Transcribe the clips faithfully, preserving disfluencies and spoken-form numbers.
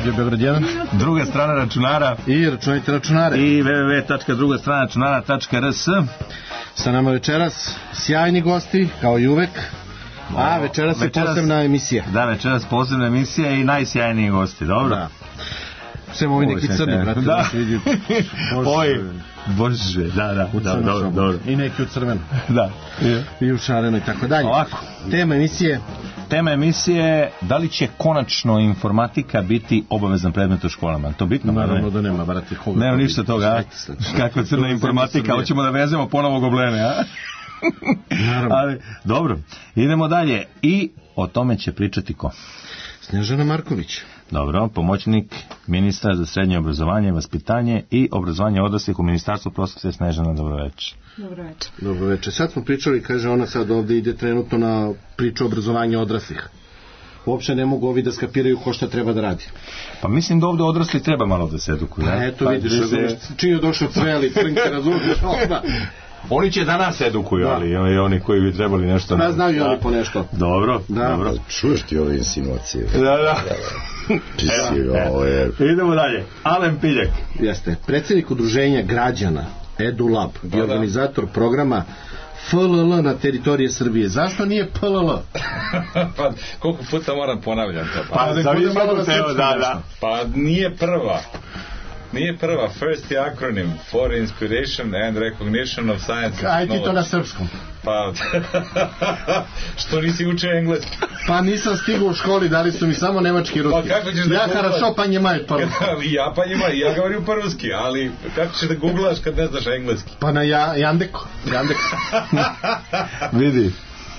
Radio Beograd jedan. Druga strana računara. I računajte računare. I w w w tačka druga strana računara tačka r s. Sa nama večeras sjajni gosti, kao i uvek. A večeras je posebna emisija. Da, večeras posebna emisija i najsjajniji gosti, dobro? Da. Sve ovi neki crni, brate, da se vidi. Ovi, bože, da, da, da, dobro, dobro. I neki u crvenu. Da. I u šarenu i tako dalje. Ovako. Tema emisije. Tema emisije, da li će konačno informatika biti obavezan predmet u školama? To bitno? Naravno da nema, brate. Nema ništa toga, kakva crna informatika, hoćemo da vezemo ponovo goblene, a? Naravno. Ali, dobro, idemo dalje. I o tome će pričati ko? Snježana Marković. Dobro, pomoćnik ministra za srednje obrazovanje, vaspitanje i obrazovanje odraslih u Ministarstvu prosvete. Snežana, dobroveče. Dobroveče. Dobroveče. Sad smo pričali, kaže ona sad ovde ide trenutno na priču obrazovanja odraslih. Uopšte ne mogu ovi da skapiraju ko šta treba da radi. Pa mislim da ovde odrasli treba malo da se edukuju. Pa eto pa, vidiš, se... čim je došao Cveli, crnke, razumiješ, odmah. Oni će da nas edukuju, da. Ali oni koji bi trebali nešto... Da, znaju i oni po nešto. Dobro, da. Dobro. Čuješ ti ove insinuacije? Da, da. Ti si ovo je... Idemo dalje. Alen Piljak. Jeste. Predsjednik udruženja građana EduLab i organizator programa F L L na teritoriji Srbije. Zašto nije P L L? Pa koliko puta moram ponavljati to? Pa, pa da bude malo na srpskom da, da. Pa nije prva. Nije prva. First je acronym for inspiration and recognition of science. Ajde ti to na srpskom. Pa što nisi učio engleski? Pa nisam stigao u školi, dali su mi samo nemački i ruski. Pa kako ćeš da ja googlaš? Хорошо понимаю по-русски. Ja понимаю, ja govorim po-ruski, ali kako ćeš da googlaš kad ne znaš engleski? Pa na ja, Yandeku. Yandeku. Vidi.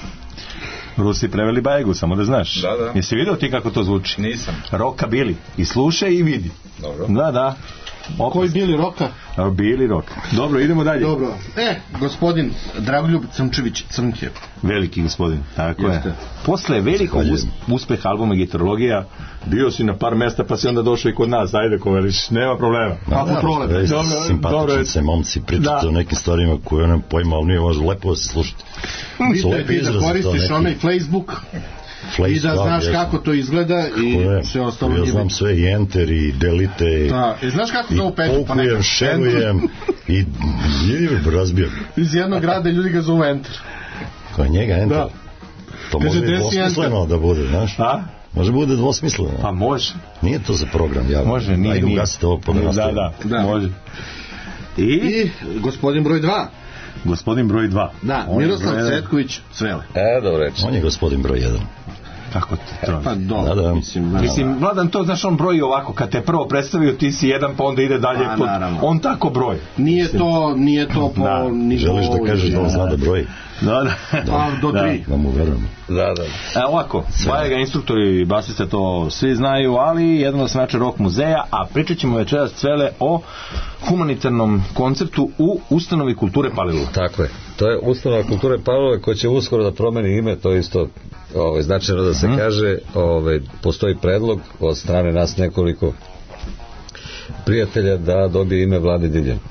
Rusi preveli Bajegu, samo da znaš. Da, da. Jesi vidio ti kako to zvuči? Nisam. Roka Bili. I slušaj i vidi. Dobro. Da, da. Opast. Koji Bili Roka? Bili Roka. Dobro, idemo dalje. Dobro. E, gospodin Dragoljub Crnčević Crnke. Veliki gospodin, tako Jeste. je. Posle velikog uspeha albuma Gitarologija, bio si na par mesta pa si onda došao i kod nas, ajde ko veliš, nema problema. Pa kontrole. Simpatični se momci, pričate o nekim stvarima koje nam pojma, ali nije možda lepo da se slušati. Ti da koristiš onaj Facebook Place, i da znaš da, kako to izgleda i sve ostalo. Ja znam sve i enter i delete da. I znaš kako to upeću i poukujem, šerujem i razbijem. Iz jednog grada ljudi ga zovu enter. Kao njega enter? Da. To Kaže, može i dvosmisleno da bude, znaš? A? Može bude dvosmisleno. Pa može. Nije to za program, ja. Može, nije. Ajde ugasite ovo pa da nastavim. Da, da, da, može. I, I gospodin broj dva. Gospodin broj dva. Da, on Miroslav Cvetković Cvele. E, dobro reći. On je gospodin broj jedan. Kako ti to? Pa dobro, da, da. mislim, da, mislim, Vladan, to znaš, on broji ovako, kad te prvo predstavio ti si jedan, pa onda ide dalje, pa, pod... on tako broj. Nije to, nije to po da. nivou... Želiš da kažeš da on zna da broji? Da, da. Pa, do da. tri. Da mu verujem. Da, da. E, ovako, Bajega instruktori i basiste to svi znaju, ali jedan od osnivača rock muzeja, a pričat ćemo večeras Cvele o humanitarnom konceptu u Ustanovi kulture Palilula. Tako je. To je Ustanova kulture Palilula koja će uskoro da promeni ime, to isto ovaj, značajno da se hmm. kaže, ovaj, postoji predlog od strane nas nekoliko prijatelja da dobije ime Vlade Divljan.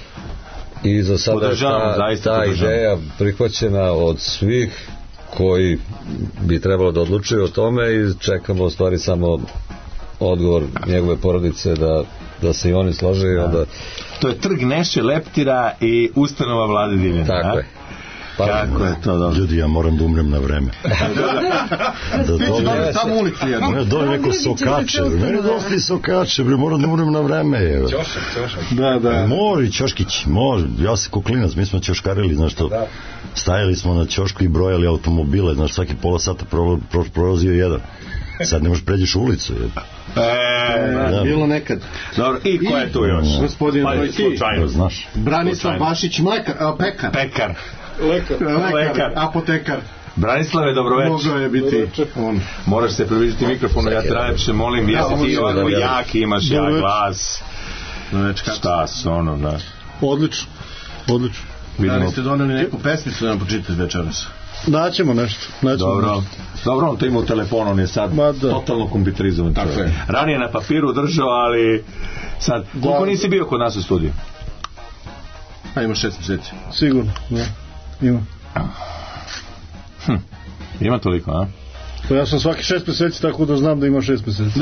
I za sada je ta, ta ideja prihvaćena od svih koji bi trebalo da odlučuju o tome i čekamo u stvari samo odgovor njegove porodice da, da se i oni slože i onda... To je trg Neše Leptira i Ustanova Vlade Divljana. Tako je. Pa, kako je to dobro? Ljudi, ja moram da umrem na vreme. Da dobije tamo ulici jedno. Ne, dobije neko sokače. Ne, dosti sokače, bre, moram da umrem na vreme. Ćošak, ćošak. Da, da. Mori, ćoškić, može. Ja se kuklinac, mi smo ćoškarili, znaš to. Stajali smo na ćošku i brojali automobile, znaš, svaki pola sata prolazio jedan. Sad ne možeš pređeš ulicu. E, da, bilo nekad. Dobro, i ko je tu još? Gospodin pa, slučajno, znaš. Branislav Bašić Mlekar, a, Pekar. Pekar. Lekar, lekar, lekar, apotekar. Branislave, dobroveče. Mogao je biti on. Moraš se približiti mikrofonu, ja te najlepše molim, jesi ti ovako jak, imaš jak glas. Šta su ono, da. Odlično, odlično. Da li ste doneli neku pesmicu da nam počitati večeras? Naćemo nešto. Naćemo dobro, nešto. dobro, on to ima u telefonu, on je sad totalno kompjuterizovan. Tako je. Ranije na papiru držao, ali sad, koliko nisi bio kod nas u studiju? A ima šest mjeseci. Sigurno, da. Ima. Hm. Ima toliko, a? Pa ja sam svaki šest meseci, tako da znam da ima šest meseci.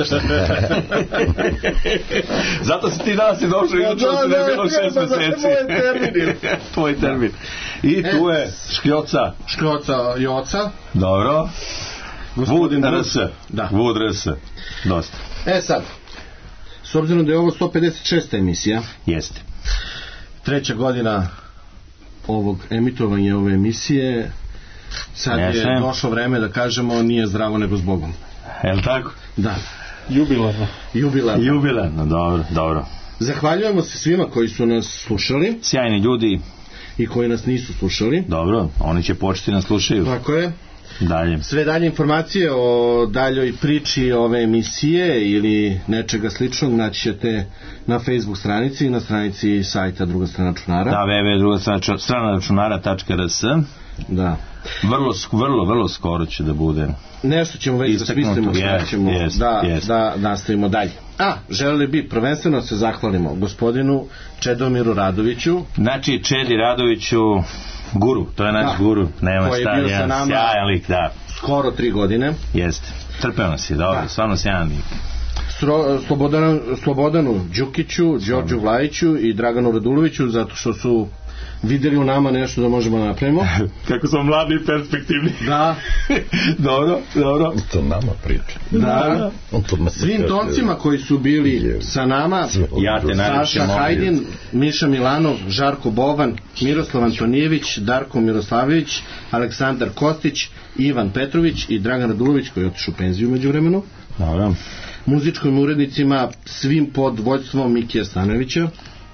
Zato si ti danas i došao i učeo se da je bilo šest meseci. Tvoj termin. Tvoj termin. I tu je Škljoca. Škljoca Joca. Dobro. Vud R S. Da. Vud R S. Dosta. E sad, s obzirom da je ovo sto pedeset šesta emisija, Jeste. treća godina ovog emitovanja ove emisije, sad Jeste. je došlo vreme da kažemo nije zdravo nego zbogom. Je li tako? Da. Jubilarno. Jubilarno. Jubilarno, dobro, dobro. Zahvaljujemo se svima koji su nas slušali Sjajni ljudi, i koji nas nisu slušali. dobro, oni će početi nas slušaju. Tako je. Dalje. Sve dalje informacije o daljoj priči ove emisije ili nečega sličnog naći ćete na Facebook stranici i na stranici sajta Druga strana računara. Da, www druga strana računara tačka r s. Da. Vrlo, vrlo, vrlo skoro će da bude. Nešto ćemo već da smislimo, šta ćemo jest, da, jest. da nastavimo dalje. A, želeli bi prvenstveno se zahvalimo gospodinu Čedomiru Radoviću. Znači, Čedi Radoviću, guru, to je naš Da. guru, nema Koji je šta, bio sa jedan nama sjajan lik, da, skoro tri godine. jeste. Trpeo nas je, dobro, Da. stvarno sjajan lik. Sro, Slobodanu, Slobodanu Đukiću, Đorđu Vlajiću i Draganu Raduloviću, zato što su videli u nama nešto da možemo da napravimo. Kako smo mladi i perspektivni. Da. Dobro, dobro. To nama priča. Da. On to nama Svim kaže. toncima koji su bili sa nama, Ja te najviše Saša molim. Hajdin, Miša Milanov, Žarko Boban, Miroslav Antonijević, Darko Miroslavljević, Aleksandar Kostić, Ivan Petrović i Dragan Radulović koji je otišao u penziju među vremenu. Dobro. Muzičkim urednicima svim pod vođstvom Mikija Stanojevića.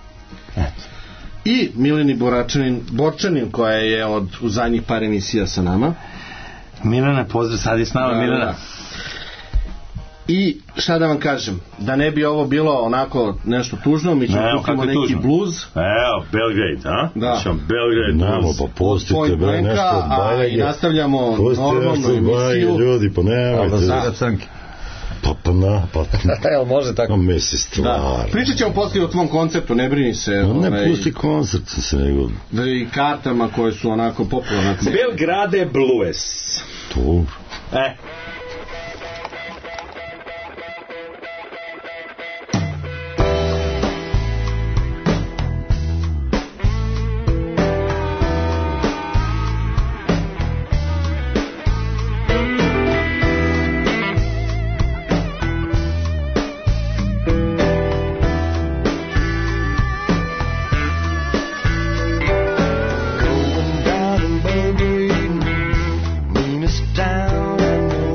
I Mileni Boračanin, Borčanin koja je od u zadnjih par emisija sa nama. Milena, pozdrav, sad je s nama Da, Milena. da. I šta da vam kažem, da ne bi ovo bilo onako nešto tužno, mi ćemo Evo, pustimo kako je neki tužno. blues. Evo, Belgrade, a? Da. Ćemo Belgrade Namo, blues. pa pustite, Point bre, Blanka, nešto od a Bajage. i nastavljamo Pustite normalnu nešto od Bajage, emisiju. ljudi, pa nemojte. Da, crnke. Pa, pa, na, pa, Jel može tako? pa, misli stvar. Da. Pričat ćemo poslije o tvom konceptu, ne brini se. No, ne ovaj, pusti koncert se nego i kartama koje su onako popularne. Belgrade blues. to. E, Going down in Belgrade, meanest town in the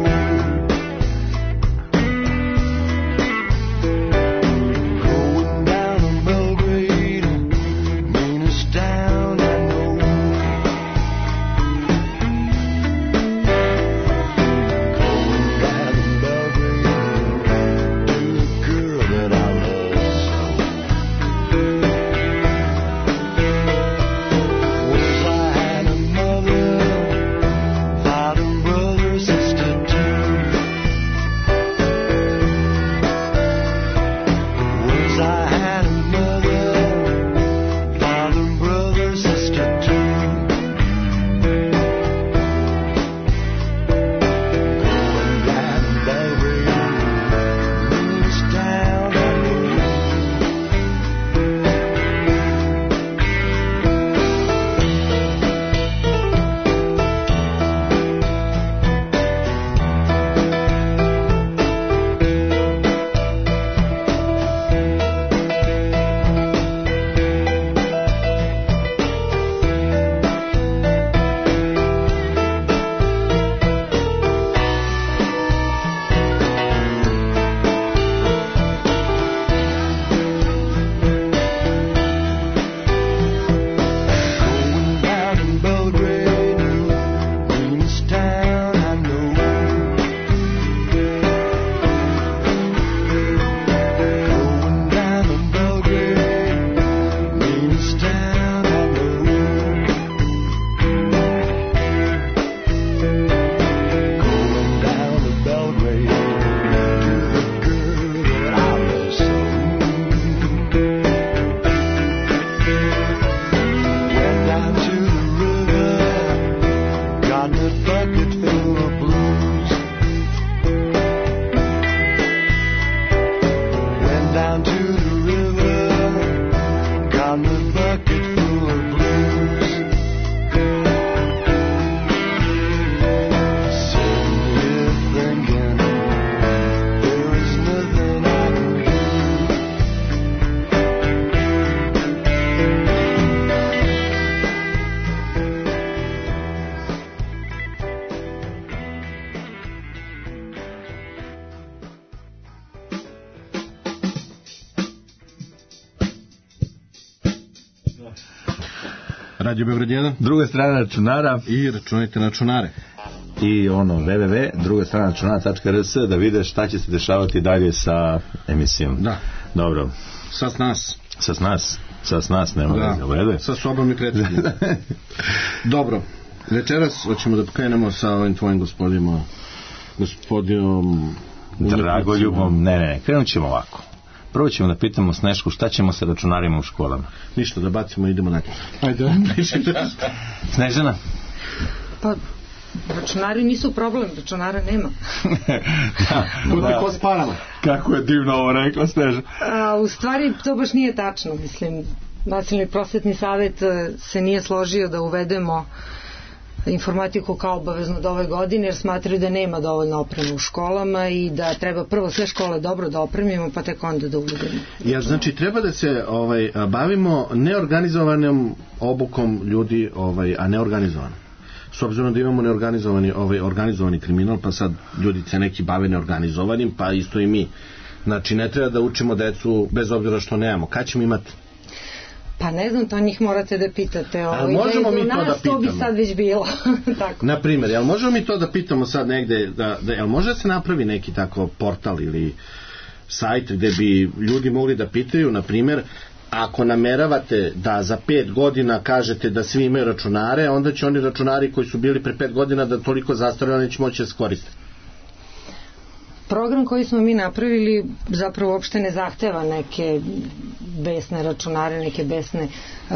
Radio Beograd jedan. Druga strana računara. I računajte na računare. I ono www, druga strana računara tačka rs da vide šta će se dešavati dalje sa emisijom. Da. Dobro. Sa s nas. Sa s nas. Sa s nas nema da. Veze. Sa sobom i kretanjem. Dobro. Večeras hoćemo da krenemo sa ovim tvojim gospodinom gospodinom Dragoljubom. Ne, ne, ne. Krenut ćemo ovako. Prvo ćemo da pitamo Snežku šta ćemo sa računarima u školama. Ništa, da bacimo i idemo nakon. Ajde. Snežana? Pa, računari nisu problem, računara nema. da, da. Ko s parama? Kako je divno ovo rekla Snežana? A, u stvari, to baš nije tačno. Mislim, Nacionalni prosvetni savet se nije složio da uvedemo informatiku kao obavezno do ove godine, jer smatraju da nema dovoljno opreme u školama i da treba prvo sve škole dobro da opremimo, pa tek onda da uvedemo. Ja, znači treba da se ovaj, bavimo neorganizovanom obukom ljudi, ovaj, a neorganizovanom. S obzirom da imamo neorganizovani ovaj, organizovani kriminal, pa sad ljudi se neki bave neorganizovanim, pa isto i mi. Znači ne treba da učimo decu bez obzira što nemamo. Kad ćemo imati? Pa ne znam, to njih morate da pitate. Ovo, ali možemo mi to nas, da pitamo? To bi sad već bilo. Tako. Na primjer, jel možemo mi to da pitamo sad negde, da, da, jel može da se napravi neki tako portal ili sajt gde bi ljudi mogli da pitaju, na primjer, ako nameravate da za pet godina kažete da svi imaju računare, onda će oni računari koji su bili pre pet godina da toliko zastarili neće moći da se koriste. Program koji smo mi napravili zapravo uopšte ne zahteva neke besne računare, neke besne uh,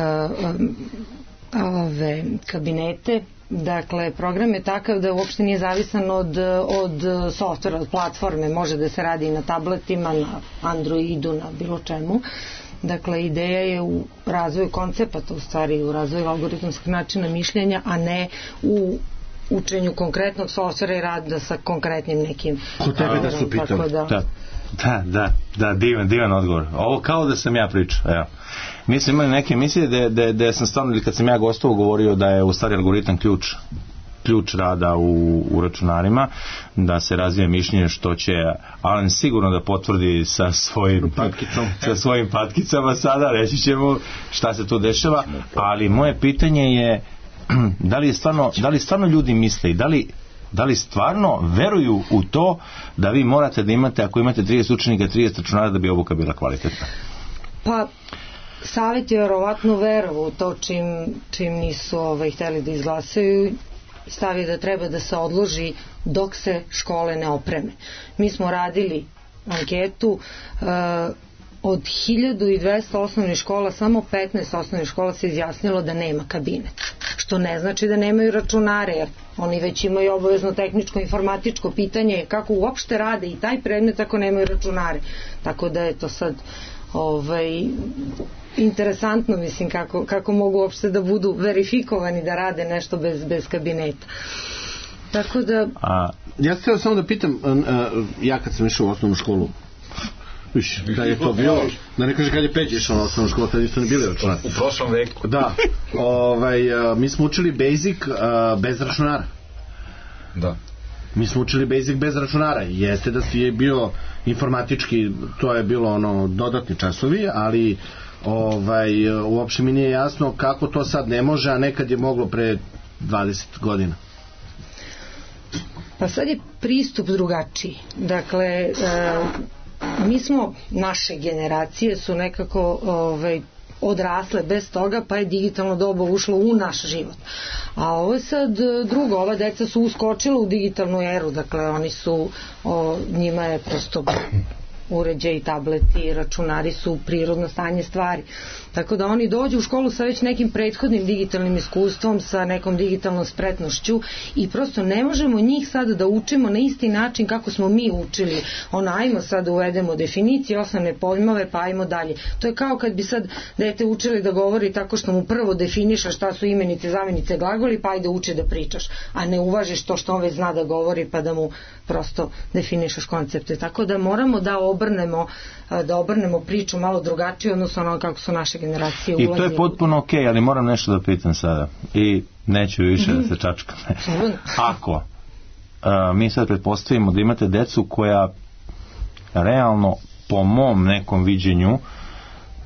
ove kabinete. Dakle, program je takav da uopšte nije zavisan od, od softvera, od platforme. Može da se radi i na tabletima, na Androidu, na bilo čemu. Dakle, ideja je u razvoju koncepata, u stvari u razvoju algoritamskog načina mišljenja, a ne u učenju konkretnog softvera i rada sa konkretnim nekim. Ko tebe da su pitali? Da. Da, da, da, da, divan, divan odgovor. Ovo kao da sam ja pričao, evo. Mi smo imali neke emisije gde, gde, gde sam stvarno, ili kad sam ja gostao, govorio da je u stvari algoritam ključ ključ rada u, u računarima, da se razvije mišljenje, što će Alen sigurno da potvrdi sa svojim patkicom. sa svojim patkicama sada, reći ćemo šta se tu dešava, ali moje pitanje je da li je stvarno, da li stvarno ljudi misle i da li da li stvarno veruju u to da vi morate da imate, ako imate trideset učenika, trideset računara da bi obuka bila kvalitetna? Pa Savet je verovatno verovao u to čim, čim nisu ovaj, hteli da izglasaju, stavi da treba da se odloži dok se škole ne opreme. Mi smo radili anketu, uh, od hiljadu dvesta osnovnih škola samo petnaest osnovnih škola se izjasnilo da nema kabinet, što ne znači da nemaju računare, jer oni već imaju obavezno tehničko informatičko pitanje kako uopšte rade i taj predmet ako nemaju računare, tako da je to sad ovaj, interesantno, mislim, kako, kako mogu uopšte da budu verifikovani da rade nešto bez, bez kabineta. Tako da a, ja se samo da pitam, ja kad sam išao u osnovnu školu, viš, da je to bilo, da ne kaže kad je Peđa išao na osnovnu školu, tad isto ne bili računari. U prošlom veku. Da, ovaj, mi smo učili basic bez računara. Da. Mi smo učili basic bez računara. Jeste da si je bio informatički, to je bilo ono dodatni časovi, ali ovaj, uopšte mi nije jasno kako to sad ne može, a nekad je moglo pre dvadeset godina. Pa sad je pristup drugačiji. Dakle, e, mi smo, naše generacije su nekako ovaj, odrasle bez toga, pa je digitalno doba ušlo u naš život. A ovo je sad drugo, ova deca su uskočila u digitalnu eru, dakle oni su, o, njima je prosto uređaji, tableti, računari su prirodno stanje stvari. Tako da oni dođu u školu sa već nekim prethodnim digitalnim iskustvom, sa nekom digitalnom spretnošću i prosto ne možemo njih sad da učimo na isti način kako smo mi učili. Ono, ajmo sad uvedemo definicije, osnovne pojmove, pa ajmo dalje. To je kao kad bi sad dete učili da govori tako što mu prvo definiše šta su imenice, zamenice, glagoli, pa ajde uči da pričaš, a ne uvažiš to što on već zna da govori, pa da mu prosto definišeš koncepte. Tako da moramo da obrnemo da obrnemo priču malo drugačije odnosno ono kako su naše generacije ulazili. I to je potpuno okej, okay, ali moram nešto da pitam sada i neću više mm-hmm. da se čačkam. Ako uh, mi sad pretpostavimo da imate decu koja realno po mom nekom viđenju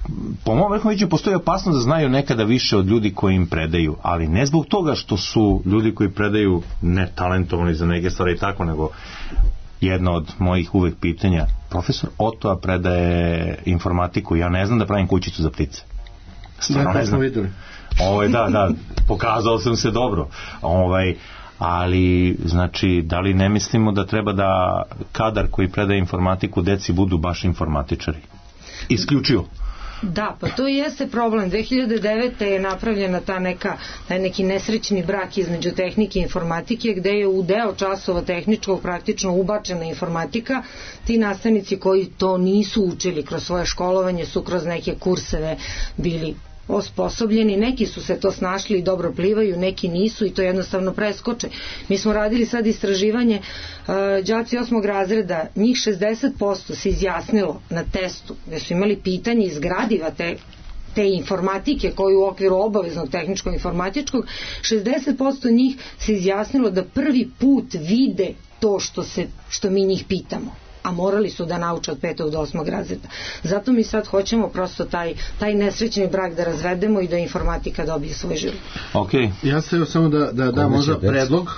po mom nekom viđenju postoji opasnost da znaju nekada više od ljudi koji im predaju, ali ne zbog toga što su ljudi koji predaju netalentovani za neke stvari i tako, nego jedno od mojih uvek pitanja, profesor Otoa predaje informatiku, ja ne znam da pravim kućicu za ptice. Stvarno ne znam. Ovaj, da, da, pokazao sam se dobro. Ovaj, ali, znači, da li ne mislimo da treba da kadar koji predaje informatiku deci budu baš informatičari? Isključivo. Da, pa to jeste problem. dve hiljade devete je napravljena ta neka, taj neki nesrećni brak između tehnike i informatike, gde je u deo časova tehničkog praktično ubačena informatika. Ti nastavnici koji to nisu učili kroz svoje školovanje su kroz neke kurseve bili osposobljeni, neki su se to snašli i dobro plivaju, neki nisu i to jednostavno preskoče. Mi smo radili sad istraživanje, uh, đaci osmog razreda, njih šezdeset posto se izjasnilo na testu, gde su imali pitanje iz gradiva te te informatike koju u okviru obaveznog tehničkog informatičkog, šezdeset posto njih se izjasnilo da prvi put vide to što, se, što mi njih pitamo, a morali su da nauče od petog do osmog razreda. Zato mi sad hoćemo prosto taj, taj nesrećni brak da razvedemo i da informatika dobije svoj život. Okay. Ja se samo da, da, da možda predlog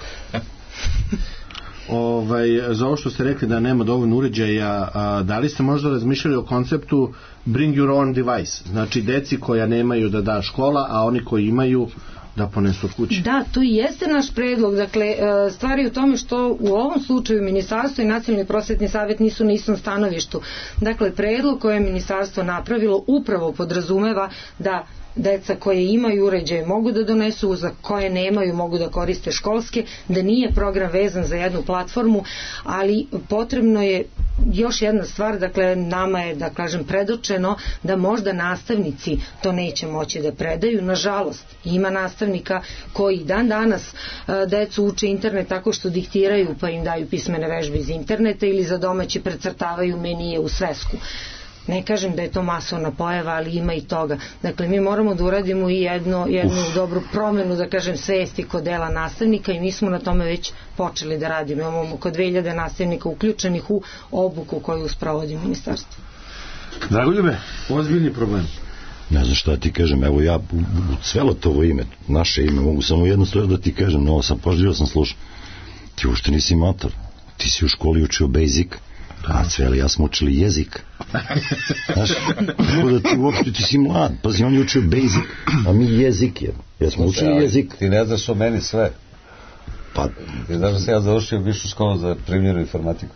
ovaj, za ovo što ste rekli da nema dovoljno uređaja, a, da li ste možda razmišljali o konceptu bring your own device, znači deci koja nemaju da da škola, a oni koji imaju da ponesu od kuće. Da, to i jeste naš predlog. Dakle, stvari u tome što u ovom slučaju Ministarstvo i Nacionalni prosvetni savjet nisu na istom stanovištu. Dakle, predlog koje je Ministarstvo napravilo upravo podrazumeva da deca koje imaju uređaje mogu da donesu, za koje nemaju mogu da koriste školske, da nije program vezan za jednu platformu, ali potrebno je još jedna stvar, dakle nama je, da kažem, predočeno da možda nastavnici to neće moći da predaju. Nažalost, ima nastavnika koji dan danas decu uče internet tako što diktiraju pa im daju pismene vežbe iz interneta ili za domaći precrtavaju menije u svesku. Ne kažem da je to masovna pojava, ali ima i toga. Dakle, mi moramo da uradimo i jedno, jednu Uf. dobru promenu, da kažem, svesti kod dela nastavnika i mi smo na tome već počeli da radimo. Imamo oko dve hiljade nastavnika uključenih u obuku koju sprovodi ministarstvo. Dragoljube, ozbiljni problem. Ne znam šta ti kažem, evo ja u Cvelotovo ime, naše ime, mogu samo jednu stvar da ti kažem, no sam pažljivo sam slušao. Ti uopšte nisi mator, ti si u školi učio basic, a Cveli ja smo učili jezik. Znaš, tako da ti uopšte ti si mlad, pazi, on je učio basic, a mi jezik je. Ja smo učili jezik. Ti ne znaš o meni sve. Pa, ti znaš da sam ja završio višu školu za primjeru informatiku.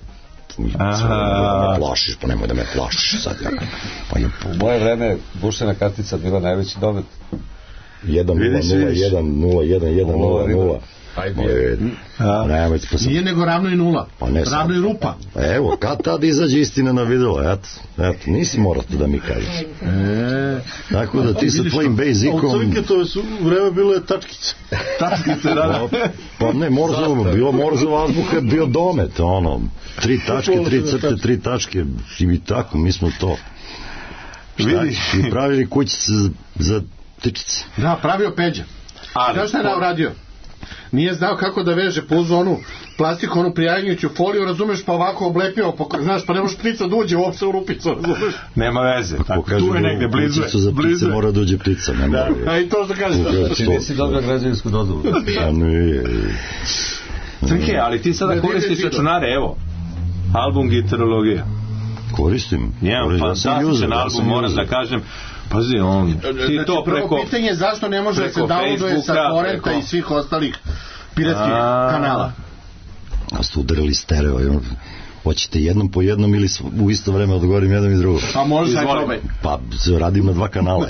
Da me plašiš, pa nemoj da me plašiš sad. Ja. Pa je, u moje vreme bušena kartica bila najveći domet. jedan nula nula jedan nula jedan jedan nula nula. Ajde. Nije nego ravno i nula. Pa ne ravno i rupa. Evo, kad tad izađe istina na video, eto, eto, nisi morao to da mi kažeš. E, tako da ti sa tvojim basicom... Od crke to su u vreme bilo je tačkice. Tačkice, da. Pa ne, Morzovo, bilo Morzovo azbuka, bio domet, ono, tri tačke, tri crte, tri tačke, i tako, mi smo to. Šta, i pravili kućice za tičice. Da, pravio Peđa. Znaš šta je nam radio? Nije znao kako da veže, pouzu onu plastiku, onu prijagnjuću foliju, razumeš, pa ovako oblepio, pa, znaš, pa ne može ptica da uđe uopšte u rupicu, razumeš? Nema veze, tako, tu je negde, blizu je. Za ptice mora da uđe ptica, nema. Da, a i to što kažeš. Ti nisi dobra građevinsku dozvolu. A nije. Čekaj, ali ti sada koristiš računare, evo, album gitarologija. Koristim. Jedan fantastičan album, moram da kažem. Pazi, on, ti znači, to preko... Prvo pitanje je zašto ne može da se downloaduje sa torrenta preko... i svih ostalih piratskih A... kanala. A ste udarili stereo, hoćete jednom po jednom ili u isto vreme odgovorim jednom i drugom. Pa može aj probaj. Pa radim na dva kanala.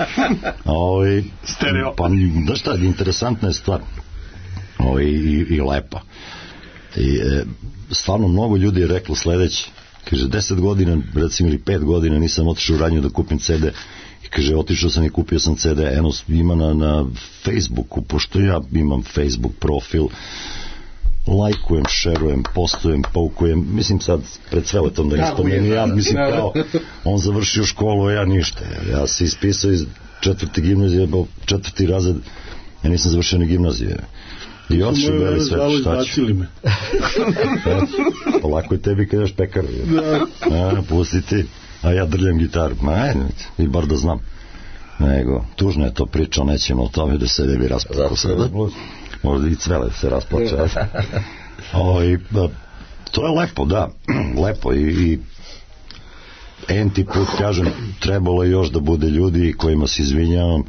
Ovi, stereo. Pa, da šta, interesantna je stvar. Ovi, i, i lepa. I, e, stvarno mnogo ljudi je reklo sledeće. Kaže, deset godina, recimo, ili pet godina nisam otišao u radnju da kupim ce de. I kaže, otišao sam i kupio sam ce de. Eno, ima na, na Facebooku, pošto ja imam Facebook profil, lajkujem, šerujem, postujem, paukujem, mislim sad pred Cveletom da ne spomeni, ja mislim kao, on završio školu, a ja ništa. Ja se ispisao iz četvrte gimnazije, četvrti razred, ja nisam završio ni gimnazije. I otišao beli sve, šta ću? Polako je tebi kad ješ pekar. A, pusti ti. a ja drljam gitaru. Ma ajde, i bar da znam. Nego, tužno je to pričao, nećemo o tome da se ne bi rasplakao sada. Možda i Cvele se rasplače. O, i, da, to je lepo, da, lepo i, i enti put, kažem, trebalo je još da bude ljudi kojima se izvinjavam,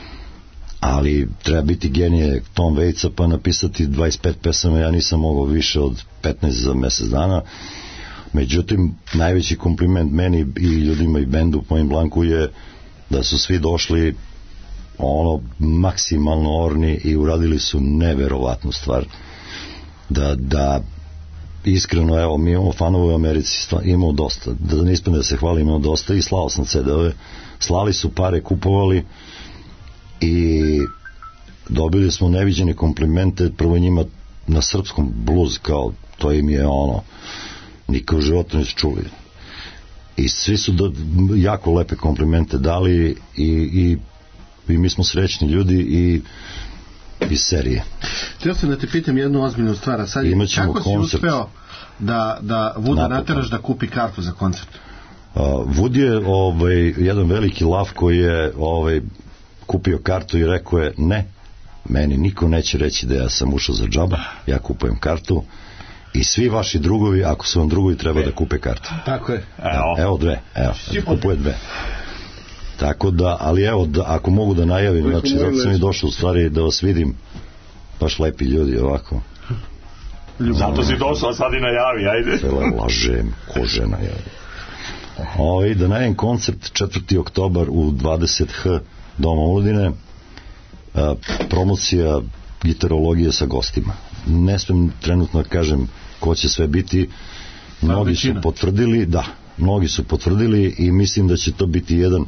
ali treba biti genije Tom Waitsa pa napisati dvadeset pet pesama. Ja nisam mogao više od petnaest za mesec dana. Međutim, najveći kompliment meni i ljudima i bendu Point Blanku je da su svi došli ono maksimalno orni i uradili su neverovatnu stvar. Da, da iskreno, evo, mi imamo fanove u Americi, imamo dosta, da ne ispadne da se hvali, imamo dosta i slao sam ce de ove, slali su pare, kupovali i dobili smo neviđene komplimente, prvo njima na srpskom blues, kao to im je ono, nikad u životu nisu čuli. I svi su do, jako lepe komplimente dali i, i, i mi smo srećni ljudi i iz serije. Htio sam da te pitam jednu ozbiljnu stvar, a sad kako si koncert. Uspeo da, da Vuda nateraš da kupi kartu za koncert? Uh, Vud je ovaj, jedan veliki lav koji je ovaj, kupio kartu i rekao je ne, meni niko neće reći da ja sam ušao za džaba, ja kupujem kartu i svi vaši drugovi, ako su vam drugovi, treba da kupe kartu. Tako je. Evo, evo dve, evo, kupuje dve. Tako da, ali evo, da, ako mogu da najavim, znači, zato sam i došao u stvari da vas vidim, baš lepi ljudi ovako. Zato si došao, sad i najavi, ajde. Cele lažem, ko žena je. O, i da najavim koncert četvrti oktobar u dvadeset ha Doma omladine, promocija gitarologije sa gostima. Ne smem trenutno da kažem ko će sve biti, mnogi su potvrdili, da, mnogi su potvrdili i mislim da će to biti jedan,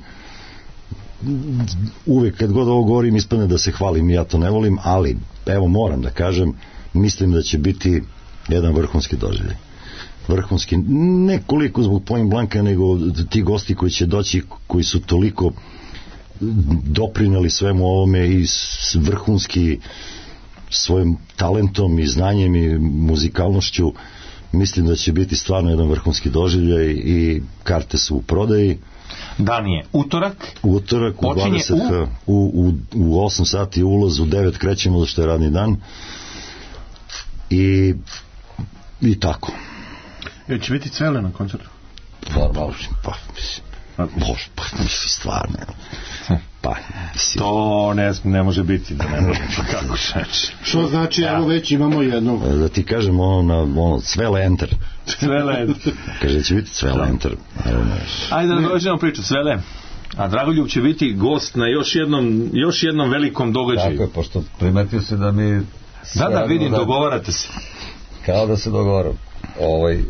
uvek kad god ovo govorim ispadne da se hvalim, ja to ne volim, ali evo moram da kažem, mislim da će biti jedan vrhunski doživljaj. Vrhunski, ne koliko zbog Point Blanka, nego ti gosti koji će doći, koji su toliko doprinali svemu ovome i vrhunski svojim talentom i znanjem i muzikalnošću, mislim da će biti stvarno jedan vrhunski doživljaj i karte su u prodaji. Dan je utorak. Utorak u dvadeset ha, u, u, u osam sati ulaz, u devet krećemo za što je radni dan. I i tako. Jel će biti Cvele na koncertu? Normalno, pa mislim, Bože, pa mislim stvarno. Pa, mislim. To ne, ne može biti, da ne može, pa kako šeći. Što znači, ja. Evo već imamo jednog. Da ti kažem ono, na, ono, Cvele enter. Cvele enter. Kaže, će biti Cvele enter. Ajde da dođemo priču, Cvele. A Dragoljub će biti gost na još jednom, još jednom velikom događaju. Tako je, pošto primetio se da mi... Da, da, vidim, da, dogovarate se. Kao da se dogovaram. Ovaj, e,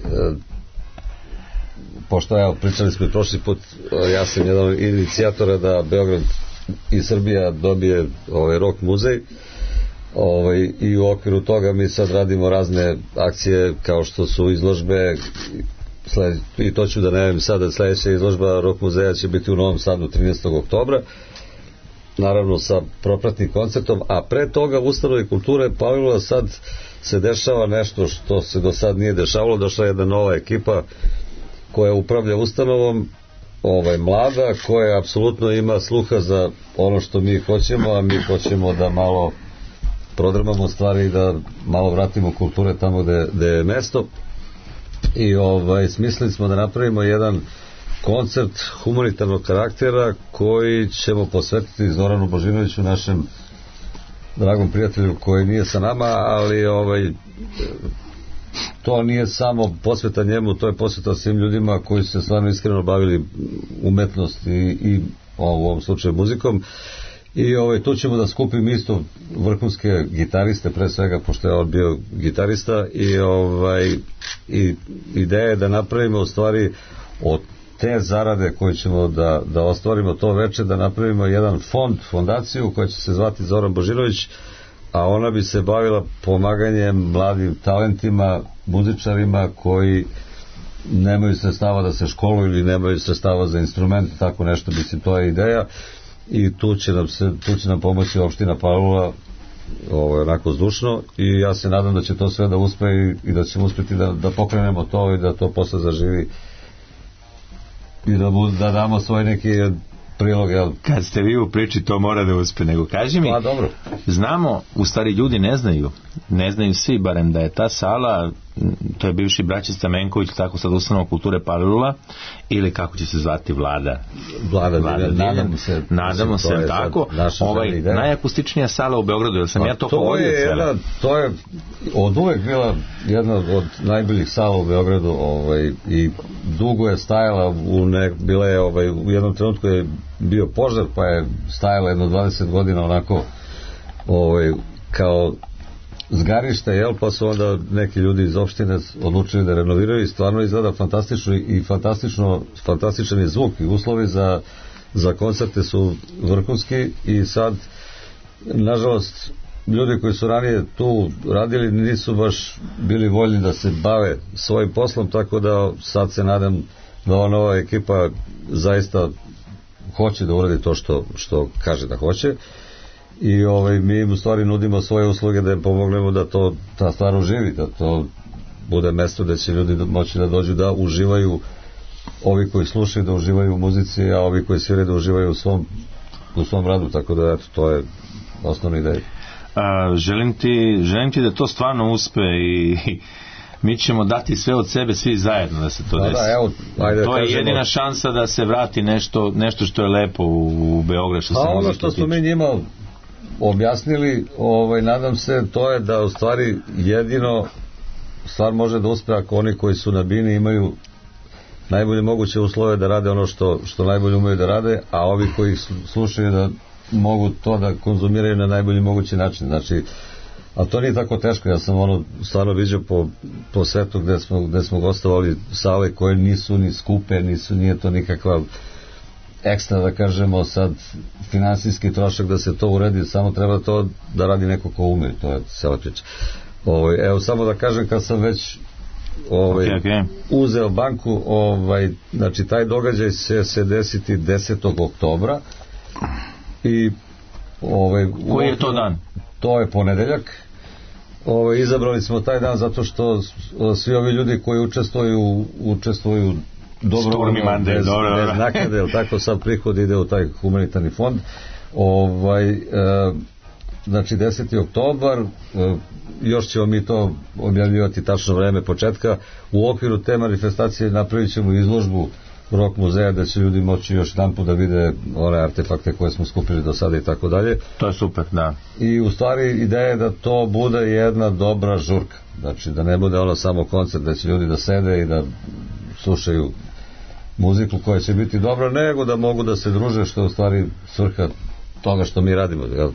pošto, evo, pričali smo i prošli put, ja sam jedan od inicijatora da Beograd i Srbija dobije ovaj rock muzej. Ovaj, i u okviru toga mi sad radimo razne akcije kao što su izložbe, sled, i to ću da najavim sada, sledeća izložba rock muzeja će biti u Novom Sadu trinaestog oktobra, naravno sa propratnim koncertom, a pre toga u ustanovi kulture Palilula sad se dešava nešto što se do sad nije dešavalo. Došla je jedna nova ekipa koja upravlja ustanovom, ovaj, mlada, koja apsolutno ima sluha za ono što mi hoćemo, a mi hoćemo da malo prodrmamo stvari i da malo vratimo kulture tamo gde, gde je mesto. I ovaj, smislili smo da napravimo jedan koncert humanitarnog karaktera koji ćemo posvetiti Zoranu Božinoviću, našem dragom prijatelju koji nije sa nama, ali ovaj, to nije samo posveta njemu, to je posveta svim ljudima koji su se stvarno iskreno bavili umetnosti i, i u ovom slučaju muzikom. I ovaj, tu ćemo da skupim isto vrhunske gitariste, pre svega, pošto je on bio gitarista, i, ovaj, i ideja je da napravimo u stvari od te zarade koje ćemo da, da ostvarimo to veče, da napravimo jedan fond, fondaciju koja će se zvati Zoran Božinović, a ona bi se bavila pomaganjem mladim talentima, muzičarima koji nemaju sredstava da se školuju ili nemaju sredstava za instrument, tako nešto, mislim, to je ideja. I tu će nam, se, tu će nam pomoći opština Palilula, ovo je onako zdušno, i ja se nadam da će to sve da uspe i, i da ćemo uspjeti da, da pokrenemo to i da to posle zaživi i da, mu, da damo svoj neki prilog, jel? Kad ste vi u priči, to mora da uspe. Nego kaži mi, pa, dobro. Znamo, u stvari ljudi ne znaju, ne znaju svi, barem da je ta sala, to je bivši braći Stamenković, tako sad ustanova kulture Palilula, ili kako će se zvati vlada? Vlada, vlada nadamo se. Nadamo se, se tako. Ovaj, najakustičnija sala u Beogradu, jer sam pa, ja to povodio cijela. To je od uvek bila jedna od najboljih sala u Beogradu, ovaj, i dugo je stajala, u ne, bila je, ovaj, u jednom trenutku je bio požar, pa je stajala jedno dvadeset godina onako, ovaj, kao zgarište, jel, pa su onda neki ljudi iz opštine odlučili da renoviraju i stvarno izgleda fantastično i fantastično, fantastičan je zvuk i uslovi za, za koncerte su vrhunski i sad, nažalost, ljudi koji su ranije tu radili nisu baš bili voljni da se bave svojim poslom, tako da sad se nadam da ova nova ekipa zaista hoće da uradi to što, što kaže da hoće. I ovaj, mi im u stvari nudimo svoje usluge da im pomognemo da to ta stvar uživi, da to bude mesto gde će ljudi moći da dođu da uživaju, ovi koji slušaju da uživaju u muzici, a ovi koji sviraju da uživaju u svom, u svom radu, tako da eto, to je osnovna ideja. A, želim, ti, želim ti da to stvarno uspe i mi ćemo dati sve od sebe, svi zajedno da se to da, desi. Da, evo, ajde, to je kažemo, jedina šansa da se vrati nešto, nešto što je lepo u, u Beograd. Što a se ono što smo mi njima objasnili, ovaj, nadam se, to je da u stvari jedino stvar može da uspe ako oni koji su na bini imaju najbolje moguće uslove da rade ono što, što najbolje umeju da rade, a ovi koji slušaju da mogu to da konzumiraju na najbolji mogući način. Znači, a to nije tako teško. Ja sam ono stvarno viđao po, po svetu gde smo, gde smo gostovali sale koje nisu ni skupe, nisu, nije to nikakva ekstra, da kažemo, sad finansijski trošak da se to uredi, samo treba to da radi neko ko ume, to je cela priča. Ovaj, evo, samo da kažem, kad sam već ovaj, okay, okay. uzeo banku, ovaj, znači taj događaj će se desiti desetog oktobra i ovaj, koji je to dan? To je ponedeljak. Ovaj, izabrali smo taj dan zato što svi ovi ljudi koji učestvuju učestvuju dobrovoljno, bez, bez naknade, jel tako, sad prihod ide u taj humanitarni fond. Ovaj, e, znači deseti oktobar, e, još ćemo mi to objavljivati tačno vreme početka. U okviru te manifestacije napravit ćemo izložbu Rock muzeja da će ljudi moći još jedan put da vide one artefakte koje smo skupili do sada i tako dalje. To je super, da. I u stvari ideja je da to bude jedna dobra žurka. Znači da ne bude ono samo koncert da će ljudi da sede i da slušaju muziku koja će biti dobra, nego da mogu da se druže, što je u stvari svrha toga što mi radimo. Jel?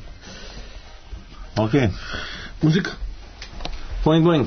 Ok. Muzika. Point blank.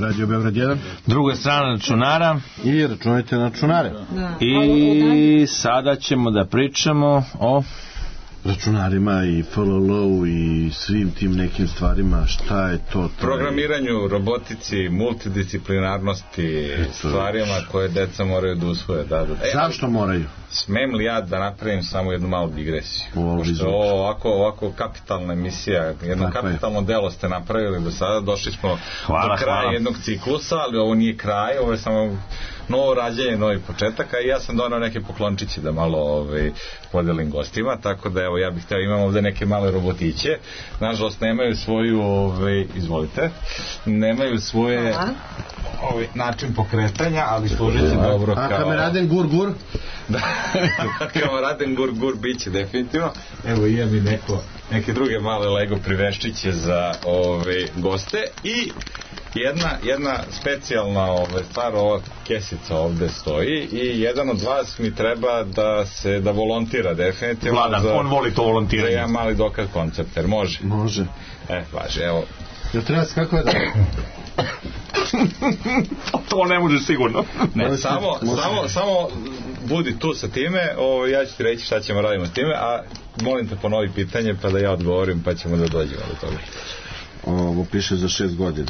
Radio Beograd jedan. Druga strana računara. I računajte na računare. Da. I sada ćemo da pričamo o računarima i F L L-u i svim tim nekim stvarima, šta je to? Programiranju, robotici, multidisciplinarnosti, stvarima koje deca moraju da usvoje. Da, da. E, zašto moraju? Smem li ja da napravim samo jednu malu digresiju? Pošto ovo ovako, ovako kapitalna emisija, jedno tako kapitalno je. Delo ste napravili do sada, došli smo hvala, do kraja hvala. jednog ciklusa, ali ovo nije kraj, ovo je samo novo rađenje, novi početak, a i ja sam donao neke poklončiće da malo ovaj, podelim gostima, tako da evo ja bih htio, imam ovde neke male robotiće, nažalost nemaju svoju, ovaj, izvolite, nemaju svoje ovaj, način pokretanja, ali služit će dobro kao... A kameraden gur gur? Da, kameraden gur gur biće definitivno. Evo imam i neko, neke druge male Lego priveščiće za ove goste i jedna, jedna specijalna ove, stvar, ova kesica ovde stoji i jedan od vas mi treba da se da volontira definitivno. Vladan, za, on voli to volontiranje. Da ja mali dokaz koncept, jer može? Može. E, važi, evo. Jel treba se kako je da... To ne može sigurno. Ne, samo, samo, samo budi tu sa time, o, ja ću ti reći šta ćemo radimo s time, a molim te ponovi pitanje pa da ja odgovorim pa ćemo da dođemo do toga. Ovo piše za šest godina.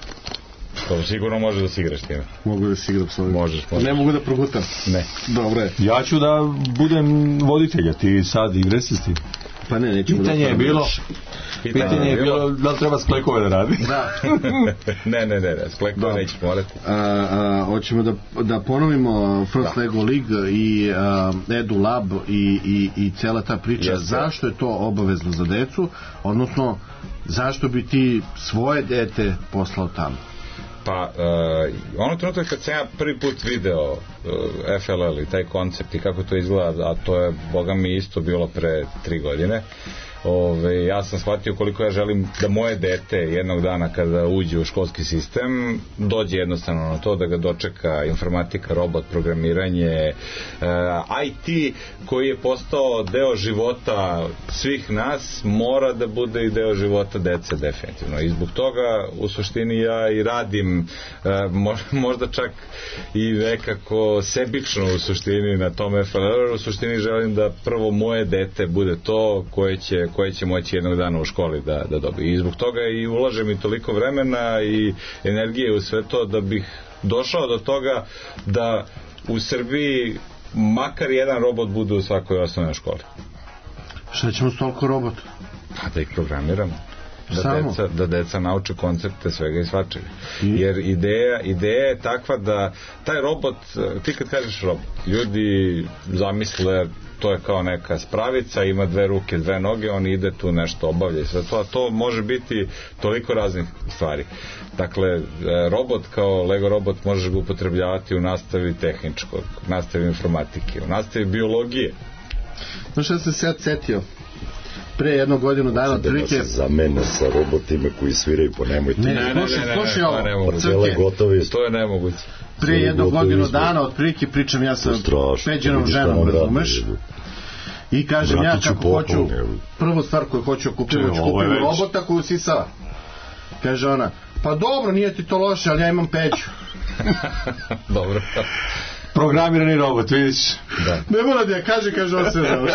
To sigurno može da si igraš time. Mogu da si igram s ovim. Možeš, možeš. Ne mogu da progutam. Ne. Dobro je. Ja ću da budem voditelj, ti sad igre se s tim. Pa ne, nećemo pitanje da je bilo pitanje, pitanje je bilo da li treba sklekove da radi. Da. ne, ne, ne, ne sklekove nećeš morati. A, a, hoćemo da, da ponovimo First da. Lego League i a, Edu Lab i, i, i cela ta priča. Jeste. Zašto je to obavezno za decu, odnosno zašto bi ti svoje dete poslao tamo? Pa, uh, ono trenutka kad sam ja prvi put video uh, F L L i taj koncept i kako to izgleda, a to je, boga mi, isto bilo pre tri godine, Ove, ja sam shvatio koliko ja želim da moje dete jednog dana kada uđe u školski sistem dođe jednostavno na to da ga dočeka informatika, robot, programiranje, uh, I T koji je postao deo života svih nas, mora da bude i deo života dece definitivno i zbog toga u suštini ja i radim uh, možda čak i nekako sebično u suštini na tom F L L, u suštini želim da prvo moje dete bude to koje će koje će moći jednog dana u školi da, da dobije. I zbog toga i ulažem i toliko vremena i energije u sve to da bih došao do toga da u Srbiji makar jedan robot bude u svakoj osnovnoj školi. Šta ćemo s toliko robota? Pa da ih programiramo. Da deca, da deca nauče koncepte svega i svačega. I? Jer ideja, ideja je takva da taj robot, ti kad kažeš robot, ljudi zamisle to je kao neka spravica, ima dve ruke, dve noge, on ide tu nešto obavlja i sve to, a to može biti toliko raznih stvari. Dakle, robot kao Lego robot možeš ga upotrebljavati u nastavi tehničkog, u nastavi informatike, u nastavi biologije. No što sam se ja setio, pre jednog godinu dana otprilike za mene sa robotima koji sviraju po nemojte. Ne, ne, ne, slušaj ovo, to je nemoguće. Pre jednog godinu dana otprilike pričam ja sa Peđenom ženom, razumeš? I kažem ja kako hoću, prvu stvar koju hoću kupiti, hoću kupiti robota koju sisava. Kaže ona, pa dobro, nije ti to loše, ali ja imam Peđu. Dobro. Programirani robot, vidiš? Da. Ne mora da ja kaže, kaže on sve dobro.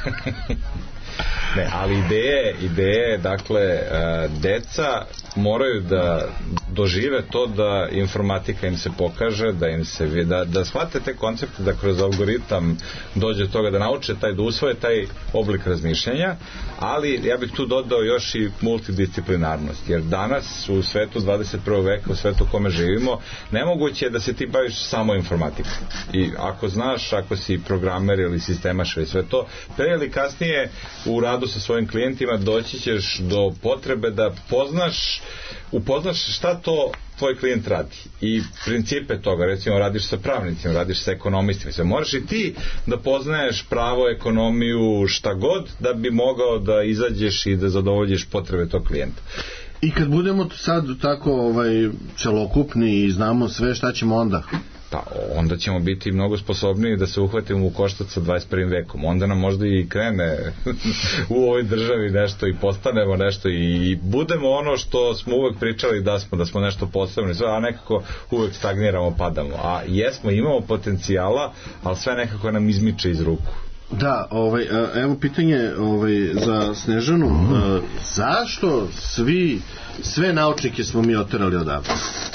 Ne, ali ideje, ideje, dakle, deca moraju da dožive to da informatika im se pokaže, da im se da, da shvate te koncepte, da kroz algoritam dođe do toga, da nauče taj, da usvoje taj oblik razmišljanja, ali ja bih tu dodao još i multidisciplinarnost, jer danas u svetu dvadeset prvog veka, u svetu u kome živimo, nemoguće je da se ti baviš samo informatikom. I ako znaš, ako si programer ili sistemaš i sve to, pre ili kasnije u radu sa svojim klijentima doći ćeš do potrebe da poznaš, upoznaš šta to tvoj klijent radi i principe toga, recimo radiš sa pravnicima, radiš sa ekonomistima, sve moraš i ti da poznaješ pravo, ekonomiju, šta god da bi mogao da izađeš i da zadovoljiš potrebe tog klijenta. I kad budemo sad tako ovaj celokupni i znamo sve, šta ćemo onda? pa onda ćemo biti mnogo sposobniji da se uhvatimo u koštac sa dvadeset prvim vekom. Onda nam možda i krene u ovoj državi nešto i postanemo nešto i budemo ono što smo uvek pričali da smo, da smo nešto posebno, a nekako uvek stagniramo, padamo. A jesmo, imamo potencijala, ali sve nekako nam izmiče iz ruku. Da, ovaj, evo pitanje ovaj, za Snežanu. Mm. Zašto svi, sve naučnike smo mi oterali odavde?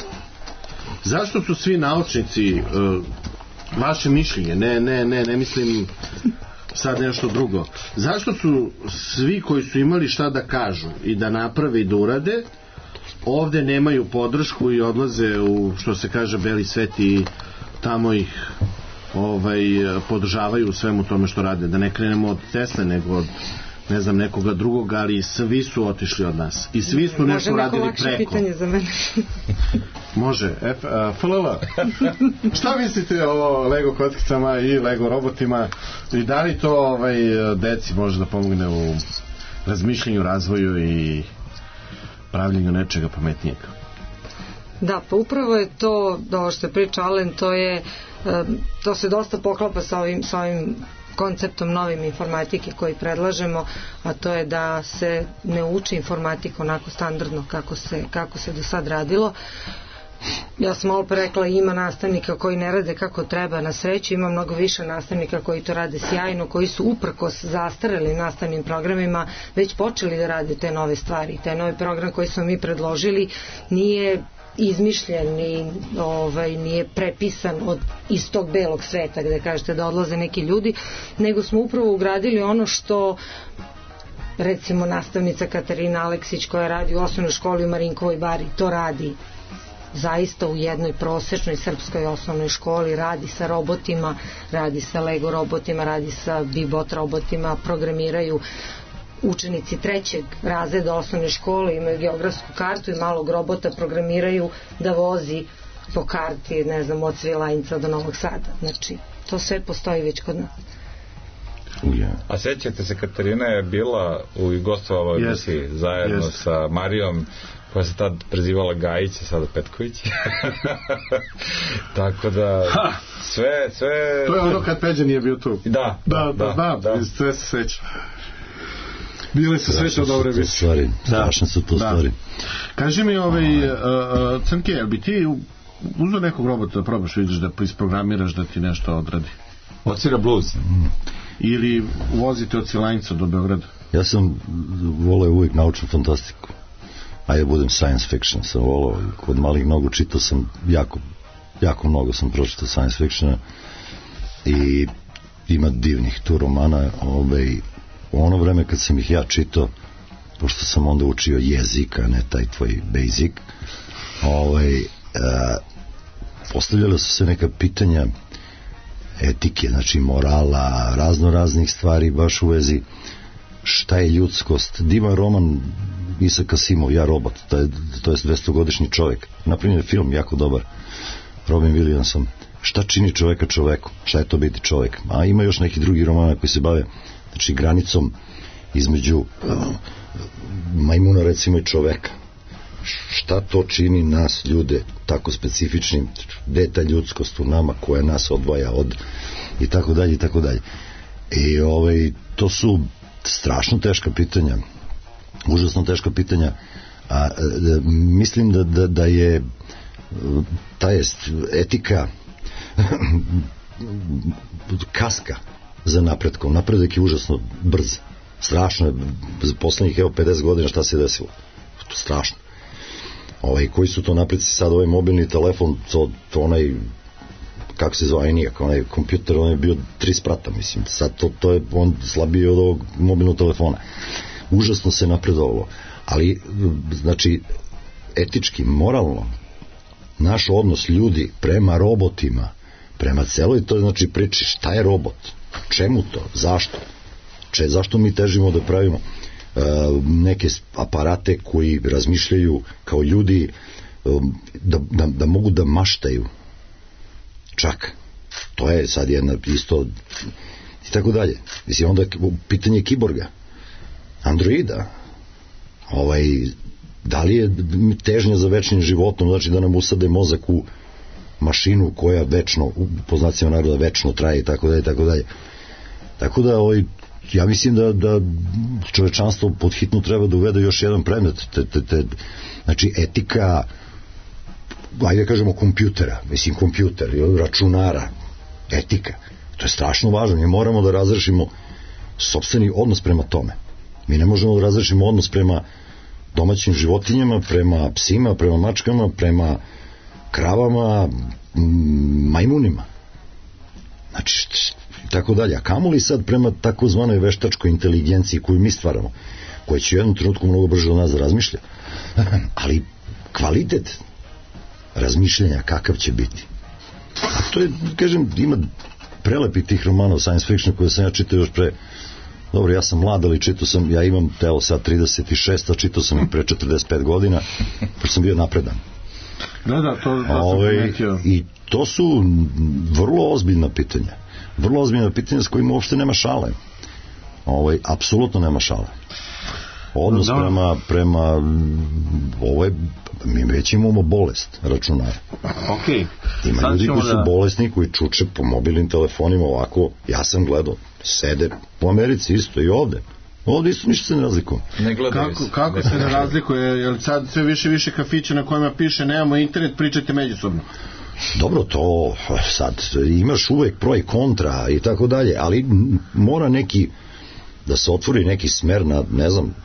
Zašto su svi naučnici, vaše mišljenje, ne, ne, ne, ne mislim sad nešto drugo, zašto su svi koji su imali šta da kažu i da naprave i da urade, ovde nemaju podršku i odlaze u, što se kaže, beli svet i tamo ih ovaj, podržavaju u svemu tome što rade? Da ne krenemo od Tesle, nego od, ne znam, nekoga drugog, ali svi su otišli od nas i svi su nešto radili preko. Može neko lakše pitanje za mene. Može. F, a, F L L. Šta mislite o Lego kockicama i Lego robotima i da li to ovaj, deci može da pomogne u razmišljanju, razvoju i pravljenju nečega pametnijeg? Da, pa upravo je to, ovo što je priča Alen, to je, to se dosta poklapa sa ovim, sa ovim konceptom novim informatike koji predlažemo, a to je da se ne uči informatika onako standardno kako se, kako se do sad radilo. Ja sam malo pre rekla, ima nastavnika koji ne rade kako treba, na sreću ima mnogo više nastavnika koji to rade sjajno, koji su uprkos zastareli nastavnim programima već počeli da rade te nove stvari. Taj novi program koji smo mi predložili nije izmišljen i ovaj, nije prepisan od iz tog belog sveta gde kažete da odlaze neki ljudi, nego smo upravo ugradili ono što recimo nastavnica Katarina Aleksić koja radi u osnovnoj školi u Marinkovoj bari, to radi zaista u jednoj prosečnoj srpskoj osnovnoj školi, radi sa robotima, radi sa Lego robotima, radi sa Bibot robotima, programiraju. Učenici trećeg razreda osnovne škole imaju geografsku kartu i malog robota programiraju da vozi po karti, ne znam, od Svilajnca do Novog Sada. Znači, to sve postoji već kod nas. A sećate se, Katarina je bila u gostovala yes. emisiji zajedno yes. sa Marijom, koja se tad prezivala Gajić, a sada Petković. Tako da sve, sve... To je ono kad Peđa nije bio tu. Da, da, da, da, da, da. Sve se seća. Bili su sve to dobre biti. Strašno su to stvari. Kaži mi, ovaj, uh, uh, Crnke, jel bi ti uzeo nekog robota da probaš, vidiš da isprogramiraš da ti nešto odradi? Ocira blues. Mm. Ili vozite od Svilajnca do Beograda? Ja sam voleo uvijek naučnu fantastiku. A ja budem science fiction. Sam voleo, kod malih nogu čitao sam jako, jako mnogo sam pročitao science fictiona i ima divnih tu romana, ovaj, u ono vreme kad sam ih ja čitao, pošto sam onda učio jezik, a ne taj tvoj basic, ovaj, e, postavljala su se neka pitanja etike, znači morala, razno raznih stvari, baš u vezi šta je ljudskost. Divan roman Isaka Asimov, Ja robot, to je, to je dvestogodišnji čovjek. Naprimjer, film jako dobar, Robin Williamson, šta čini čoveka čoveku, šta je to biti čovjek. A ima još neki drugi romana koji se bave, znači, granicom između uh, majmuna, recimo, i čoveka. Šta to čini nas, ljude, tako specifičnim, gde je ta ljudskost u nama koja nas odvaja od, i tako dalje, i tako dalje. I ovaj, to su strašno teška pitanja, užasno teška pitanja, a da, mislim da, da, da je ta jest etika kaska za napretkom. Napredak je užasno brz, strašno je, za poslednjih evo pedeset godina šta se desilo, to strašno. Ovaj, koji su to napredci sad, ovaj mobilni telefon, to, to onaj, kako se zove, nijak, onaj kompjuter, on je bio tri sprata, mislim, sad to, to je on slabiji od ovog mobilnog telefona. Užasno se napredovalo, ali znači etički, moralno, naš odnos ljudi prema robotima, prema celoj to, znači, priči šta je robot, čemu to, zašto, Če, zašto mi težimo da pravimo uh, neke aparate koji razmišljaju kao ljudi, um, da, da, da mogu da maštaju čak, to je sad jedna isto i tako dalje. Mislim, onda pitanje kiborga, androida, ovaj, da li je težnja za večnim životom, znači da nam usade mozak u mašinu koja večno, po znacima naroda večno traje i tako dalje, tako dalje. Tako da ovaj, ja mislim da, da čovečanstvo pod hitno treba da uvede još jedan predmet, te, te, te, znači etika, ajde kažemo kompjutera, mislim kompjuter, računara, etika, to je strašno važno, mi moramo da razrešimo sopstveni odnos prema tome. Mi ne možemo da razrešimo odnos prema domaćim životinjama, prema psima, prema mačkama, prema kravama, majmunima. Znači, i tako dalje. A kamoli sad prema takozvanoj veštačkoj inteligenciji koju mi stvaramo, koja će u jednom trenutku mnogo brže od nas da razmišlja. Ali kvalitet razmišljanja kakav će biti. A to je, kažem, ima prelepi tih romana o science fiction koje sam ja čitao još pre, dobro, ja sam mlad, ali čitao sam, ja imam teo sad trideset šest, a čitao sam ih pre četrdeset pet godina, pošto sam bio napredan. Da, da, to, to sam Ove, pometio. I to su vrlo ozbiljna pitanja. Vrlo ozbiljna pitanja s kojima uopšte nema šale. Ove, apsolutno nema šale. Odnos da. prema, prema ovo je, mi već imamo bolest računara. Ok. Ima Sad ljudi ćemo koji su da- bolesni, koji čuče po mobilnim telefonima ovako, ja sam gledao, sede u Americi isto i ovde. Ovde isto ništa se ne razlikuje. Ne gledaju Kako, se. kako se ne razlikuje, jer sad sve više više kafića na kojima piše nemamo internet, pričajte međusobno. Dobro, to sad imaš uvek pro i kontra i tako dalje, ali m, mora neki da se otvori neki smer na, ne znam,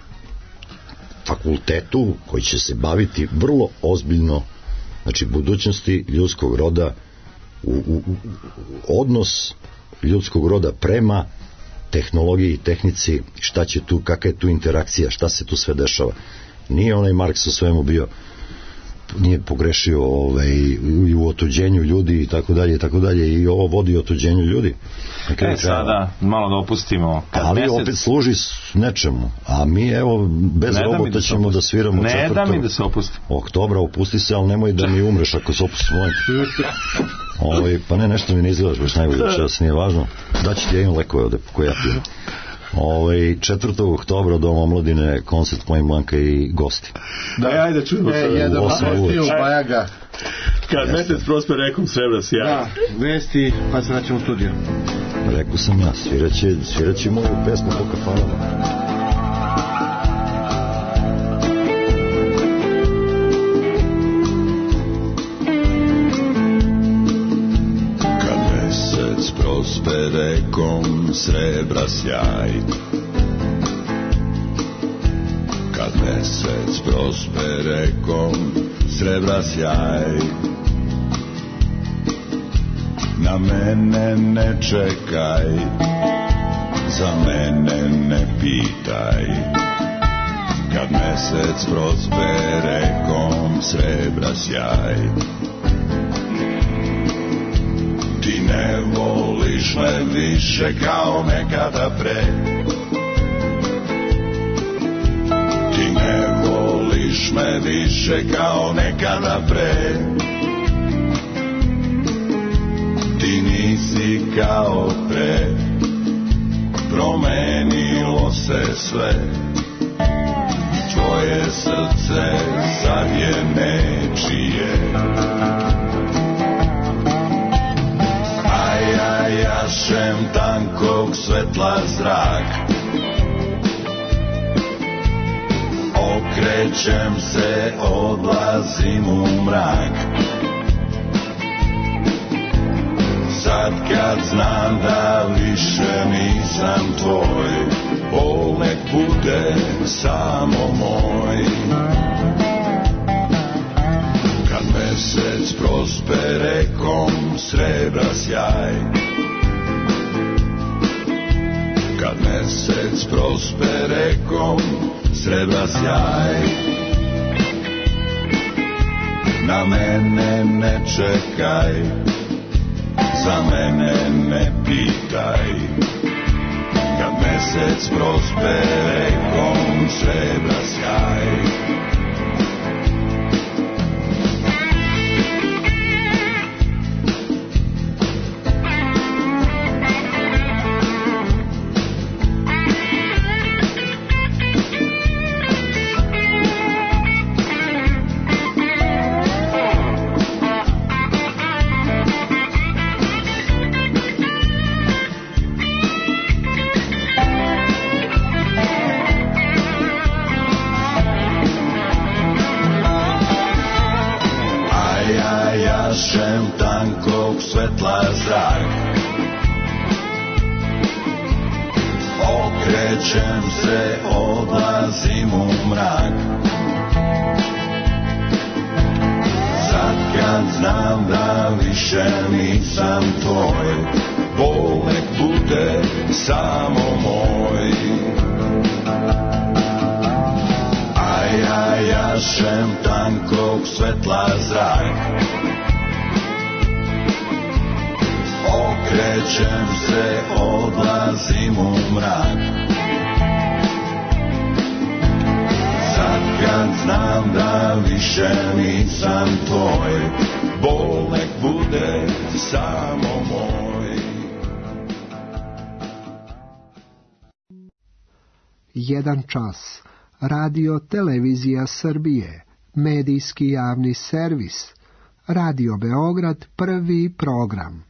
fakultetu koji će se baviti vrlo ozbiljno, znači budućnosti ljudskog roda, u, u, u, odnos ljudskog roda prema tehnologiji i tehnici, šta će tu, kakva je tu interakcija, šta se tu sve dešava. Nije onaj Marks u svemu bio, nije pogrešio ovaj, i u otuđenju ljudi i tako dalje i tako dalje, i ovo vodi otuđenju ljudi. Na kraju E, krajeva. sada malo da opustimo. Kad Ali mesec- opet služi s nečemu, a mi evo bez Ne da mi robota da se ćemo da opusti. sviramo Ne da četvrtog mi da se opusti. oktobra, opusti se, ali nemoj da mi umreš ako se opusti moj. Ovaj, pa ne, nešto mi ne izgledaš baš najbolje čas, nije važno. Daći ti ja imam lekove ovde koje ja pijem. Ovaj, četvrtog oktobra Dom omladine, koncert Plain Blanka i gosti. Da, ajde čujemo E, jedan osam vesti u uveče. Bajaga. Kad mesec prosper rekom srebra sjaj. Da, vesti, pa se naćemo u studiju. Rekao sam ja, sviraće, sviraće moju pesmu po kafanama. Kad mesec prosperekom srebra sjaj, kad mesec prosperekom srebra sjaj, na mene ne čekaj, za mene ne pitaj, kad mesec prosperekom srebra sjaj. Ti ne voliš me više kao nekada pre, ti ne voliš me više kao nekada pre, ti nisi kao pre, promenilo se sve, tvoje srce sad je nečije. Ja jašem tankog svetla zrak, okrećem se, odlazim u mrak. Sad kad znam da više nisam tvoj, bol nek bude samo moj. Kad mesec prosperekom srebra sjaj, kad mesec prosperekom srebra sjaj, na mene ne čekaj, za mene ne pitaj, kad mesec prosperekom srebra sjaj. zrak. Okrećem se, odlazim u mrak. Sad kad znam da više nisam tvoj, bol nek bude samo moj. A ja jašem tankog svetla zrak. Okrećem se, odlazim u mrak. Sad kad znam da više nisam tvoj, bol nek bude samo moj. Jedan čas. Radio Televizija Srbije. Medijski javni servis. Radio Beograd, prvi program.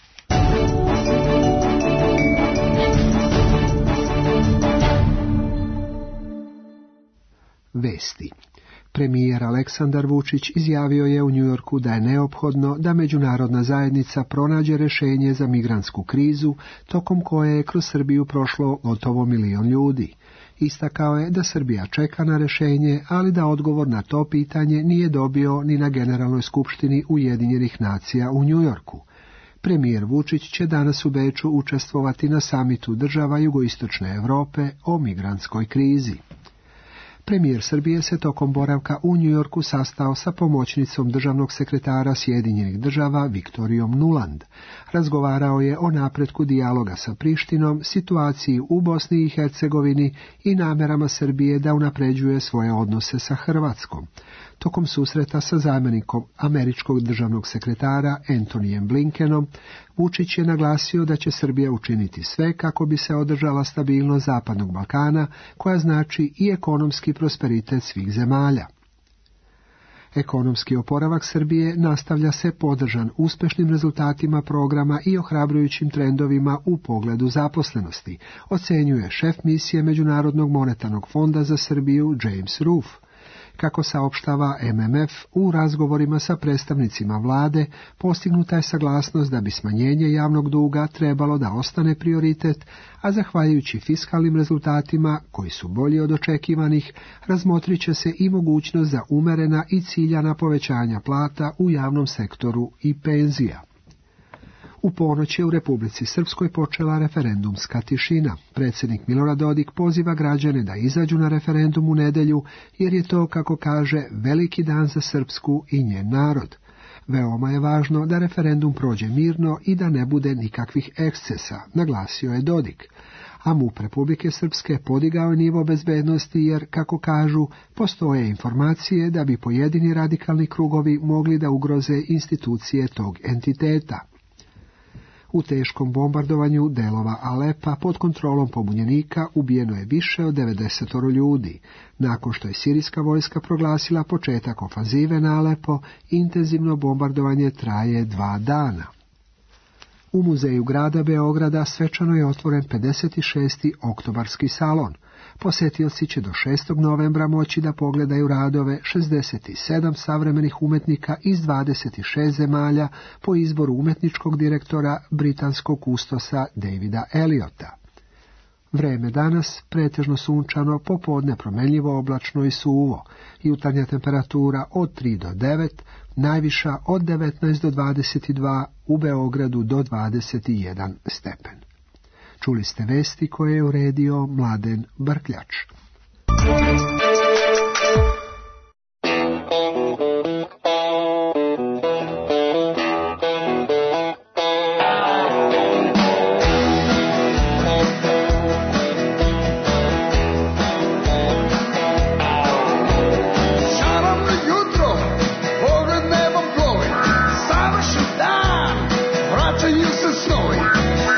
Vesti. Premijer Aleksandar Vučić izjavio je u Njujorku da je neophodno da međunarodna zajednica pronađe rješenje za migrantsku krizu, tokom koje je kroz Srbiju prošlo gotovo milion ljudi. Istakao je da Srbija čeka na rješenje, ali da odgovor na to pitanje nije dobio ni na Generalnoj skupštini Ujedinjenih nacija u Njujorku. Premijer Vučić će danas u Beču učestvovati na samitu država jugoistočne Europe o migrantskoj krizi. Premijer Srbije se tokom boravka u Njujorku sastao sa pomoćnicom državnog sekretara Sjedinjenih država Viktorijom Nuland. Razgovarao je o napretku dijaloga sa Prištinom, situaciji u Bosni i Hercegovini i namerama Srbije da unapređuje svoje odnose sa Hrvatskom. Tokom susreta sa zamjenikom američkog državnog sekretara Antonijem Blinkenom, Vučić je naglasio da će Srbija učiniti sve kako bi se održala stabilnost Zapadnog Balkana, koja znači i ekonomski prosperitet svih zemalja. Ekonomski oporavak Srbije nastavlja se podržan uspešnim rezultatima programa i ohrabrujućim trendovima u pogledu zaposlenosti, ocenjuje šef misije Međunarodnog monetarnog fonda za Srbiju James Roof. Kako saopštava M M F, u razgovorima sa predstavnicima vlade postignuta je saglasnost da bi smanjenje javnog duga trebalo da ostane prioritet, a zahvaljujući fiskalnim rezultatima, koji su bolji od očekivanih, razmotrit će se i mogućnost za umerena i ciljana povećanja plata u javnom sektoru i penzija. U ponoć je u Republici Srpskoj počela referendumska tišina. Predsjednik Milorad Dodik poziva građane da izađu na referendum u nedjelju, jer je to, kako kaže, veliki dan za Srpsku i njen narod. Veoma je važno da referendum prođe mirno i da ne bude nikakvih ekscesa, naglasio je Dodik. A MUP Republike Srpske podigao je nivo bezbednosti jer, kako kažu, postoje informacije da bi pojedini radikalni krugovi mogli da ugroze institucije tog entiteta. U teškom bombardovanju delova Alepa pod kontrolom pobunjenika ubijeno je više od devedeset ljudi. Nakon što je sirijska vojska proglasila početak ofanzive na Alepo, intenzivno bombardovanje traje dva dana. U muzeju grada Beograda svečano je otvoren pedeset šesti oktobarski salon. Posjetioci će do šestog novembra moći da pogledaju radove šezdeset sedam savremenih umetnika iz dvadeset šest zemalja po izboru umetničkog direktora britanskog kustosa Davida Eliota. Vreme danas pretežno sunčano, popodne promenljivo oblačno i suvo, jutarnja temperatura od tri do devet, najviša od devetnaest do dvadeset dva, u Beogradu do dvadeset jedan stepen. Čuli ste vesti koje je uredio Mladen Brkljač.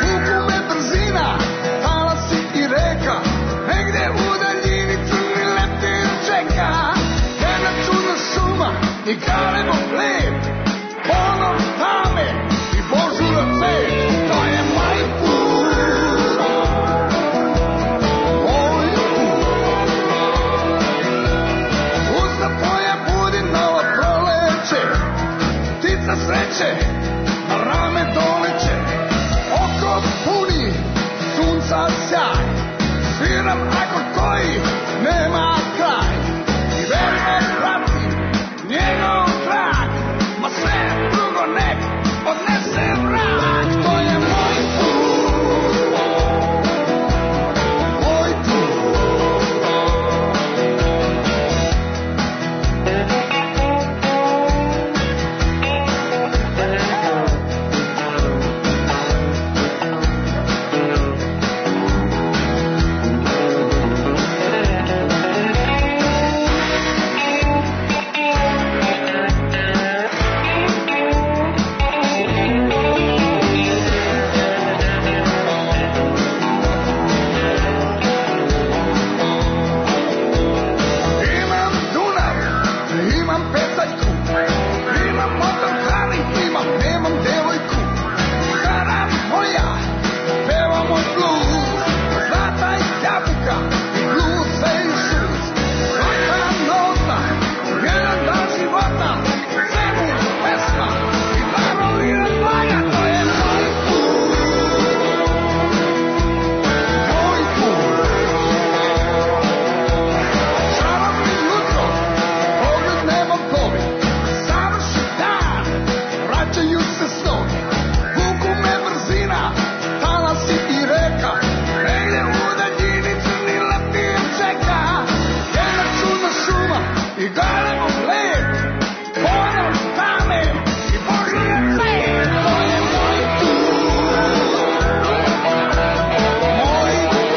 Negde u daljini crni lep nema kraj. I verno prati njegov trak, ma sve drugo nek odnese mrak. To je moj put, moj put. Imam Dunav, imam petaljku, imam motor hrani, imam, nemam devojku. Stara moja, peva moj blues, zlata i jabuka, i gluse i šuz. Svaka nota, jedan dan života, svemu pesma, i darovi razvaja, to je moj put, moj put. Čarobni jutro, pogled nebom tovi, završi dan, vraćaju se snovi. Vuku me brzina, talasi i reka, negdje u daljini crni leptir čeka. Jedna čudna šuma i galebom led, poljom tame i Božije cvet. To je moj put, moj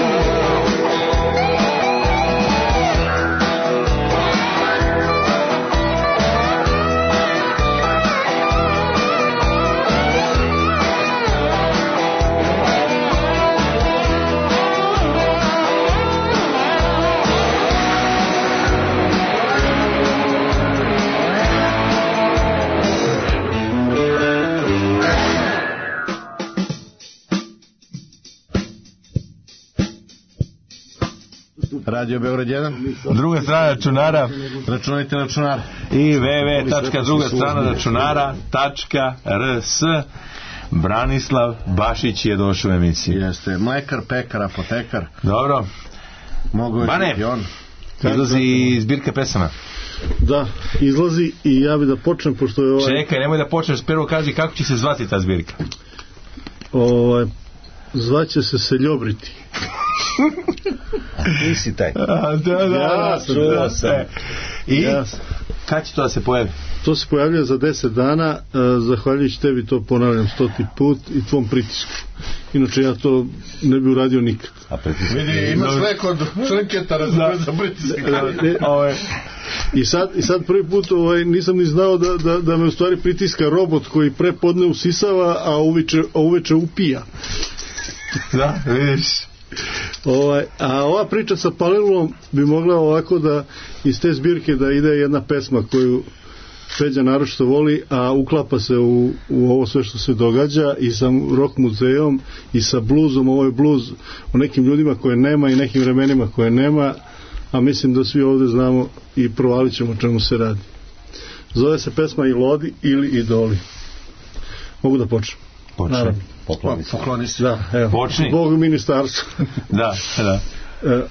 Radio Beograd jedan. Druga strana računara Računajte računar. i w w w tačka druga strana računara tačka r s. Branislav Bašić je došao u emisiju. Jeste mlekar, pekar, apotekar. Dobro. Mogu je Bane, biti on. izlazi zbirka pesama. Da, izlazi i ja bi da počnem, pošto je ovaj... Čekaj, nemoj da počneš, prvo kaži kako će se zvati ta zbirka. ovaj zvaće se Seljobriti. Nisi taj. A, da, da, Ja sam, čuo ja se. I Ja kad će to da se pojavi? To se pojavlja za deset dana, e, zahvaljujući tebi to ponavljam stoti put i tvom pritisku. Inače ja to ne bi uradio nikad. A pritisak. Vidi, imaš sve kod členketara za, za pritisak. E, Ovo I sad, i sad prvi put ovaj, nisam ni znao da, da, da me u stvari pritiska robot koji prepodne usisava, a uveče, a uveče upija. da, vidiš. Ovaj, a ova priča sa Palilulom bi mogla ovako da iz te zbirke da ide jedna pesma koju Feđa naročito voli, a uklapa se u, u ovo sve što se događa i sa rock muzejom i sa bluzom. Ovo je bluz o nekim ljudima koje nema i nekim vremenima koje nema, a mislim da svi ovde znamo i provalit ćemo o čemu se radi. Zove se pesma Ilodi ili Idoli. Mogu da počnem? Počni. Naravno. Pokloni se. Pokloni se. Da, evo. Počni. Bog ministarstva. Da, da. E,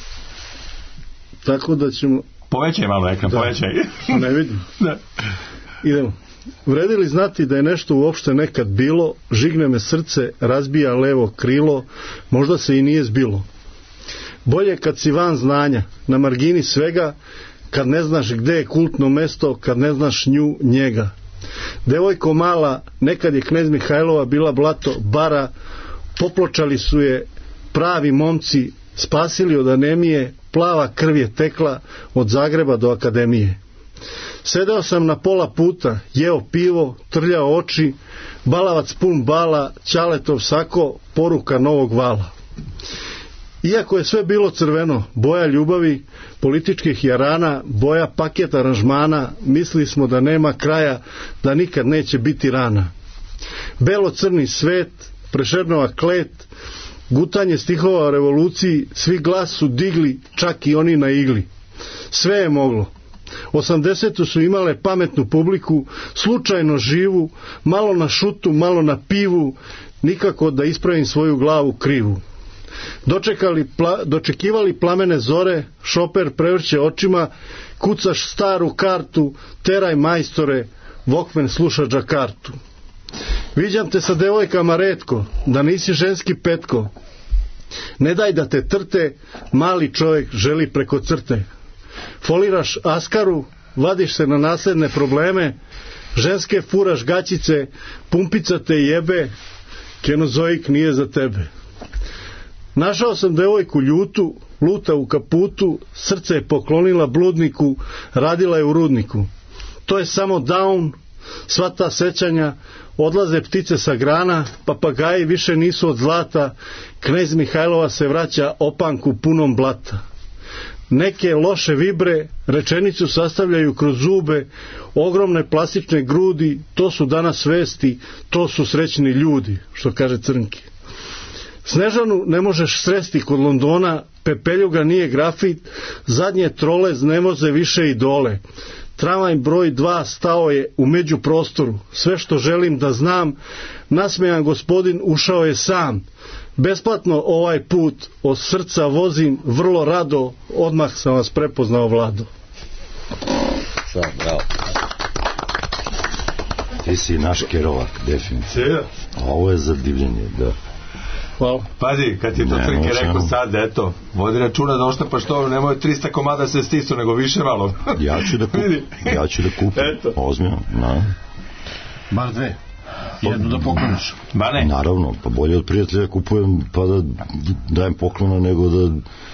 tako da ćemo... Povećaj malo ekran, Da. povećaj. Ne vidim. Da. Idemo. Vredi li znati da je nešto uopšte nekad bilo, žigne me srce, razbija levo krilo, možda se i nije zbilo. Bolje kad si van znanja, na margini svega, kad ne znaš gde je kultno mesto, kad ne znaš nju, njega. Devojko mala, nekad je knez Mihajlova bila blato, bara, popločali su je pravi momci, spasili od anemije, plava krv je tekla od Zagreba do akademije. Sedeo sam na pola puta, jeo pivo, trljao oči, balavac pun bala, ćaletov sako, poruka novog vala. Iako je sve bilo crveno, boja ljubavi, političkih jarana, boja paket aranžmana, mislili smo da nema kraja, da nikad neće biti rana. Belo-crni svet, Prešernova klet, gutanje stihova o revoluciji, svi glas su digli, čak i oni na igli. Sve je moglo. osamdesete su imale pametnu publiku, slučajno živu, malo na šutu, malo na pivu, nikako da ispravim svoju glavu krivu. Dočekali, pla, dočekivali plamene zore, šoper prevrće očima, kucaš staru kartu, teraj majstore, Walkman sluša Džakartu. Viđam te sa devojkama retko, da nisi ženski petko. Ne daj da te trte, mali čovjek želi preko crte. Foliraš askaru, vadiš se na nasledne probleme, ženske furaš gaćice, pumpica te jebe, kenozoik nije za tebe. Našao sam devojku ljutu, luta u kaputu, srce je poklonila bludniku, radila je u rudniku. To je samo down, sva ta sećanja, odlaze ptice sa grana, papagaji više nisu od zlata, knez Mihajlova se vraća opanku punom blata. Neke loše vibre rečenicu sastavljaju kroz zube, ogromne plastične grudi, to su danas vesti, to su srećni ljudi, što kaže Crnki. Snežanu ne možeš sresti kod Londona, Pepeljuga nije grafit, zadnje trole ne voze više i dole. Tramvaj broj dva stao je u međuprostoru, sve što želim da znam, nasmejan gospodin ušao je sam. Besplatno ovaj put od srca vozim vrlo rado, odmah sam vas prepoznao, Vlado. Sam, bravo. Ti si naš Kerovak, definitivno. A ovo je zadivljenje, da. Hvala. Pazi, kad ti to Crnke rekao sad, eto, vodi računa da oštapaš to, nemoj trista komada se stisu, nego više malo. Ja ću da kupim, ja ću da kupim, ozbiljno, na. Bar dve. Jednu da pokloniš. Ba ne. Naravno, pa bolje od prijatelja kupujem pa da dajem poklona nego da...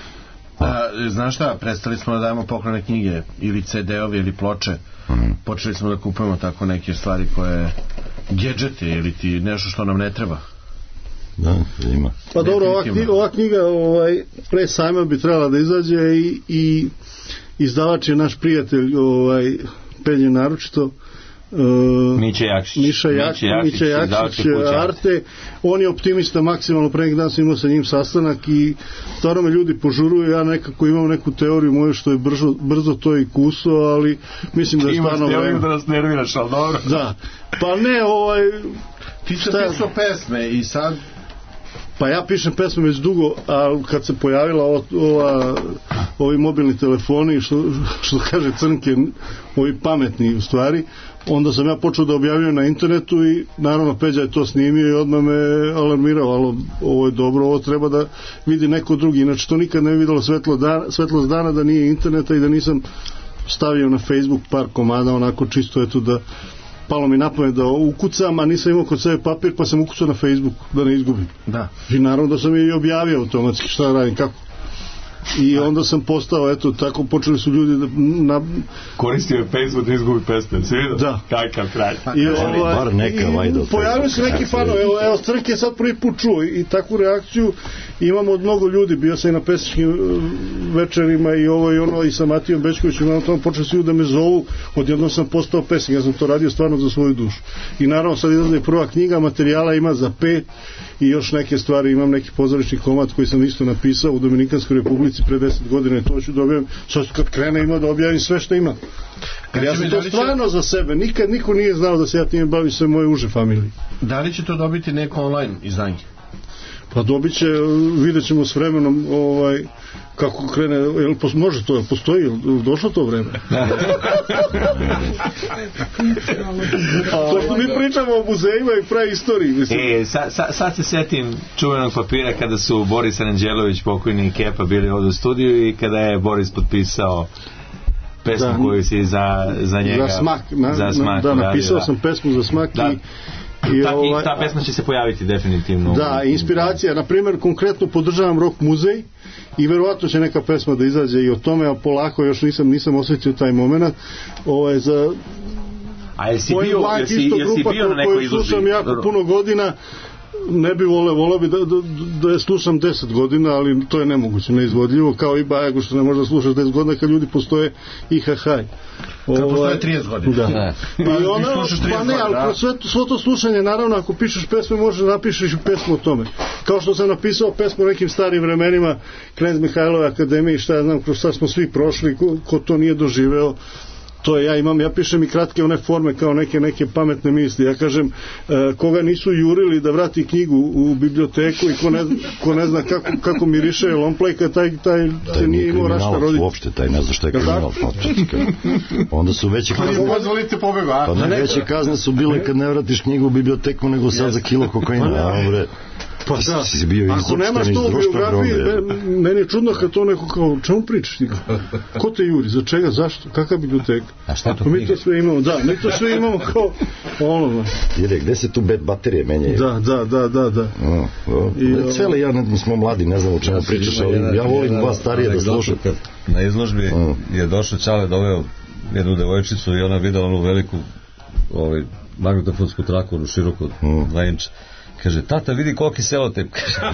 A, znaš šta, prestali smo da dajemo poklone knjige ili ce de-ovi ili ploče. Mm. Počeli smo da kupujemo tako neke stvari koje gadžete ili ti nešto što nam ne treba. Da, ima. Pa dobro, ova knjiga, ova knjiga ovaj, pre sajma bi trebala da izađe i, i izdavač je naš prijatelj ovaj, Pelje naročito Uh, Mića Jakšić Miša Jakšić, Mića Jakšić Arte. On je optimista maksimalno, pre nekog dana sam imao sa njim sastanak i stvarno me ljudi požuruju, ja nekako imam neku teoriju moju što je brzo, brzo to i kuso, ali mislim da je stvarno imaš teoriju da nas nerviraš, ali dobro. Da, pa ne ovaj ti se pisao pesme i sad pa ja pišem pesme već dugo, a kad se pojavila ova, ova, ovi mobilni telefoni, što, što kaže Crnke, ovi pametni u stvari, onda sam ja počeo da objavljam na internetu i naravno Peđa je to snimio i odmah me alarmirao, ali ovo je dobro, ovo treba da vidi neko drugi, inače to nikad ne bi videlo svetlo dana, svetlost dana da nije interneta i da nisam stavio na Facebook par komada, onako čisto eto da palo mi napamet da ukucam, a nisam imao kod sebe papir, pa sam ukucao na Facebook da ne izgubim. Da. I naravno da sam je i objavio automatski šta radim, kako. I onda sam postao, eto, tako počeli su ljudi da... Na... Koristio je Facebook da izgubi pesme, si vidio? Da. Kakav kralj. I, ovaj, bar neka vajda. Pojavili se neki fanovi, evo, evo Crnke je sad prvi put čuo i takvu reakciju imamo od mnogo ljudi, bio sam i na pesničkim večerima i ovo i ono i sa Matijom Bećkovićem, imamo tamo počeli su da me zovu, odjednom sam postao pesnik, ja sam to radio stvarno za svoju dušu. I naravno sad izlazi prva knjiga, materijala ima za pet i još neke stvari, imam neki pozorišni komad koji sam isto napisao u Dominikanskoj Republici pre deset godina i to ću da objavim, sad kad krene ima da objavim sve što ima. Jer ja sam to stvarno za sebe, nikad niko nije znao da se ja time bavim, sve moje uže familije. Da li će to dobiti neko online izdanje? Pa dobit će, vidjet ćemo s vremenom ovaj, kako krene, jel, može to, jel postoji, jel došlo to vreme? To što mi pričamo o muzejima i praistoriji, mislim. E, sa, sa, sad se setim čuvenog papira kada su Boris Aranđelović, pokojni Kepa, bili ovdje u studiju i kada je Boris potpisao pesmu da, koju si za, za njega... Za smak, na, za smak da, napisao da. sam pesmu za smak da. i I, ta, ovaj, i ta pesma će se pojaviti definitivno. Da, inspiracija, na primjer konkretno podržavam Rock muzej i verovatno će neka pesma da izađe i o tome, a polako još nisam nisam osjetio taj moment. Ovaj za A jesi bio, jesi, jesi bio na nekoj izložbi? Slušam jako puno godina, ne bi voleo, voleo bi da, da, da je slušam deset godina, ali to je nemoguće, neizvodljivo, kao i Bajagu što ne može da slušaš deset godina kad ljudi postoje i hahaj. Kad postoje trideset godina. Da. Ne. I ona, pa ne, ali sve, sve to slušanje, naravno, ako pišeš pesme, možeš da napišeš i pesmu o tome. Kao što sam napisao pesmu o nekim starim vremenima, Knez Mihajlove akademije, šta ja znam, kroz šta smo svi prošli, ko, ko to nije doživeo, To je, ja imam, ja pišem i kratke one forme kao neke neke pametne misli. Ja kažem, e, koga nisu jurili da vrati knjigu u biblioteku i ko ne, ko ne zna kako, kako miriše lomplejka, taj, taj, taj nije imao rašta roditi. Uopšte, taj ne zna šta je kriminal. Onda su veće kazne... Pozvolite pobegu, a? Pa ne, veće kazne su bile kad ne vratiš knjigu u biblioteku nego sad za kilo kokaina. Pa da, ako nemaš to u biografiji, meni je čudno kad to neko kao, čemu pričaš ti? Ko te juri, za čega, zašto, kakva biblioteka? A šta to knjiga? Mi to sve imamo, da, mi to sve imamo kao ono. Jede, gde se tu baterije menjaju? Da, da, da, da, da. Cele, ja ne, smo mladi, ne znam o čemu pričaš, ali ja volim dva starije da slušam. Na izložbi je došao Čale, doveo jednu devojčicu i ona videla onu veliku ovaj, magnetofonsku traku, onu široku, dva inča. Kaže, tata, vidi koliki selotejp.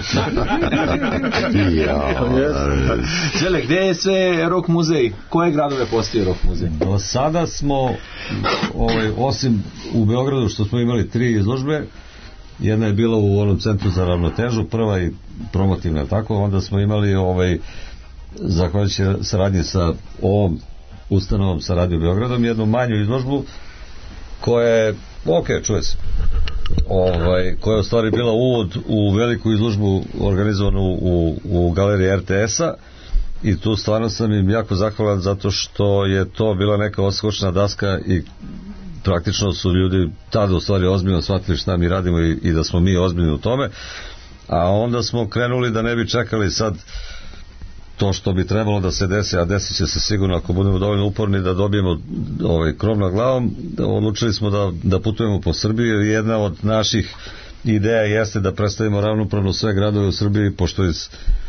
Žele, gde je sve rock muzej? Koje gradove postoji rock muzej? Do sada smo, ovaj, osim u Beogradu što smo imali tri izložbe, jedna je bila u onom centru za ravnotežu, prva i promotivna, tako, onda smo imali, ovaj, zahvaljujući saradnji sa ovom ustanovom sa Radio Beogradom, jednu manju izložbu koja je, ok, čuje se, ovaj, koja je u stvari bila uvod u veliku izložbu organizovanu u, u galeriji er te es-a i tu stvarno sam im jako zahvalan zato što je to bila neka odskočna daska i praktično su ljudi tada u stvari ozbiljno shvatili šta mi radimo i, i da smo mi ozbiljni u tome, a onda smo krenuli da ne bi čekali sad to što bi trebalo da se desi, a desit će se sigurno ako budemo dovoljno uporni da dobijemo ovaj krov nad glavom. Odlučili smo da, da putujemo po Srbiji i jedna od naših ideja jeste da predstavimo ravnopravno sve gradove u Srbiji, pošto iz,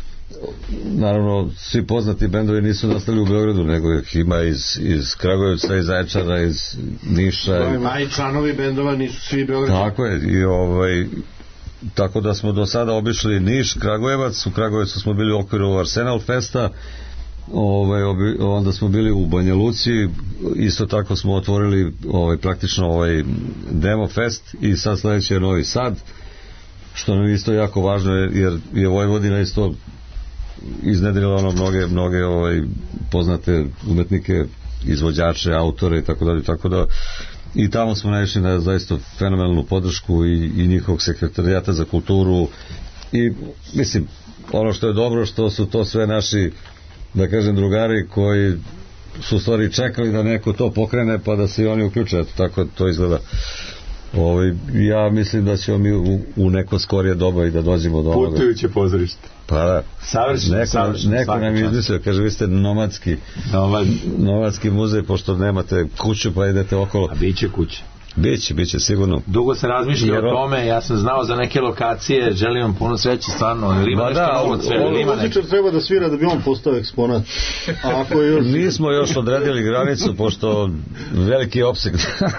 naravno svi poznati bendovi nisu nastali u Beogradu, nego ih ima iz, iz Kragujevca, iz Zaječara, iz Niša. A i članovi bendova nisu svi Beogradu. Tako je, i ovaj tako da smo do sada obišli Niš, Kragujevac, u Kragujevcu smo bili u okviru Arsenal Festa, ovaj, obi, onda smo bili u Banja Luci, isto tako smo otvorili ovaj, praktično ovaj Demo Fest i sad sledeći je Novi Sad, što nam isto jako važno jer je Vojvodina isto iznedrila ono mnoge, mnoge ovaj, poznate umetnike, izvođače, autore i tako dalje, tako da i tamo smo naišli na zaista fenomenalnu podršku i, i njihovog sekretarijata za kulturu i mislim ono što je dobro što su to sve naši da kažem drugari koji su u stvari čekali da neko to pokrene pa da se i oni uključe, eto tako to izgleda. Ovaj, ja mislim da ćemo mi u, u neko skorije doba i da dođemo do onoga. Putujuće pozorište. Pa da. Savršeno, neko, savršeno, neko nam je izmislio, kaže vi ste nomadski Nomad. nomadski muzej, pošto nemate kuću pa idete okolo. A biće kuće. Biće, biće sigurno. Dugo se razmišlja Jer... o tome, ja sam znao za neke lokacije, želim vam puno sreće stvarno, ili ima ba nešto da, novo od svega, ili ima neki... Muzičar treba da svira da bi on postao eksponat. A ako je još... Nismo još odredili granicu, pošto veliki opseg.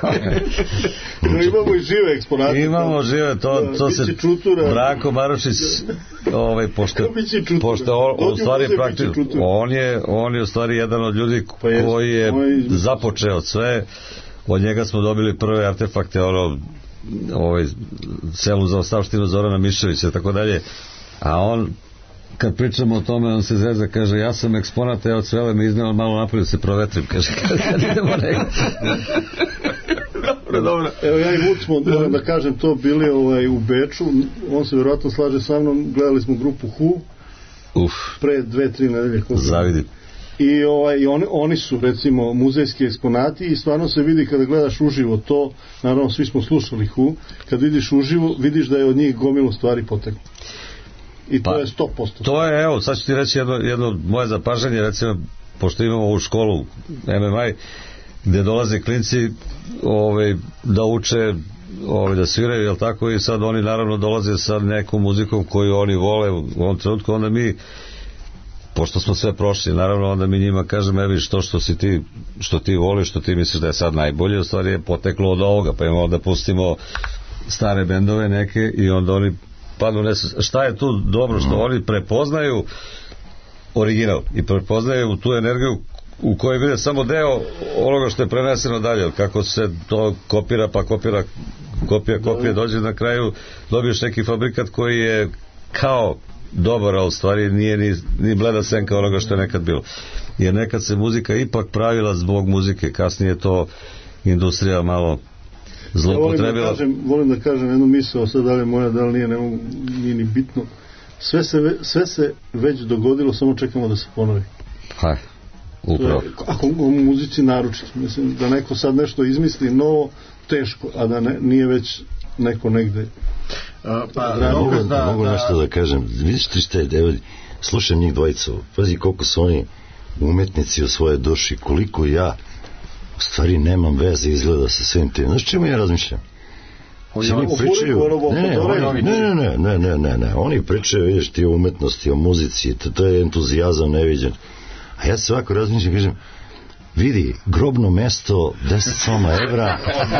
No, imamo i žive eksponate. Imamo žive, to, da, to se čutura. Branko Marušić ovaj, pošto, pošto on, u stvari prakti, on, je, on je u stvari jedan od ljudi pa je, koji je ovaj... započeo sve. Od njega smo dobili prve artefakte, ono, ovaj, celu zaostavštinu Zorana Miševića, tako dalje, a on, kad pričamo o tome, on se zeza, kaže, ja sam eksponat, evo cvele me izneo malo napolju, se provetrim, kaže, kad, kad idemo nekako. Dobro, dobro. Evo ja i Vuk smo, moram da kažem, to bili ovaj, u Beču, on se vjerojatno slaže sa mnom, gledali smo grupu Hu, Uf. pre dve, tri nedelje. Zavidim. I, ovaj, i oni, oni su recimo muzejski eksponati i stvarno se vidi kada gledaš uživo to, naravno svi smo slušali Hu, kad vidiš uživo vidiš da je od njih gomilu stvari poteklo i to pa, je sto posto. To je, evo, sad ću ti reći jedno, jedno moje zapažanje, recimo, pošto imamo ovu školu em em i gde dolaze klinci ovaj, da uče ovaj, da sviraju, jel tako, i sad oni naravno dolaze sa nekom muzikom koju oni vole u ovom trenutku, onda mi pošto smo sve prošli, naravno onda mi njima kažem, evi što što si ti, što ti voliš, što ti misliš da je sad najbolje, u stvari je poteklo od ovoga, pa imamo da pustimo stare bendove neke i onda oni padnu nesu. Šta je tu dobro, što oni prepoznaju original i prepoznaju tu energiju u kojoj vide samo deo onoga što je preneseno dalje, kako se to kopira, pa kopira kopija, kopija, dođe na kraju, dobiješ neki fabrikat koji je kao dobar, a u stvari nije ni, ni bleda senka onoga što je nekad bilo. Jer nekad se muzika ipak pravila zbog muzike, kasnije to industrija malo zloupotrebila. Ja volim da kažem, volim da kažem jednu misao, sad da li je moja, da li nije, ne mogu, nije ni bitno. Sve se, ve, sve se već dogodilo, samo čekamo da se ponovi. Haj, upravo. Je, ako u muzici naručiti, mislim da neko sad nešto izmisli novo, teško, a da ne, nije već neko negde. A, pa, da, mogu, da, mogu da, nešto da kažem. Vidiš ti šta je, evo, slušam njih dvojicu, pazi koliko su oni umetnici u svoje duši, koliko ja u stvari nemam veze izgleda sa svim tim. Znaš čemu ja razmišljam? Oni pričaju, ne, ne, ne, ne, ne, ne, ne, oni pričaju, vidiš ti o umetnosti, o muzici, to, to je entuzijazam neviđen. A ja se ovako razmišljam, kažem, vidi, grobno mesto deset soma evra,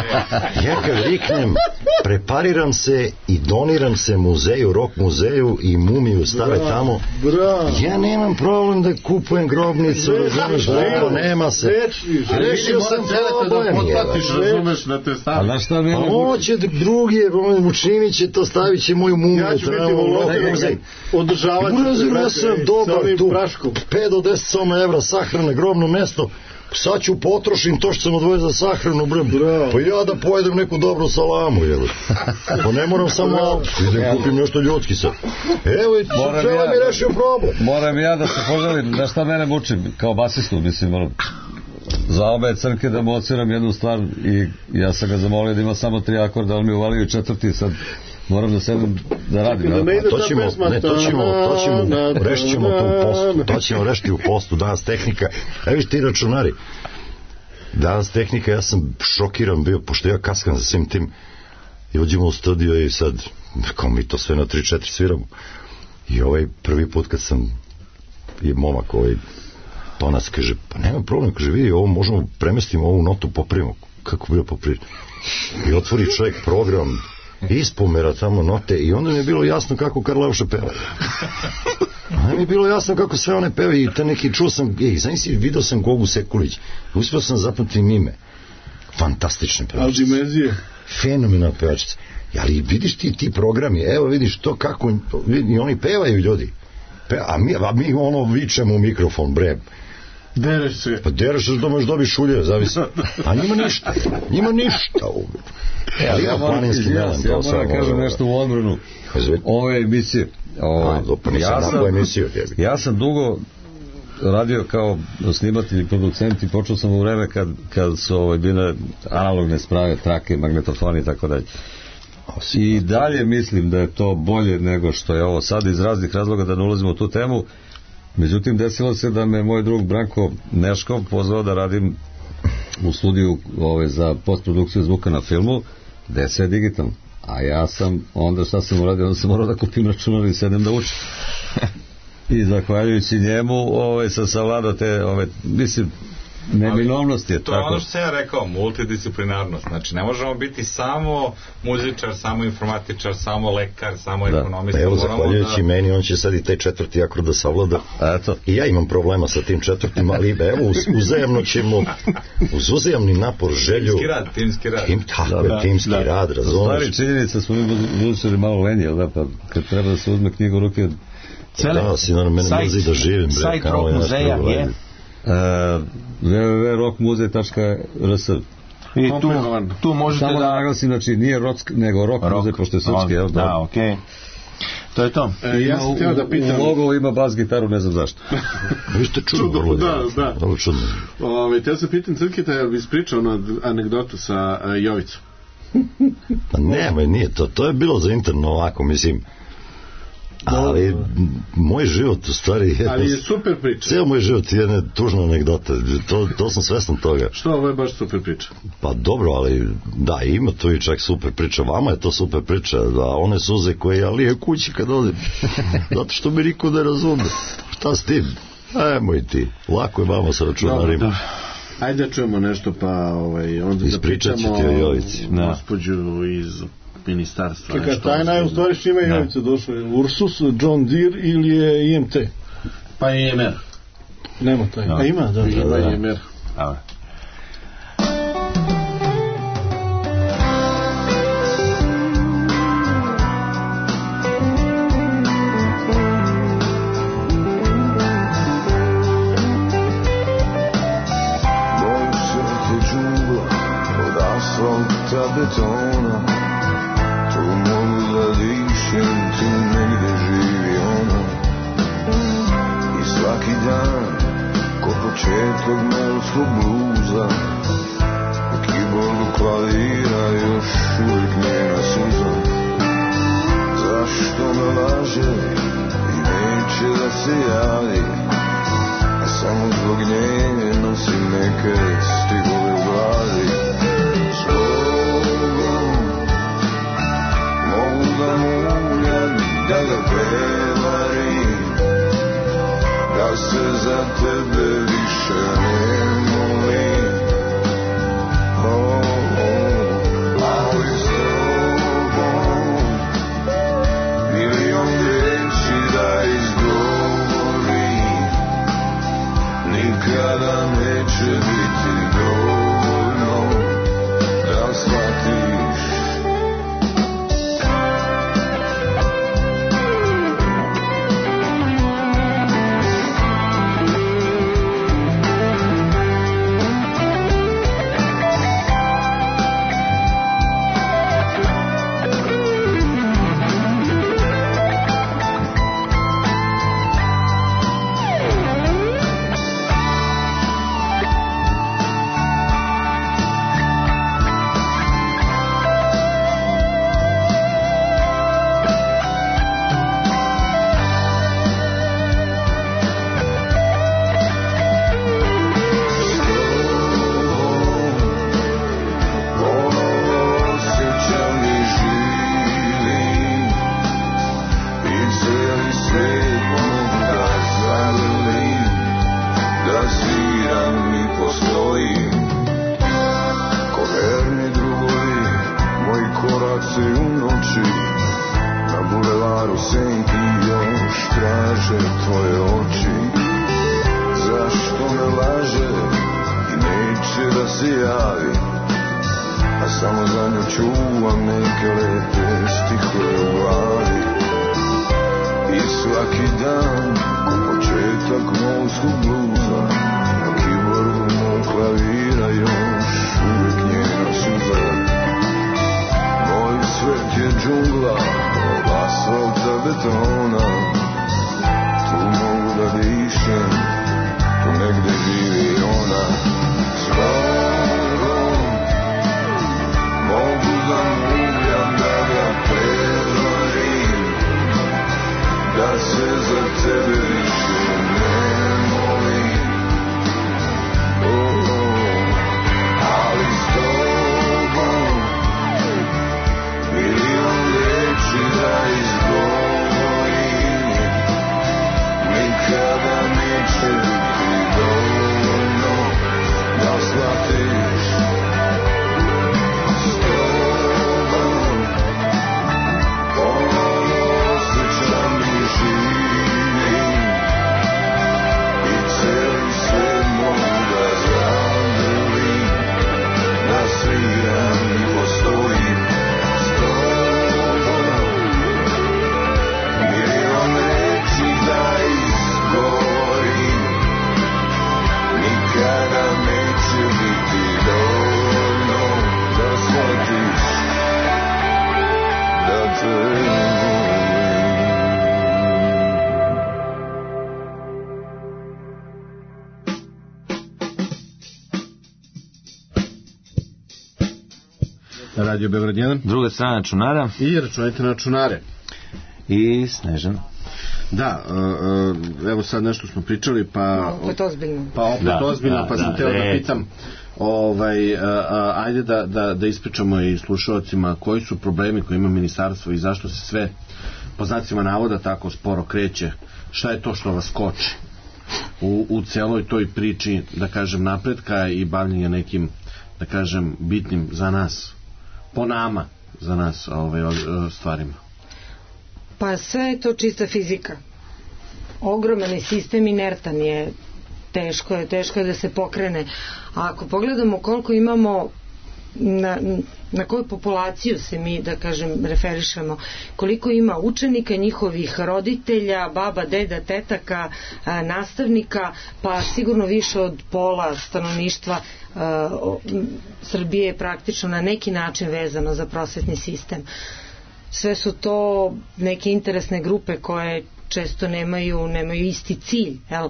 ja kad riknem, prepariram se i doniram se muzeju, rock muzeju i mumiju stave bra, tamo, bra. Ja nemam problem da kupujem grobnicu, razumeš, da nema se, rešio sam problem, razumeš na te stave. A ovo će drugi, učinit će to, stavit će moju mumiju, ja ću biti volonter, održavat ću ja sam dobar tu, pet do deset soma evra sahrane, grobno mesto, sad ću potrošim to što sam odvojio za sahranu, bre, pa ja da pojedem neku dobru salamu, jel? Pa ne moram samo auto, idem kupim nešto ljudski sad. Evo i čela mi rešio problem. Moram ja da se poželim, da šta mene muči, kao basistu, mislim, ono, zvao me Crnke da mu ociram jednu stvar i ja sam ga zamolio da ima samo tri akorda, on mi uvalio četvrti, sad moram da sedem da radim. Da ne ide to ćemo, ne, to ćemo, to ćemo, rešit ćemo to u postu, to ćemo rešiti u postu, danas tehnika, evo viš ti računari, danas tehnika, ja sam šokiran bio, pošto ja kaskam za svim tim, i uđemo u studio i sad, kao mi to sve na tri četiri sviramo, i ovaj prvi put kad sam, je momak ovaj, Tonac, kaže, pa nema problem, kaže, vidi, ovo možemo premestimo ovu notu, popravimo, kako bilo popravimo, i otvori čovjek program, ispomera tamo note i onda mi je bilo jasno kako Karleuša peva. Onda mi je bilo jasno kako sve one peva i te neki čuo sam, ej, znam si, vidio sam Gogu Sekulić, uspio sam zapamtiti ime. Fantastične pevačice. Aldimezije. Fenomenalna pevačica. Ali vidiš ti ti programi, evo vidiš to kako, i oni pevaju ljudi. Pe, a, mi, a mi ono vičemo u mikrofon, bre. Dereš se. Pa dereš se da možeš dobiš šulje, zavisi. A njima ništa, njima ništa uvijek. E, ali ja moram, ja, ja moram da kažem nešto u odbranu ove emisije. Ove, ja, sam, ja sam dugo radio kao snimatelj i producent i počeo sam u vreme kad, kad su ove, bile analogne sprave, trake, magnetofoni i tako dalje. I dalje mislim da je to bolje nego što je ovo sad, iz raznih razloga, da ne ulazimo u tu temu. Međutim, desilo se da me moj drug Branko Neškov pozvao da radim u studiju ove, za postprodukciju zvuka na filmu, gde je sve digitalno. A ja sam, onda šta sam uradio, onda sam morao da kupim računar i sedem da učim. I zahvaljujući njemu ove, sam savladao te, ove, mislim, neminovnost je to tako. Je ono što sam ja rekao, multidisciplinarnost. Znači, ne možemo biti samo muzičar, samo informatičar, samo lekar, samo da. Ekonomista. Pa evo, zahvaljujući da... meni, on će sad i taj četvrti akord da savlada. Eto. I ja imam problema sa tim četvrtim, ali evo, uz, uzajamno ćemo, uz uzajamni napor, želju... Timski rad, timski rad. Tim, tako da, je, timski da. Rad, razumeš. Stvari činjenica smo mi muzičari malo lenji, jel da, pa kad treba da se uzme knjigu u ruke... Cele, da, si na mene mrzi da živim, bre. Sajt rock muzeja je... Uh, w w w tačka rock muzej tačka r s. I tu, tu možete samo da... da naglasim, znači nije rock, nego rock, rock. Muzej, pošto je srpski, jel? Da, okej. Okay. To je to. E, ja sam htio da pitam... U logo ima bas gitaru, ne znam zašto. Vi ste čudno, vrlo, da, da. Vrlo čudno. Ove, htio sam pitam Crkita, jel bi ispričao na anegdotu sa uh, Jovicom? Pa nema, nije to. To je bilo za interno ovako, mislim... Ali moj život u stvari je, ali je super priča. Cijel moj život je jedna tužna anegdota, to, to sam svestan toga. Što, ovo je baš super priča? Pa dobro, ali da, ima to i čak super priča, vama je to super priča, da one suze koje ja lije kući kad odim, zato što mi niko ne razume. Šta s tim? Ajmo ti, lako je vama sa računarima. Ajde čujemo nešto, pa ovaj, onda da pričamo gospođu iz ministarstva. Kakva tajna je u stvari s čime je Jovica došao? Ursus, John Deere ili je I M T? Pa I M R. Nema taj. No. A ima, da. Ima da, da. I M R. A. betona, tu mogu da dišem, tu negde živi ona. I svaki dan, ko početak melskog bluza, u keyboardu klavira još uvijek njena suza. Zašto me laže i neće da se javi, a samo zbog nje nosim neke stihove u glavi. Zbogom mogu da muljam, da ga prevarim, da se za tebe više ne molim. Oh, oh, ali s tobom milion reći da izgovorim, nikada neće biti dovoljno da shvatiš. Radio Beograd jedan. Druga strana računara. I računajte na računare. I Snežan. Da, uh, evo sad nešto smo pričali, pa opet ozbiljno. Pa opet da, ozbiljno, da, pa sam da, teo da pitam, ovaj, uh, uh, ajde da, da, da ispričamo i slušalcima koji su problemi koje ima ministarstvo i zašto se sve po znacima navoda tako sporo kreće. Šta je to što vas koči u, u celoj toj priči, da kažem, napretka i bavljenja nekim, da kažem, bitnim za nas, po nama, za nas ovaj, stvarima? Pa sve je to čista fizika. Ogroman je sistem, inertan je, teško je, teško je da se pokrene. A ako pogledamo koliko imamo na, na koju populaciju se mi, da kažem, referišemo, koliko ima učenika, njihovih roditelja, baba, deda, tetaka, nastavnika, pa sigurno više od pola stanovništva Srbije je praktično na neki način vezano za prosvetni sistem. Sve su to neke interesne grupe koje često nemaju, nemaju isti cilj, jel?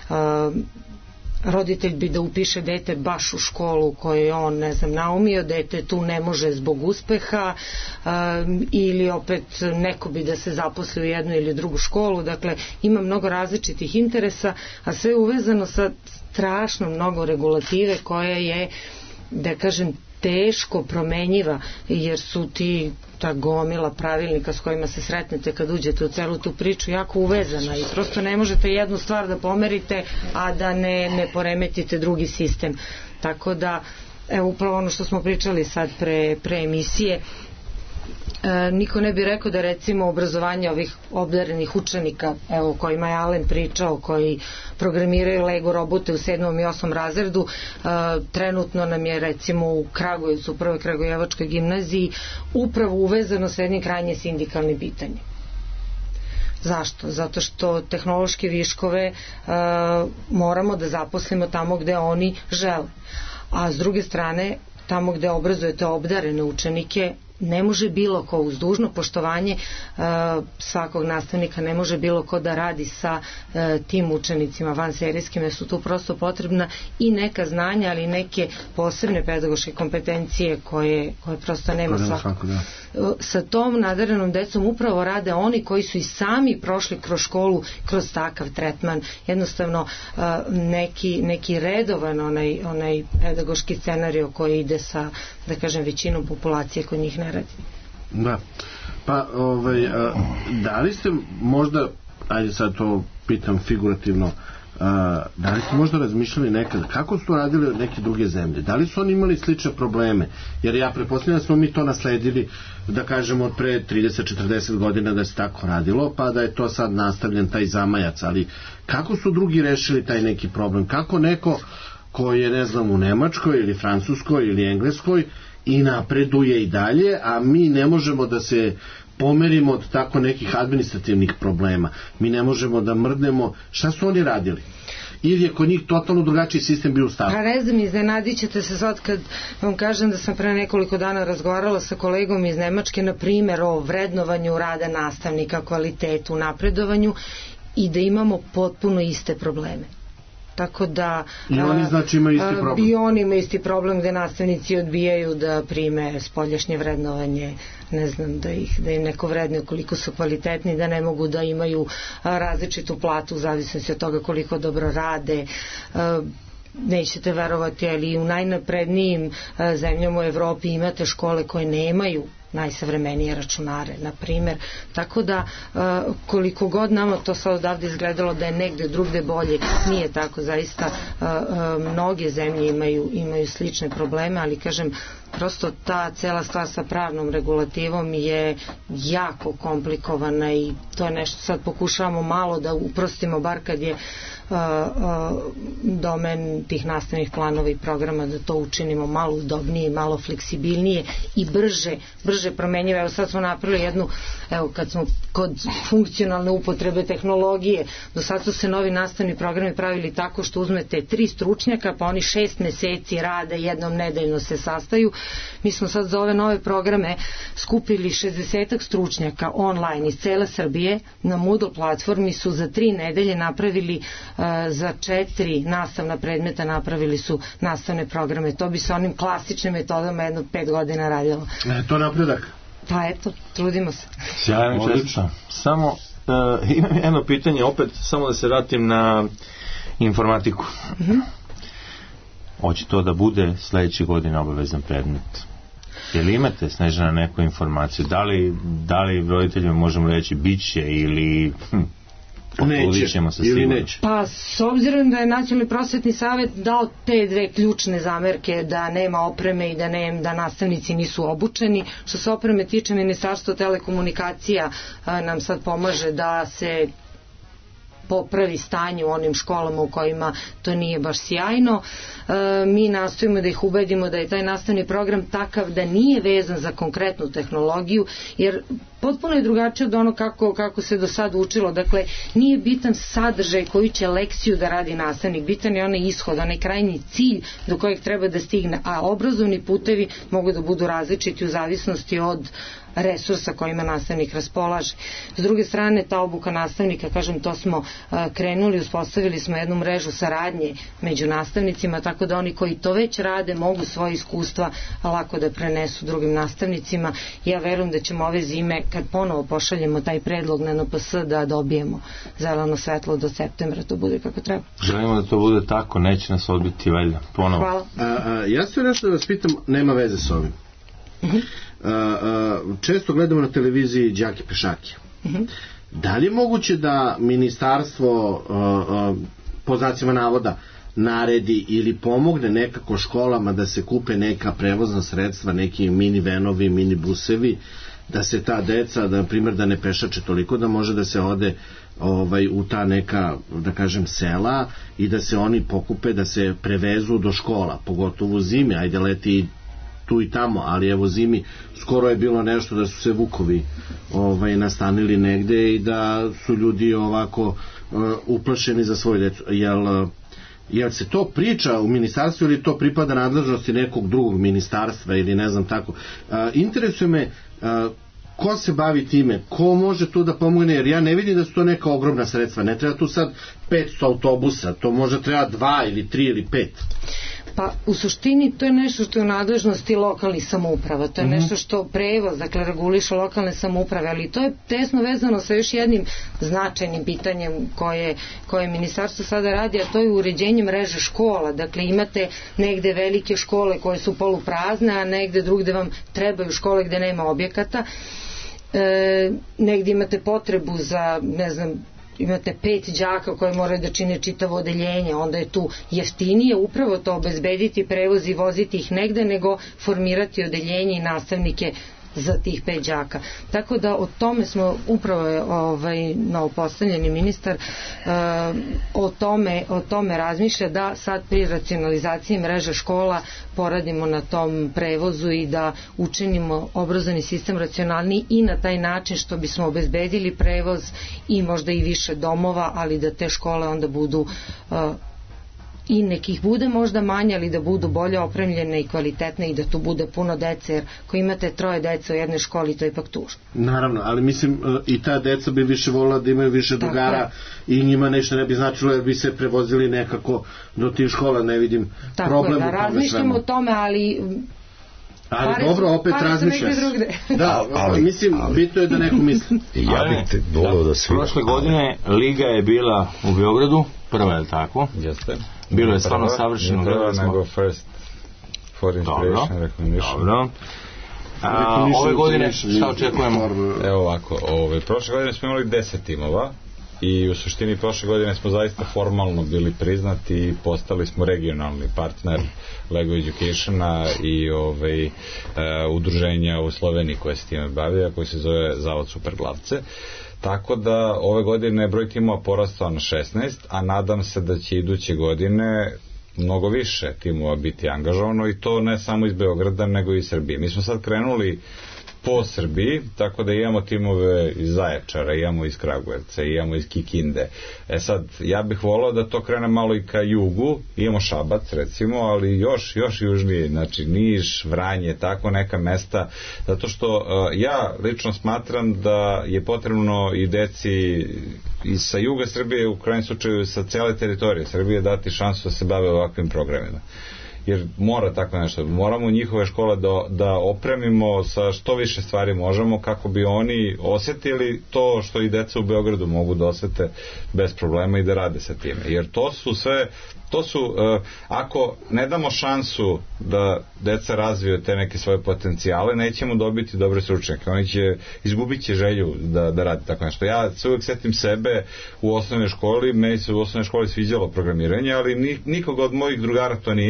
Roditelj bi da upiše dete baš u školu koju je on, ne znam, naumio, dete tu ne može zbog uspeha, um, ili opet neko bi da se zaposli u jednu ili drugu školu. Dakle, ima mnogo različitih interesa, a sve je uvezano sa strašno mnogo regulative koja je, da kažem, teško promenjiva, jer su ti ta gomila pravilnika s kojima se sretnete kad uđete u celu tu priču jako uvezana i prosto ne možete jednu stvar da pomerite, a da ne, ne poremetite drugi sistem. Tako da, evo upravo ono što smo pričali sad pre, pre emisije, E, niko ne bi rekao da recimo obrazovanje ovih obdarenih učenika, evo o kojima je Alen pričao, koji programiraju Lego robote u sedmom i osmom razredu, e, trenutno nam je recimo u Kragujevcu, u prvoj Kragujevačkoj gimnaziji, upravo uvezano s jednim krajnje sindikalnim pitanjem. Zašto? Zato što tehnološke viškove e, moramo da zaposlimo tamo gde oni žele. A s druge strane, tamo gde obrazujete obdarene učenike, ne može bilo ko, uz dužno poštovanje uh, svakog nastavnika, ne može bilo ko da radi sa uh, tim učenicima vanserijskim, jer su tu prosto potrebna i neka znanja, ali neke posebne pedagoške kompetencije koje, koje prosto nema svako. Da. Uh, sa tom nadarenom decom upravo rade oni koji su i sami prošli kroz školu, kroz takav tretman. Jednostavno uh, neki, neki redovan onaj, onaj pedagoški scenario koji ide sa, da kažem, većinom populacije kod njih ne radi. Da. Pa, ovaj, a, da li ste možda, ajde sad to pitam figurativno, a, da li ste možda razmišljali nekad, kako su radili neke druge zemlje? Da li su oni imali slične probleme? Jer ja pretpostavljam da smo mi to nasledili, da kažemo, od pre trideset četrdeset godina da se tako radilo, pa da je to sad nastavljen taj zamajac, ali kako su drugi rešili taj neki problem? Kako neko koji je, ne znam, u Nemačkoj ili Francuskoj ili Engleskoj i napreduje i dalje, a mi ne možemo da se pomerimo od tako nekih administrativnih problema. Mi ne možemo da mrdnemo. Šta su oni radili? Ili je kod njih totalno drugačiji sistem bio u startu? Pa ne znam, iznenadit ćete se sad kad vam kažem da sam pre nekoliko dana razgovarala sa kolegom iz Nemačke, na primjer o vrednovanju rada nastavnika, kvalitetu, napredovanju, i da imamo potpuno iste probleme. Tako da i oni znači imaju isti problem. I oni imaju isti problem gde nastavnici odbijaju da prime spoljašnje vrednovanje, ne znam, da ih da im neko vredne koliko su kvalitetni, da ne mogu da imaju različitu platu u zavisnosti od toga koliko dobro rade. Nećete verovati, ali u najnaprednijim zemljama u Evropi imate škole koje nemaju najsavremenije računare, na primjer. Tako da, koliko god nama to sad odavde izgledalo da je negde drugde bolje, nije tako. Zaista mnoge zemlje imaju, imaju slične probleme, ali kažem, prosto ta cela stvar sa pravnom regulativom je jako komplikovana i to je nešto sad pokušavamo malo da uprostimo, bar kad je uh, uh, domen tih nastavnih planova i programa, da to učinimo malo udobnije, malo fleksibilnije i brže, brže promenjive. Evo sad smo napravili jednu, evo kad smo kod funkcionalne upotrebe tehnologije, do sad su se novi nastavni programi pravili tako što uzmete tri stručnjaka, pa oni šest meseci rade, jednom nedeljno se sastaju. Mi smo sad za ove nove programe skupili šezdesetak stručnjaka online iz cele Srbije na Moodle platformi, su za tri nedelje napravili uh, za četiri nastavna predmeta napravili su nastavne programe. To bi se onim klasičnim metodama jedno pet godina radilo. E, to napredak. Pa eto, trudimo se. Sjajno, čestitam. Samo uh, imam jedno pitanje, opet samo da se vratim na informatiku. Mhm. Hoće to da bude sledeće godine obavezan predmet? Jel imate, Snežana, neku informaciju? Da li, da li roditeljima možemo reći biće ili hm, neće, ili neće? Pa s obzirom da je Nacionalni prosvetni savet dao te dve ključne zamerke, da nema opreme i da, ne, da nastavnici nisu obučeni. Što se opreme tiče, Ministarstvo telekomunikacija a, nam sad pomaže da se popravi stanje u onim školama u kojima to nije baš sjajno. E, mi nastojimo da ih ubedimo da je taj nastavni program takav da nije vezan za konkretnu tehnologiju, jer potpuno je drugačije od ono kako, kako se do sad učilo. Dakle, nije bitan sadržaj koju će lekciju da radi nastavnik, bitan je onaj ishod, onaj krajnji cilj do kojeg treba da stigne, a obrazovni putevi mogu da budu različiti u zavisnosti od resursa kojima nastavnik raspolaže. S druge strane, ta obuka nastavnika, kažem, to smo uh, krenuli, uspostavili smo jednu mrežu saradnje među nastavnicima, tako da oni koji to već rade mogu svoje iskustva lako da prenesu drugim nastavnicima. Ja verujem da ćemo ove zime, kad ponovo pošaljemo taj predlog na N P S, da dobijemo zeleno svetlo do septembra, to bude kako treba. Želimo da to bude tako, neće nas odbiti valjda. Ponovo. Hvala. A, a, ja se nešto da vas pitam, nema veze s ovim. Uh-huh. A, a, često gledamo na televiziji đake pešake. Uh-huh. Da li je moguće da ministarstvo a, a, po znacima navoda naredi ili pomogne nekako školama da se kupe neka prevozna sredstva, neki mini venovi, mini busevi, da se ta deca, da na primjer da ne pešače toliko, da može da se ode ovaj u ta neka, da kažem, sela i da se oni pokupe, da se prevezu do škola, pogotovo zime, ajde leti tu i tamo, ali evo zimi skoro je bilo nešto da su se vukovi ovaj nastanili negde i da su ljudi ovako uh, uplašeni za svoju decu. Jel, uh, jel se to priča u ministarstvu ili to pripada nadležnosti nekog drugog ministarstva ili ne znam tako? Uh, interesuje me uh, ko se bavi time, ko može tu da pomogne, jer ja ne vidim da su to neka ogromna sredstva, ne treba tu sad petsto autobusa, to može treba dva ili tri ili pet. Pa u suštini to je nešto što je u nadležnosti lokalnih samouprava, to je mm-hmm. nešto što prevoz, dakle reguliše lokalne samouprave, ali to je tesno vezano sa još jednim značajnim pitanjem koje, koje ministarstvo sada radi, a to je uređenje mreže škola. Dakle, imate negde velike škole koje su poluprazne, a negde drugde vam trebaju škole gde nema objekata. E, negde imate potrebu za, ne znam, imate pet đaka koje moraju da čine čitavo odeljenje, onda je tu jeftinije upravo to obezbediti prevoz i voziti ih negde nego formirati odeljenje i nastavnike za tih pet đaka. Tako da o tome smo upravo ovaj novopostavljeni ministar uh, o tome o tome razmišlja da sad pri racionalizaciji mreže škola poradimo na tom prevozu i da učinimo obrazovni sistem racionalniji i na taj način što bismo obezbedili prevoz i možda i više domova, ali da te škole onda budu uh, i nekih bude možda manje, ali da budu bolje opremljene i kvalitetne i da tu bude puno dece, jer ako imate troje dece u jednoj školi, to je ipak tužno. Naravno, ali mislim i ta deca bi više volila da imaju više drugara i njima nešto ne bi značilo jer bi se prevozili nekako do tih škola, ne vidim tako problem je, da razmišljamo o tome, ali ali pare dobro, su, opet razmišlja da, ali, mislim, ali, bitno je da neko misli. Ja bih te volio da, da svi... Prošle godine Liga je bila u Beogradu, prva, je li tako? Jeste. Bilo je stvarno savršeno. Prva nego first for inspiration recognition. Dobro. A, ove godine šta očekujemo? Evo ovako, ove, prošle godine smo imali deset timova i u suštini prošle godine smo zaista formalno bili priznati i postali smo regionalni partner Lego Educationa i ovaj, e, udruženja u Sloveniji koje se time bavi, a koji se zove Zavod Superglavce. Tako da ove godine broj timova porastao na šesnaest, a nadam se da će iduće godine mnogo više timova biti angažovano i to ne samo iz Beograda nego i iz Srbije. Mi smo sad krenuli po Srbiji, tako da imamo timove iz Zaječara, imamo iz Kragujevca, imamo iz Kikinde. E sad, ja bih volao da to krene malo i ka jugu, imamo Šabac recimo, ali još, još južnije, znači Niš, Vranje, tako neka mesta, zato što uh, ja lično smatram da je potrebno i deci i sa juga Srbije, u krajnjem slučaju sa cijele teritorije Srbije, dati šansu da se bave ovakvim programima. Jer mora tako nešto, moramo njihove škole da, da opremimo sa što više stvari možemo kako bi oni osjetili to što i deca u Beogradu mogu da osjete bez problema i da rade sa time, jer to su sve to su, uh, ako ne damo šansu da deca razviju te neke svoje potencijale, nećemo dobiti dobre stručnjake, oni će, izgubit će želju da, da radi tako nešto. Ja se uvijek setim sebe u osnovnoj školi, meni se u osnovnoj školi sviđalo programiranje, ali nikoga od mojih drugara to nije interesovalo,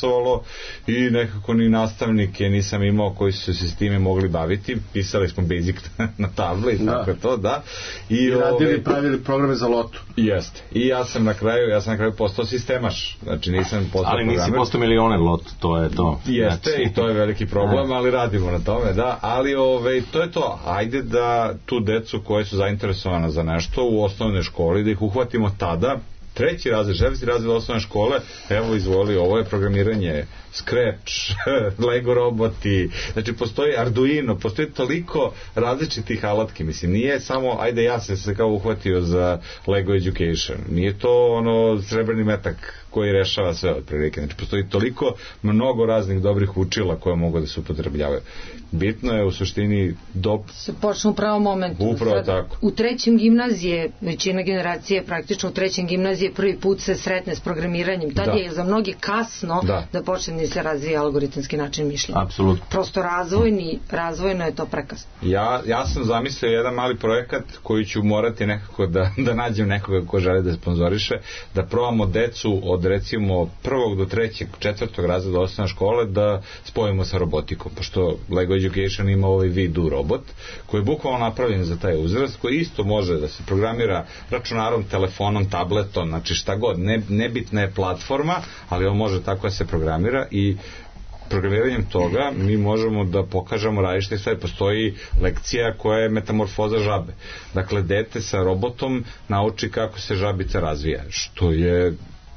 interesovalo i nekako ni nastavnike nisam imao koji su se s time mogli baviti. Pisali smo Basic na tabli i tako to, da. I, I radili, ove, pravili programe za lotu. Jeste. I ja sam na kraju, ja sam na kraju postao sistemaš. Znači nisam postao ali programer. nisi postao milioner lot, to je to. Jeste, znači. i to je veliki problem, ali radimo na tome, da. Ali ove, to je to. Ajde da tu decu koje su zainteresovana za nešto u osnovnoj školi, da ih uhvatimo tada, treći razred, četvrti razred osnovne škole, evo izvoli, ovo je programiranje, Scratch, Lego roboti, znači postoji Arduino, postoji toliko različitih alatki, mislim, nije samo, ajde ja sam se kao uhvatio za Lego Education, nije to ono srebrni metak koji rešava sve otprilike, znači postoji toliko mnogo raznih dobrih učila koje mogu da se upotrebljavaju. Bitno je u suštini dop... se počne u pravom momentu. Upravo Sad, tako. U trećem gimnazije, većina generacije praktično u trećem gimnazije prvi put se sretne s programiranjem. Tad da. je za mnogi kasno da, da počne da se razvija algoritamski način mišljenja. Apsolutno. Prosto razvojni, razvojno je to prekasno. Ja, ja sam zamislio jedan mali projekat koji ću morati nekako da, da nađem nekoga ko želi da sponzoriše, da probamo decu od recimo prvog do trećeg, četvrtog razreda osnovne škole da spojimo sa robotikom, pošto Lego Education ima ovaj We Do robot koji je bukvalno napravljen za taj uzrast, koji isto može da se programira računarom, telefonom, tabletom, znači šta god, ne, nebitna je platforma, ali on može tako da se programira i programiranjem toga mi možemo da pokažemo različite stvari. Postoji lekcija koja je metamorfoza žabe. Dakle, dete sa robotom nauči kako se žabica razvija, što je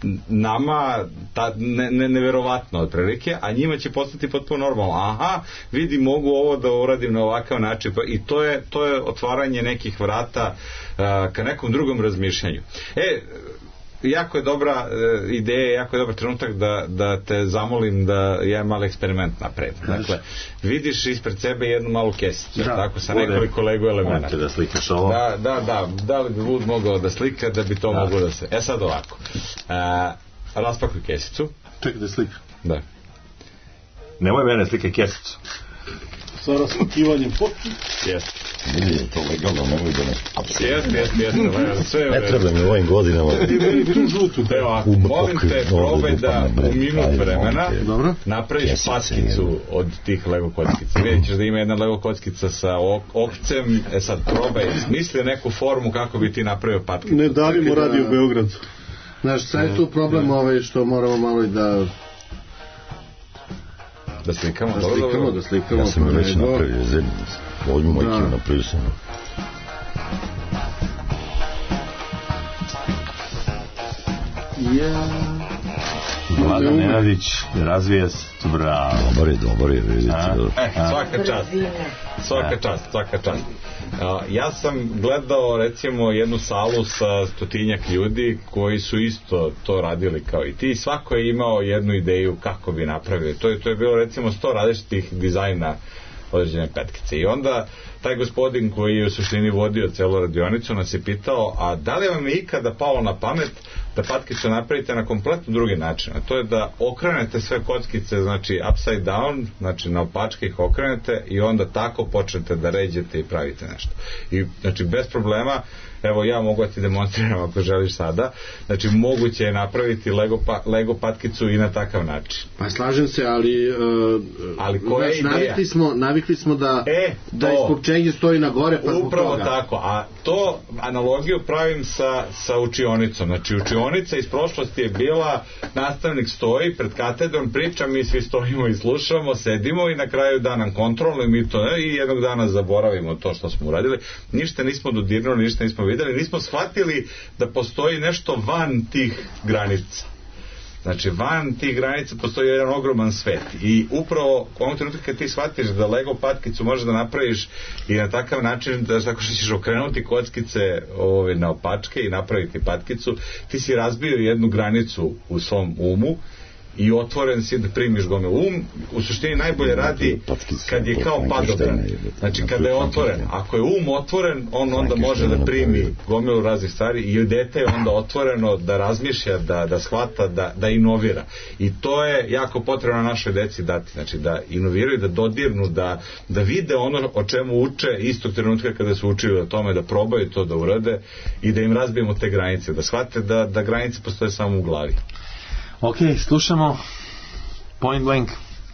nama ta, ne, ne, neverovatno otprilike, a njima će postati potpuno normalno. Aha, vidi, mogu ovo da uradim na ovakav način, i to je, to je otvaranje nekih vrata uh, ka nekom drugom razmišljanju. E, jako je dobra e, ideja, jako je dobar trenutak da, da te zamolim da jedan mali eksperiment napravim. Dakle, vidiš ispred sebe jednu malu kesicu, da, tako, sa nekoliko Lego elementa. Da slikaš ovo. Da, da, da, da li bi Wood mogao da slika, da bi to da. moglo da se... E sad ovako, a, raspakuj kesicu. Čekaj da slika. Da. Nemoj mene, slikaj kesicu. Sa raspakivanjem potpuno. Jeste. Nije to legalno, nemoj da ne... Jeste, jeste, jeste. Sve ne treba mi u ovim godinama. Evo, ako molim te, probaj da u minut vremena napraviš patkicu od tih Lego kockica. Vidjet ćeš da ima jedna Lego kockica sa okcem. E sad, probaj, smisli neku formu kako bi ti napravio patkicu. Ne davimo radio Beograd. Znaš, sad je tu problem ovaj što moramo malo i da... Da slikamo, da slikamo, da slikamo. Ja sam već napravio zemlju. Ovdje moj kio napravio sam. Ja. Vladan Nenadić razvija se, bravo. Dobar je, dobar je, vidite. E, svaka čast. Svaka čast, svaka čast. Uh, ja sam gledao recimo jednu salu sa stotinjak ljudi koji su isto to radili kao i ti. Svako je imao jednu ideju kako bi napravio. To je, to je bilo recimo sto različitih dizajna određene petkice. I onda taj gospodin koji je u suštini vodio celu radionicu nas je pitao, a da li vam je ikada palo na pamet da patkicu napravite na kompletno drugi način? A to je da okrenete sve kockice, znači upside down, znači na opačke ih okrenete i onda tako počnete da ređete i pravite nešto. I znači bez problema, evo ja mogu da ti demonstriram ako želiš sada, znači moguće je napraviti Lego, pa, Lego patkicu i na takav način. Pa slažem se, ali, uh, ali koja je ideja? Navikli smo, navikli smo da, e, da ispod čenje stoji na gore, pa upravo toga. Tako, a to analogiju pravim sa, sa učionicom. Znači učionica iz prošlosti je bila, nastavnik stoji pred katedrom, priča, mi svi stojimo i slušamo, sedimo i na kraju da nam kontrolno i mi to ne, i jednog dana zaboravimo to što smo uradili. Ništa nismo dodirnuli, ništa nismo videli, nismo shvatili da postoji nešto van tih granica. Znači, van tih granica postoji jedan ogroman svet. I upravo u ovom trenutku kad ti shvatiš da Lego patkicu možeš da napraviš i na takav način, da tako što ćeš okrenuti kockice ove, na opačke i napraviti patkicu, ti si razbio jednu granicu u svom umu i otvoren si da primiš gome. Um u suštini najbolje radi kad je kao padobran. Znači kada je otvoren. Ako je um otvoren, on onda može da primi gomilu raznih stvari i dete je onda otvoreno da razmišlja, da, da shvata, da, da inovira. I to je jako potrebno našoj deci dati. Znači da inoviraju, da dodirnu, da, da vide ono o čemu uče istog trenutka kada su učili o tome, da probaju to da urade i da im razbijemo te granice, da shvate da, da granice postoje samo u glavi. Ok, slušamo Point Blank.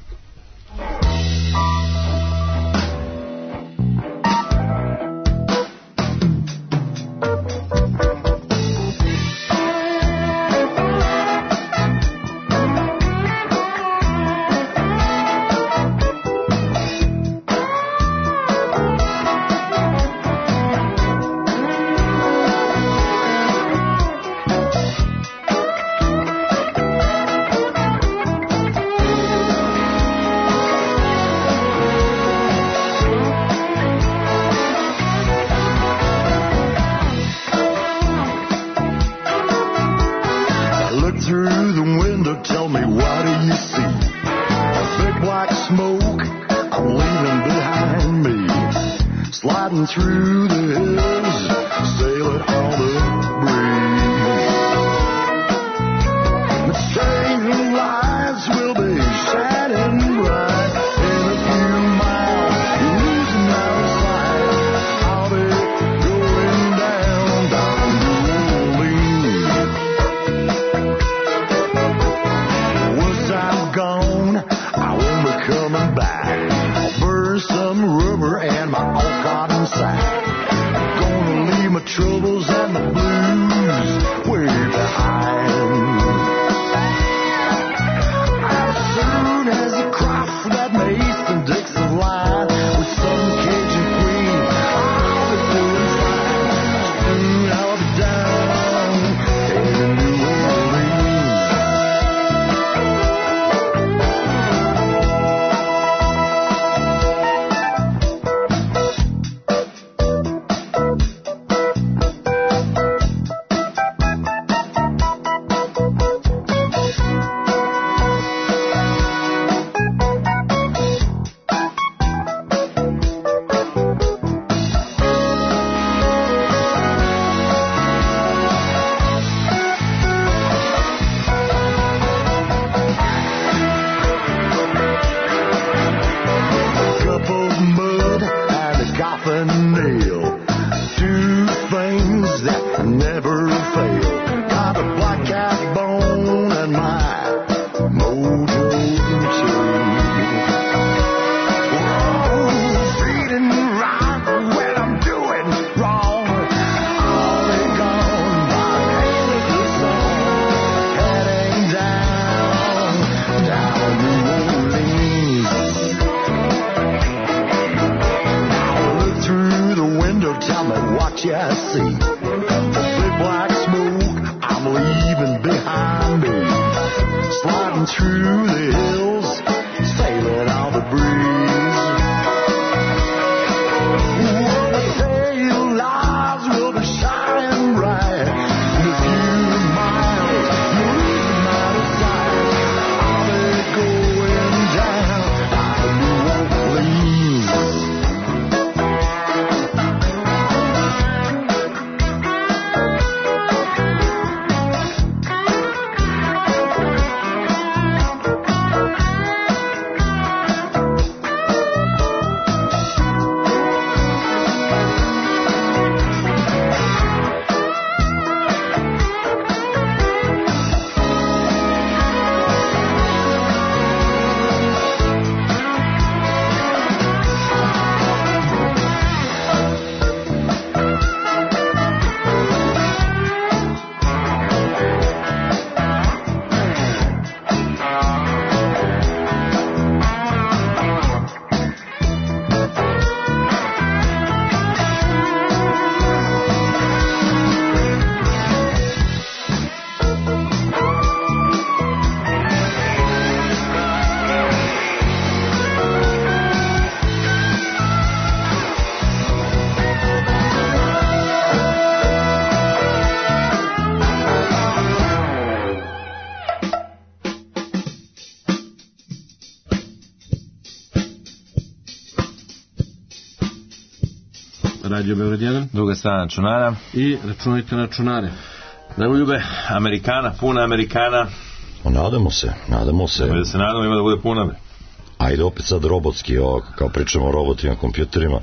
Radio Beograd jedan. Druga strana računara. I računajte na računare. Dragoljube, Amerikana, puna Amerikana. O, nadamo se, nadamo se. Da se nadamo ima da bude puna. Ajde opet sad robotski, o, kao pričamo o robotima, kompjuterima.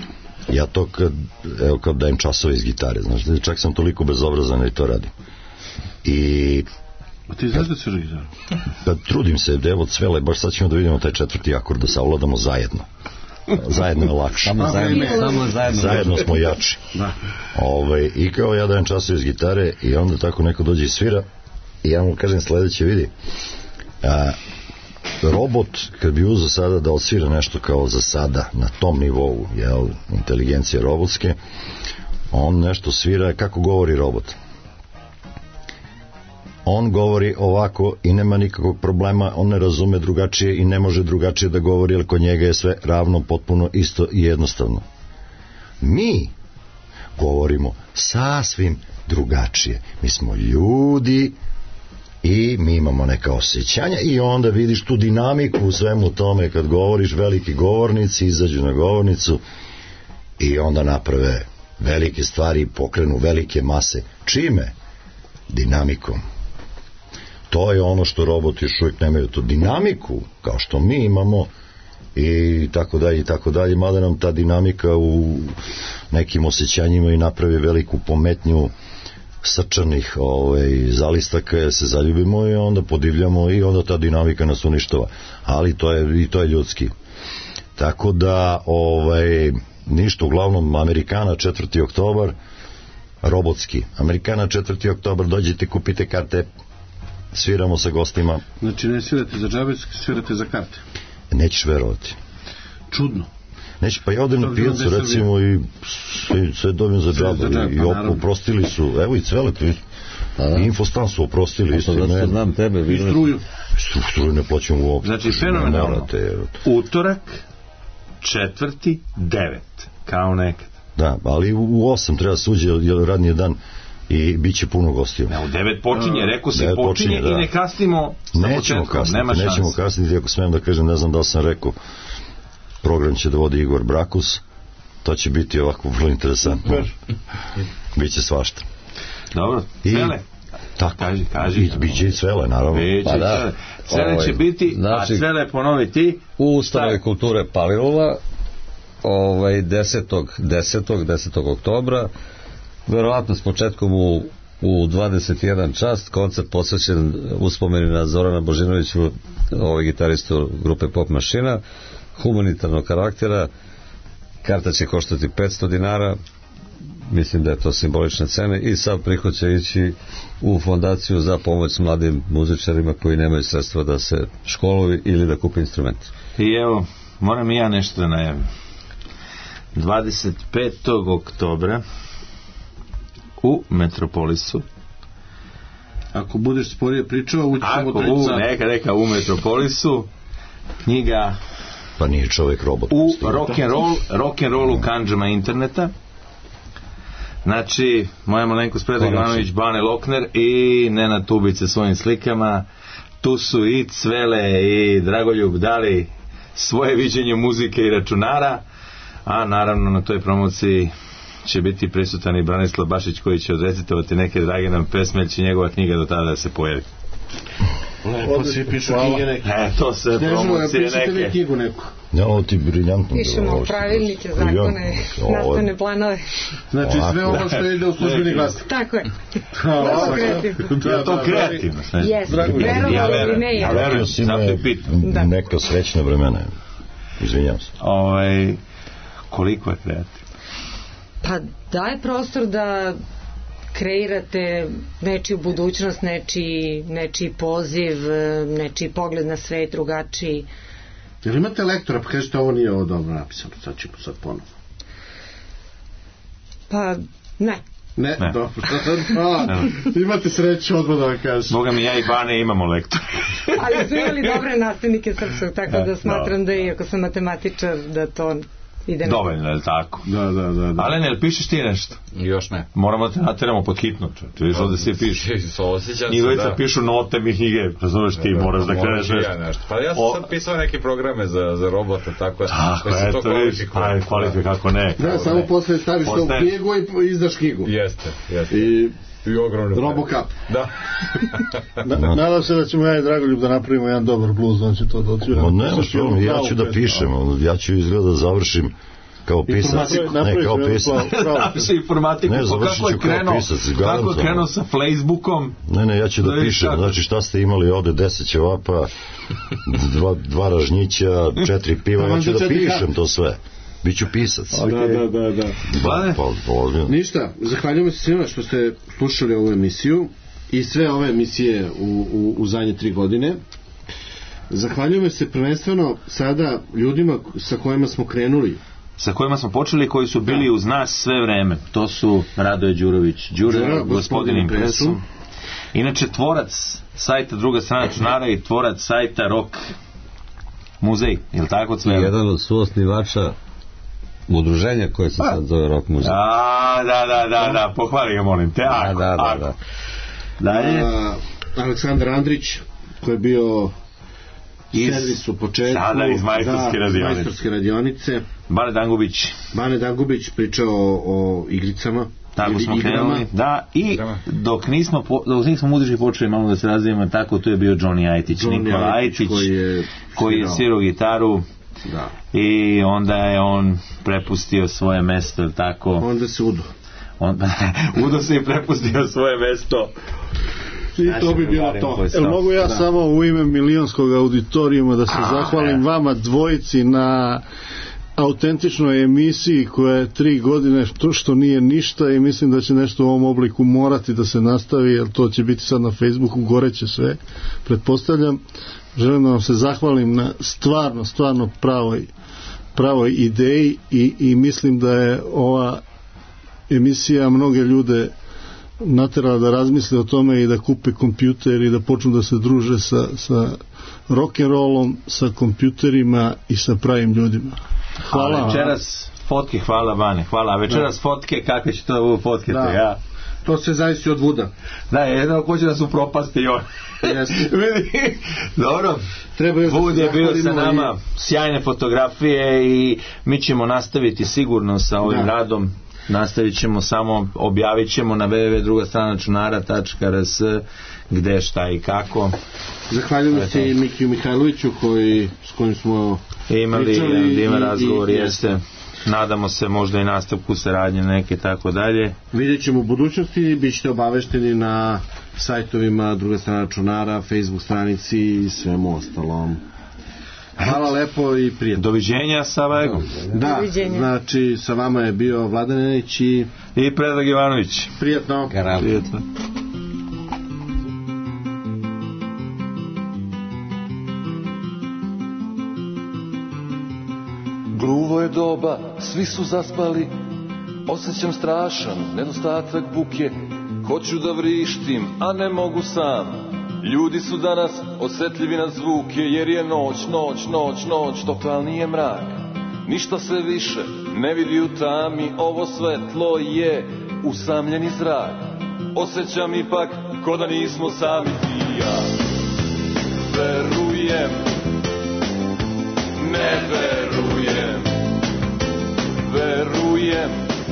Ja to kad, evo, kad dajem časove iz gitare, znaš, čak sam toliko bezobrazan i to radim. I A ti znaš da sviraš gitaru? Pa trudim se, evo Cvele, baš sad ćemo da vidimo taj četvrti akord, da savladamo zajedno. Zajedno je lakše. Samo zajedno, samo zajedno. Zajedno smo jači. Da. Ove, I kao ja dajem časove iz gitare i onda tako neko dođe i svira i ja mu kažem sledeće, vidi, a, robot kad bi uzeo sada da odsvira nešto kao za sada na tom nivou, jel, inteligencije robotske, on nešto svira, kako govori robot? On govori ovako i nema nikakvog problema, on ne razume drugačije i ne može drugačije da govori, jer kod njega je sve ravno, potpuno isto i jednostavno. Mi govorimo sasvim drugačije. Mi smo ljudi i mi imamo neka osjećanja i onda vidiš tu dinamiku u svemu tome kad govoriš, veliki govornici izađu na govornicu i onda naprave velike stvari, pokrenu velike mase. Čime? Dinamikom. To je ono što roboti još uvijek nemaju, tu dinamiku kao što mi imamo i tako dalje i tako dalje, mada nam ta dinamika u nekim osjećanjima i napravi veliku pometnju srčanih ovaj, zalistaka, se zaljubimo i onda podivljamo i onda ta dinamika nas uništava, ali to je, i to je ljudski. Tako da ovaj, ništa, uglavnom Amerikana četvrti oktobar, robotski Amerikana četvrti oktobar, dođite, kupite karte, sviramo sa gostima. Znači ne svirate za džabe, svirate za karte. Nećeš verovati. Čudno. Neće, pa ja odem na pijacu recimo i sve, sve dobijem za džabe i op, oprostili su, evo i Cvele, i Infostan su oprostili isto. Zato što znam tebe. I struju. Struju ne plaćam uopšte. Znači fenomenalno. Utorak, četvrti, devet, kao nekad. Da, ali u osam treba suđe, jer radni je dan i bit će puno gostiju. Ne, u devet počinje, rekao se počinje, počinje da. I ne kasnimo sa nećemo početkom, kasniti, nema šanse. Nećemo kasniti, ako smijem da kažem, ne znam da li sam rekao, program će da vodi Igor Brakus, to će biti ovako vrlo interesantno. Biće svašta. Dobro, Cvele. Tako, kaži, kaži. I, biće i Cvele, naravno. Biće pa da. Cvele ovaj, će biti, znači, a Cvele ponovi ti. U Ustanovi kulture Palilula, ovaj, desetog desetog oktobra, verovatno s početkom u, u dvadeset jedan čast, koncert posvećen uspomeni na Zorana Božinoviću, ovaj gitaristu grupe Pop Mašina, humanitarnog karaktera. Karta će koštati petsto dinara, mislim da je to simbolična cena, i sav prihod će ići u fondaciju za pomoć mladim muzičarima koji nemaju sredstva da se školuju ili da kupe instrument. I evo, moram i ja nešto da najavim. dvadeset petog oktobra u Metropolisu. Ako budeš sporije pričao, ući ćemo Ako u, neka, neka u Metropolisu, knjiga pa nije čovjek robot u rock'n'roll rock'n'roll u kandžama interneta. Znači, moja malenkost Predrag Ivanović, Bane Lokner i Nenad Tubice svojim slikama. Tu su i Cvele i Dragoljub dali svoje viđenje muzike i računara, a naravno na toj promociji će biti prisutan i Branislav Bašić koji će odrecitovati neke drage nam pesme, jer će njegova knjiga do tada da se pojavi. Lepo svi pišu knjige neke. E, to se promocije neke. Pišete vi knjigu neku? Ja, ovo ti briljantno. Pišemo pravilnike, zakone, nastavne planove. Znači sve ovo što ide u službeni glas. Tako je. Vrlo kreativno. Je to kreativno? Jeste, verovali ili ne. Ja verujem si me neka srećna vremena. Izvinjam se. Ovaj, koliko je kreativno? Pa daje prostor da kreirate nečiju budućnost, nečiji, nečiji poziv, nečiji pogled na svet drugačiji. Jel imate lektora, pa kažete ovo nije ovo dobro napisano, sad ćemo sad ponovno? Pa ne. Ne, ne. Dobro. A, imate sreću, odmah da vam kažem. Boga mi, ja i Bane imamo lektora. Ali su imali dobre nastavnike srpskog, tako da smatram da iako sam matematičar, da to ide. Dovoljno, je tako? Da, da, da, da. Ali ne, pišeš ti nešto? Još ne. Moramo te nateramo pod hitno. Ti viš ovdje svi pišu. Njegojca pišu note mi knjige. Razumeš ti, moraš da kreneš nešto. Pa ja sam sad pisao neke programe za, za robota, tako da se to kvalifikuje. Kvalifikuje, kako ne. Da, samo posle staviš to u knjigu i izdaš knjigu. Jeste, jeste. I i ogromno. Robocop. Da. Nadam se da ćemo ja i Dragoljub da napravimo jedan dobar bluz, on će to da otvira. No, nema što, ja ću da pišem, ja ću izgleda da završim kao pisac, ne kao pisac. Završi informatiku, Ne, pa završit kako je ću kao krenuo, pisac, kako je garantovano. krenuo sa Facebookom. Ne, ne, ja ću da Da vidiš pišem, kako. znači šta ste imali ovde, deset ćevapa, dva, dva ražnjića, četiri piva, ja ću da Četiri pišem to sve. Biću pisac. Da, da, da, da. Vlade? Pa, ozbiljno. Ništa, zahvaljujem se svima što ste slušali ovu emisiju i sve ove emisije u, u, u zadnje tri godine. Zahvaljujem se prvenstveno sada ljudima sa kojima smo krenuli. Sa kojima smo počeli, koji su bili uz nas sve vreme. To su Radoje Đurović, Đure, Đura, gospodin gospodin Impresom. Impresom. Inače, tvorac sajta Druga strana računara i tvorac sajta Rock muzej, je li tako I sve? jedan od suosnivača udruženja koje se sad zove Rock muzej. A, da, da, da, da, pohvali ga, molim te. Da, Ako, da, da, ako. da. Dalje. A, Aleksandar Andrić, koji je bio Iz- servis u početku. sada iz majstorske da, radionice. majstorske radionice. Bane Dangubić, Bane Dangubić pričao o, o igricama. tako ili smo igrama. krenuli. Da, i Igrama. dok nismo, po, dok nismo muzički počeli malo da se razvijemo, tako tu je bio Johnny Ajtić, Johnny Nikola Ajtić, Ajtić, koji je koji je svirao. svirao gitaru. Da. I onda je on prepustio svoje mesto, jel tako? Onda se udo. On, Udo se i prepustio svoje mesto. I to bi bilo to. Jel mogu ja samo u ime milionskog auditorijuma da se A, zahvalim e. vama dvojici na autentičnoj emisiji koja je tri godine što, što nije ništa i mislim da će nešto u ovom obliku morati da se nastavi, jer to će biti sad na Facebooku, gore će sve, pretpostavljam. Želim da vam se zahvalim na stvarno, stvarno pravoj, pravoj ideji i, i mislim da je ova emisija mnoge ljude naterala da razmisle o tome i da kupe kompjuter i da počnu da se druže sa, sa rock'n'rollom, sa kompjuterima i sa pravim ljudima. Hvala A vam. večeras fotke, hvala Bane, hvala. A večeras fotke, kakve će to da budu fotke? Da. Ja? To se zavisi od Vuda. Da, jedno ko će da su propasti i on. Jeste. Vidi, dobro. Treba još da Vud se je bio sa zahvalimo nama, sjajne fotografije i mi ćemo nastaviti sigurno sa ovim Da. radom. Nastavit ćemo samo, objavit ćemo na w w w tačka druga strana računara tačka r s gde, šta i kako. Zahvaljujem se i Mikiju Mihajloviću koji, s kojim smo Imali pričali jedan divan i- razgovor, i- jeste. Nadamo se možda i nastavku saradnje neke tako dalje. Vidjet ćemo u budućnosti, bit ćete obavešteni na sajtovima Druga strana računara, Facebook stranici i svemu ostalom. Hvala lepo i prijatno. Doviđenja sa Vegom. Da, Doviđenja. znači sa vama je bio Vladan Nenić i I Predrag Ivanović. prijatno. Prijetno. Gluvo je doba, svi su zaspali, osjećam strašan nedostatak buke. Hoću da vrištim, a ne mogu sam. Ljudi su danas osjetljivi na zvuke, jer je noć, noć, noć, noć, totalni je mrak. Ništa se više ne vidi u tami, ovo svetlo je usamljeni zrak. Osjećam ipak ko da nismo sami ti i ja. Verujem, ne verujem, verujem,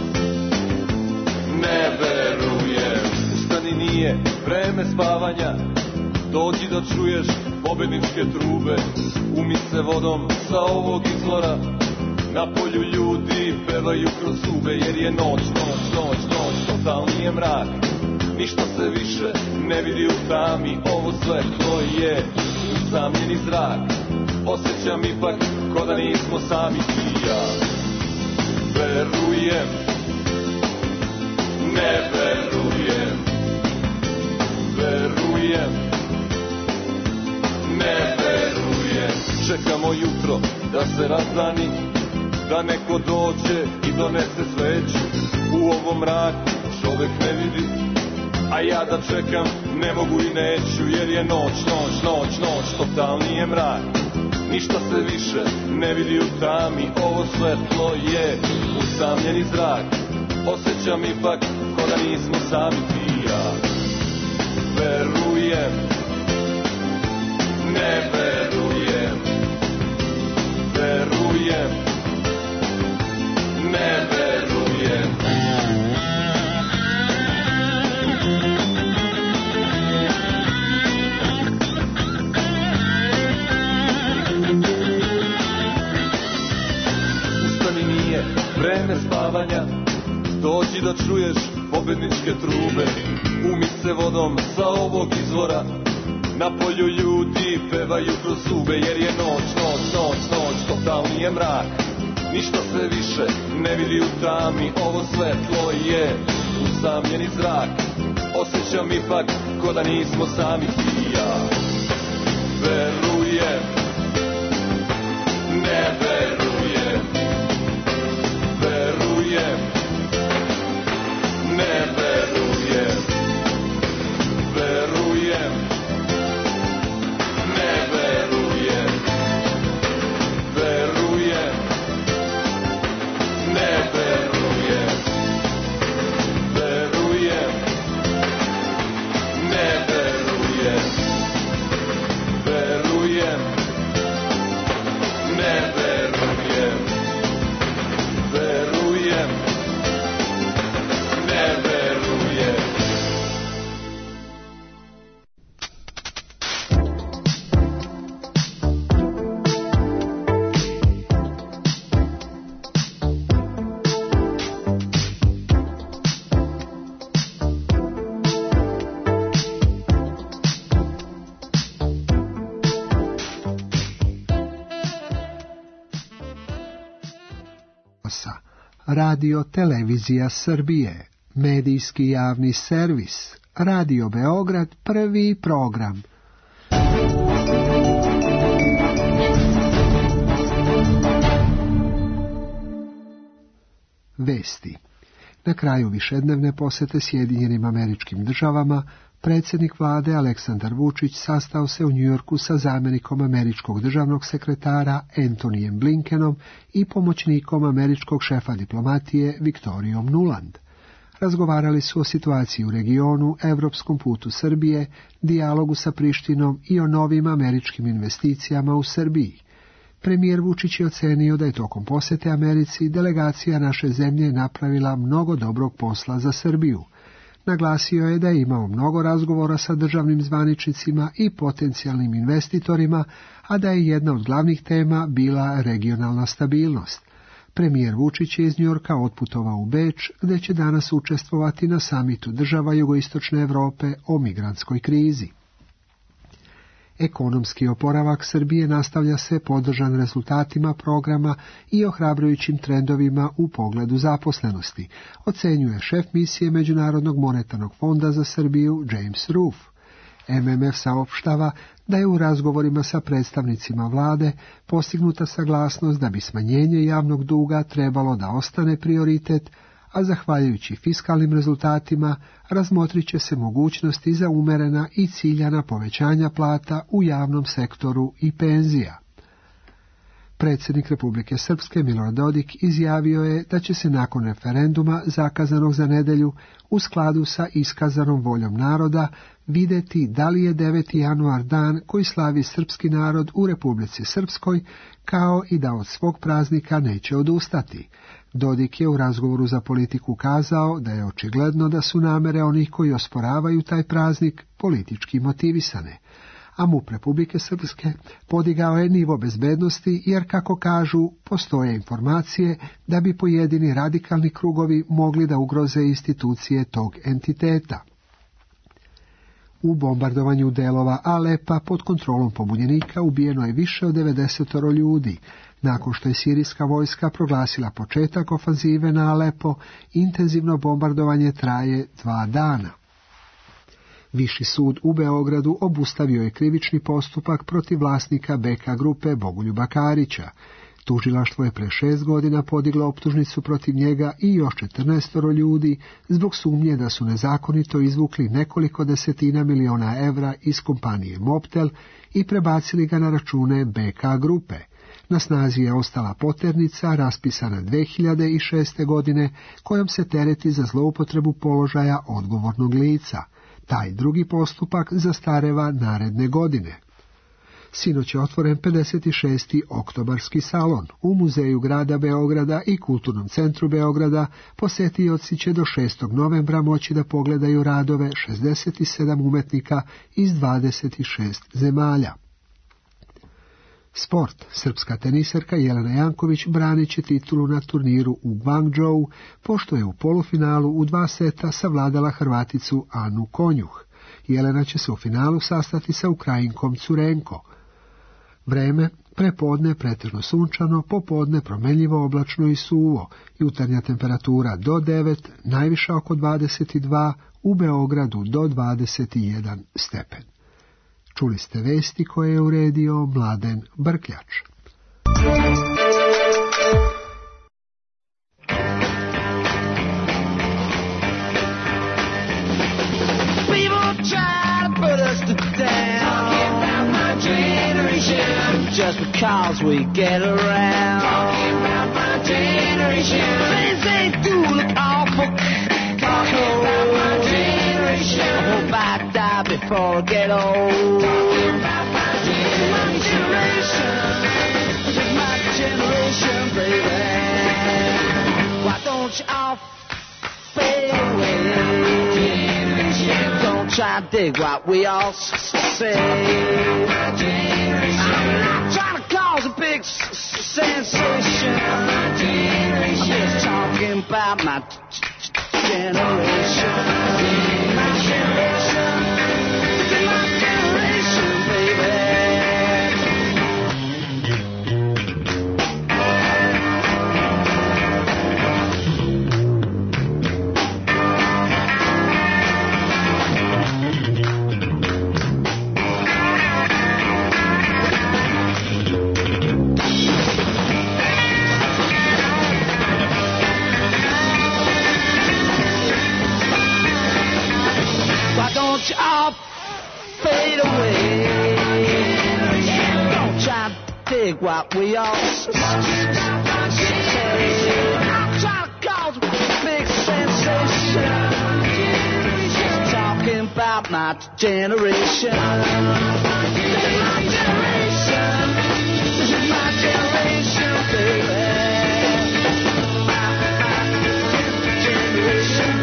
ne verujem. Ustani, nije vreme spavanja, dođi da čuješ pobedničke trube. Umi se vodom sa ovog izvora, na polju ljudi pevaju kroz zube, jer je noć, noć, noć, noć, totalni je mrak. Ništa se više ne vidi u tami, ovo svetlo je usamljeni zrak. Osjećam ipak ko da nismo sami ti i ja. Verujem, ne verujem, verujem, ne verujem. Čekamo jutro da se razdani, da neko dođe i donese sveću. U ovom mraku čovek ne vidi, a ja da čekam ne mogu i neću, jer je noć, noć, noć, noć, totalni je mrak. Ništa se više ne vidi u tami, ovo svetlo je usamljeni zrak. Osjećam ipak ko da nismo sami ti i ja. Verujem, ne verujem, verujem, ne verujem. Ustani, nije dođi da čuješ pobedničke trube. Umi se vodom sa ovog izvora, na polju ljudi pevaju kroz zube. Jer je noć, noć, noć, noć, totalni je mrak, ništa se više ne vidi u tami. Ovo svetlo je usamljeni zrak, osjećam ipak ko da nismo sami. I ja verujem, ne verujem, verujem, ne verujem, verujem, ne verujem, verujem, ne verujem, verujem, ne verujem, verujem, ne verujem, verujem, ne verujem. Radio Televizija Srbije, medijski javni servis, Radio Beograd, prvi program. Vesti. Na kraju višednevne posete Sjedinjenim Američkim Državama, predsjednik vlade Aleksandar Vučić sastao se u Njujorku sa zamjenikom američkog državnog sekretara Antonijem Blinkenom i pomoćnikom američkog šefa diplomatije Viktorijom Nuland. Razgovarali su o situaciji u regionu, evropskom putu Srbije, dijalogu sa Prištinom i o novim američkim investicijama u Srbiji. Premijer Vučić je ocenio da je tokom posjete Americi delegacija naše zemlje napravila mnogo dobrog posla za Srbiju. Naglasio je da je imao mnogo razgovora sa državnim zvaničnicima i potencijalnim investitorima, a da je jedna od glavnih tema bila regionalna stabilnost. Premijer Vučić je iz Njujorka otputovao u Beč, gdje će danas učestvovati na samitu država jugoistočne Europe o migrantskoj krizi. Ekonomski oporavak Srbije nastavlja se podržan rezultatima programa i ohrabrujućim trendovima u pogledu zaposlenosti, ocenjuje šef misije Međunarodnog monetarnog fonda za Srbiju James Roof. M M F saopštava da je u razgovorima sa predstavnicima vlade postignuta saglasnost da bi smanjenje javnog duga trebalo da ostane prioritet, a zahvaljujući fiskalnim rezultatima razmotrit će se mogućnosti za umerena i ciljana povećanja plata u javnom sektoru i penzija. Predsjednik Republike Srpske Milorad Dodik izjavio je da će se nakon referenduma zakazanog za nedjelju u skladu sa iskazanom voljom naroda vidjeti da li je deveti januar dan koji slavi srpski narod u Republici Srpskoj, kao i da od svog praznika neće odustati. Dodik je u razgovoru za politiku kazao da je očigledno da su namere onih koji osporavaju taj praznik politički motivisane, a M U P Republike Srpske podigao je nivo bezbednosti jer, kako kažu, postoje informacije da bi pojedini radikalni krugovi mogli da ugroze institucije tog entiteta. U bombardovanju delova Alepa pod kontrolom pobunjenika ubijeno je više od devedeset ljudi. Nakon što je sirijska vojska proglasila početak ofanzive na Alepo, intenzivno bombardovanje traje dva dana. Viši sud u Beogradu obustavio je krivični postupak protiv vlasnika B K grupe Bogoljuba Karića. Tužilaštvo je pre šest godina podiglo optužnicu protiv njega i još četrnaest ljudi zbog sumnje da su nezakonito izvukli nekoliko desetina miliona evra iz kompanije Mobtel i prebacili ga na račune B K grupe. Na snazi je ostala poternica raspisana dve hiljade šeste. godine kojom se tereti za zloupotrebu položaja odgovornog lica. Taj drugi postupak zastareva naredne godine. Sinoć je otvoren pedeset šesti oktobarski salon. U Muzeju grada Beograda i Kulturnom centru Beograda posetioci će do šestog novembra moći da pogledaju radove šezdeset sedam umetnika iz dvadeset šest zemalja. Sport. Srpska teniserka Jelena Janković branit će titulu na turniru u Guangzhou, pošto je u polufinalu u dva seta savladala Hrvaticu Anu Konjuh. Jelena će se u finalu sastati sa Ukrajinkom Curenko. Vreme, prepodne pretežno sunčano, popodne promenljivo oblačno i suvo, jutarnja temperatura do devet, najviša oko dvadeset dva, u Beogradu do dvadeset jedan stepen. Čuli ste vesti koje je uredio Mladen Brkljač. Just because we get around. Talking about my generation. Things they do look awful. Talking about my generation. I hope I die before I get old. Talking about my generation. This is my generation, baby. Why don't you all fade away? Don't try to dig what we all say. I'm not trying to cause a big s- s- sensation. I'm just talking about my t- t- generation. My generation. This is my generation, baby. Don't you all fade away. Don't try to dig what we all say. I'm trying to cause a big sensation. Just talking about my generation. This is my generation. This is my generation, baby. My, my generation.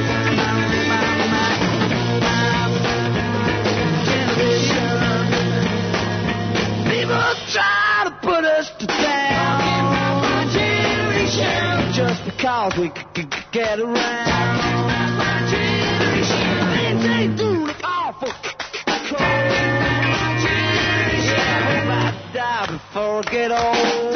Try to put us down. My generation. Just because we c- c- get around. My generation. Things they do look awful cold. My generation. I hope I die before I get old.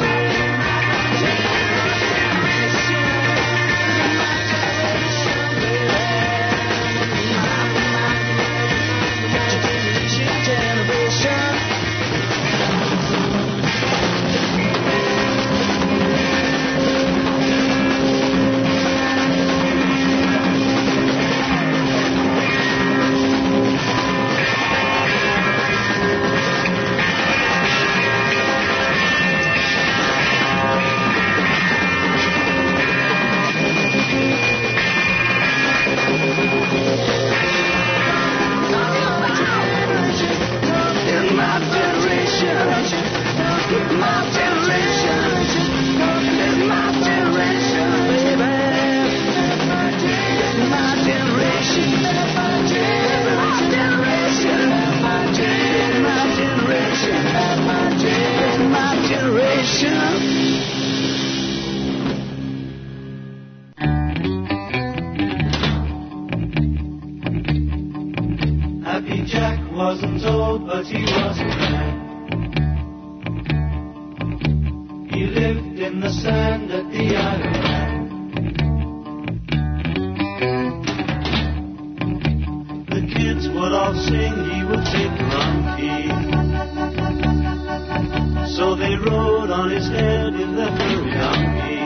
Happy Jack wasn't old, but he wasn't young. He lived in the sand at the Isle of Man. The kids would all sing, he would tickle on key. So they rode on his head in the furry donkey.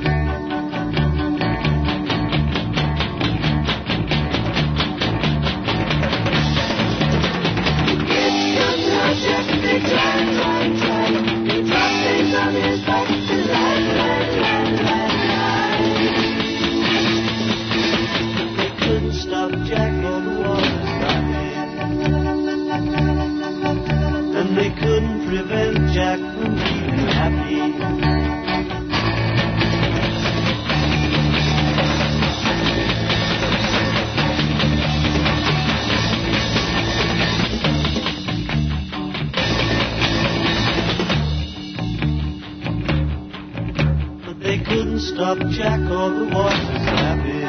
Jack from being happy. stop Jack or the water slapping.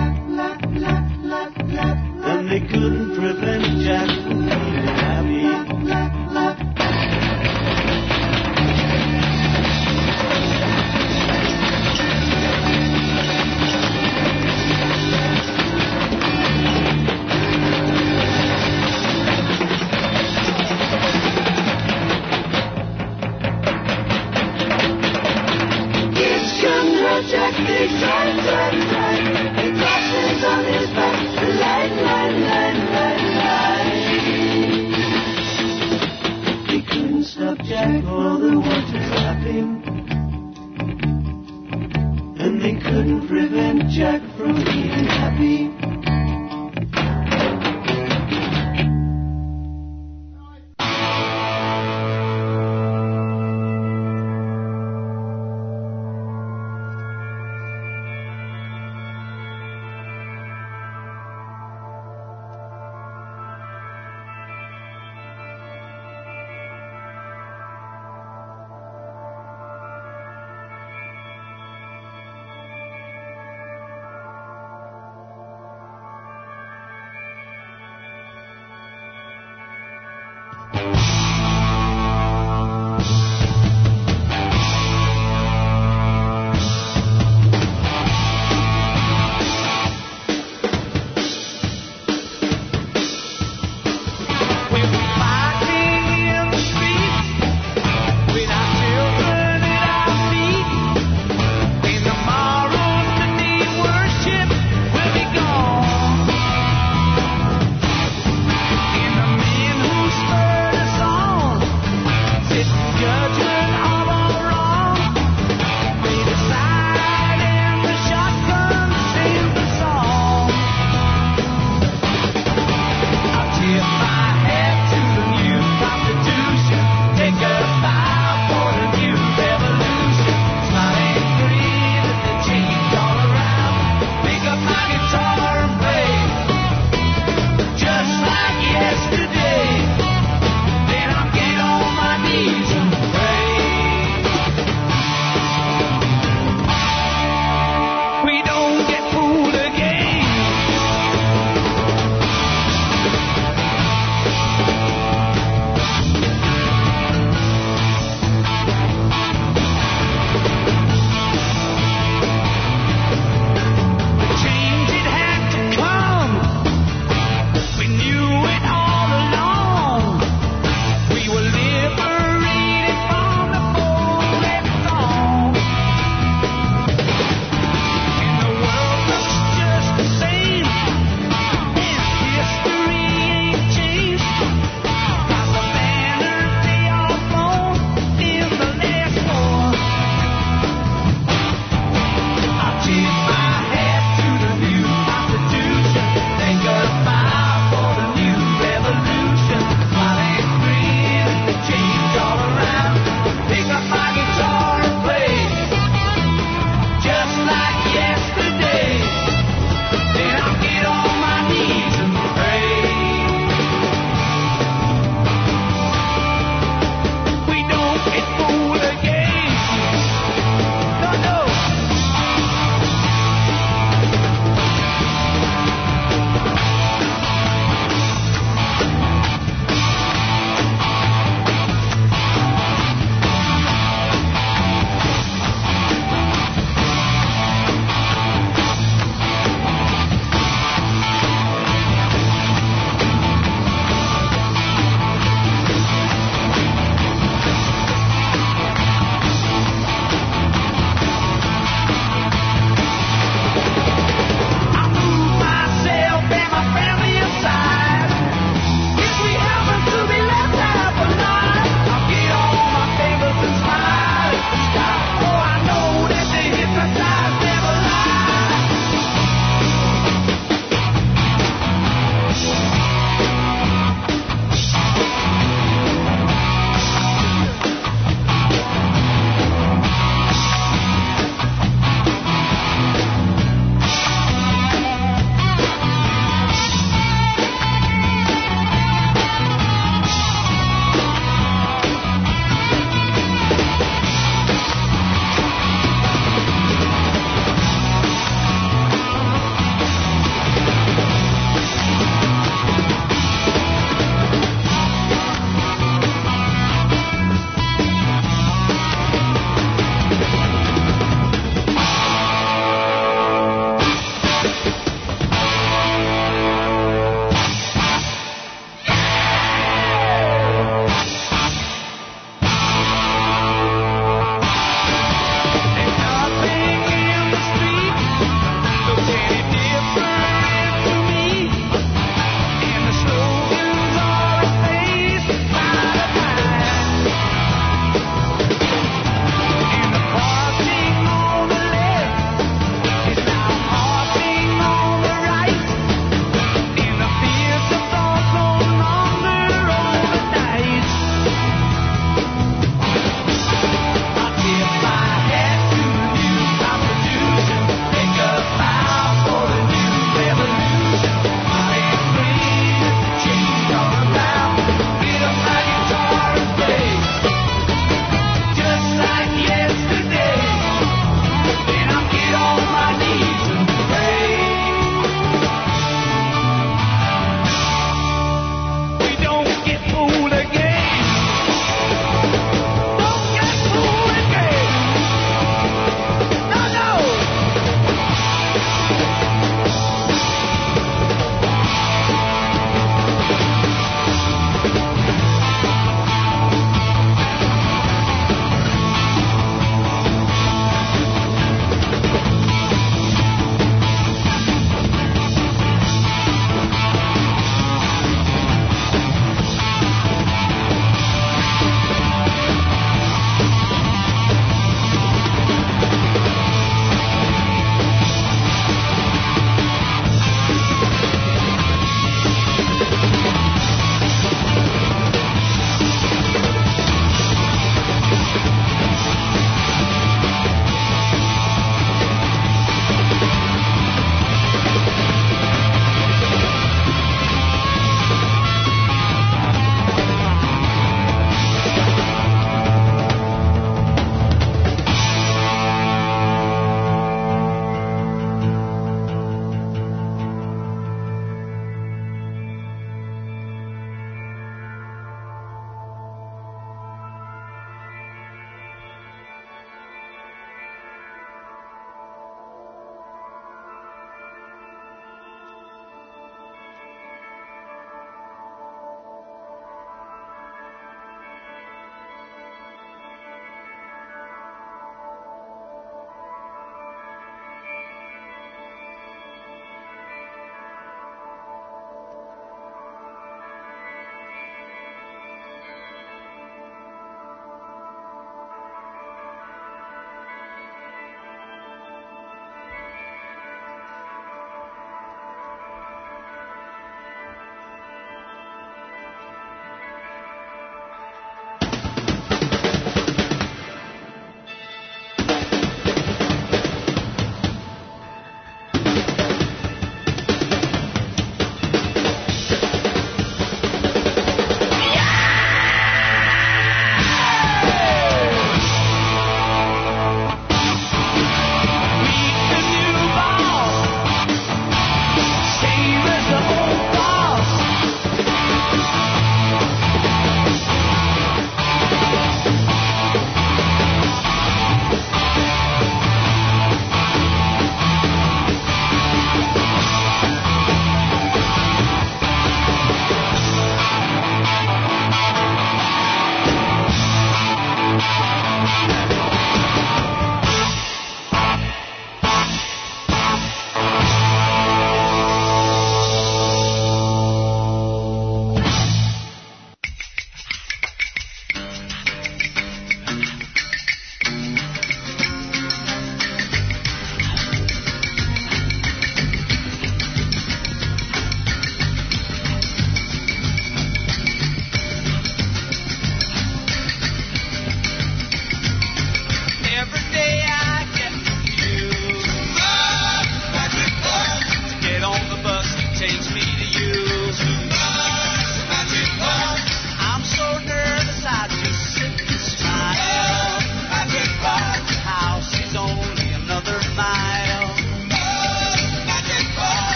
And they couldn't prevent Jack from feeling happy. Jack, they turn, turn, turn. He crosses on his back. Line, line, line, line, line. He couldn't stop Jack or the water slapping. And they couldn't prevent Jack from being happy.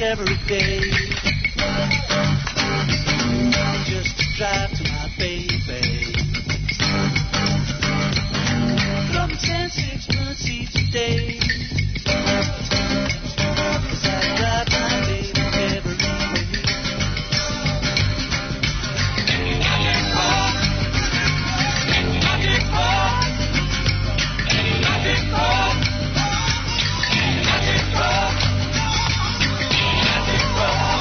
every day. Just to drive to my baby. From ten, six months each day. 'Cause I drive my baby every day. Oh,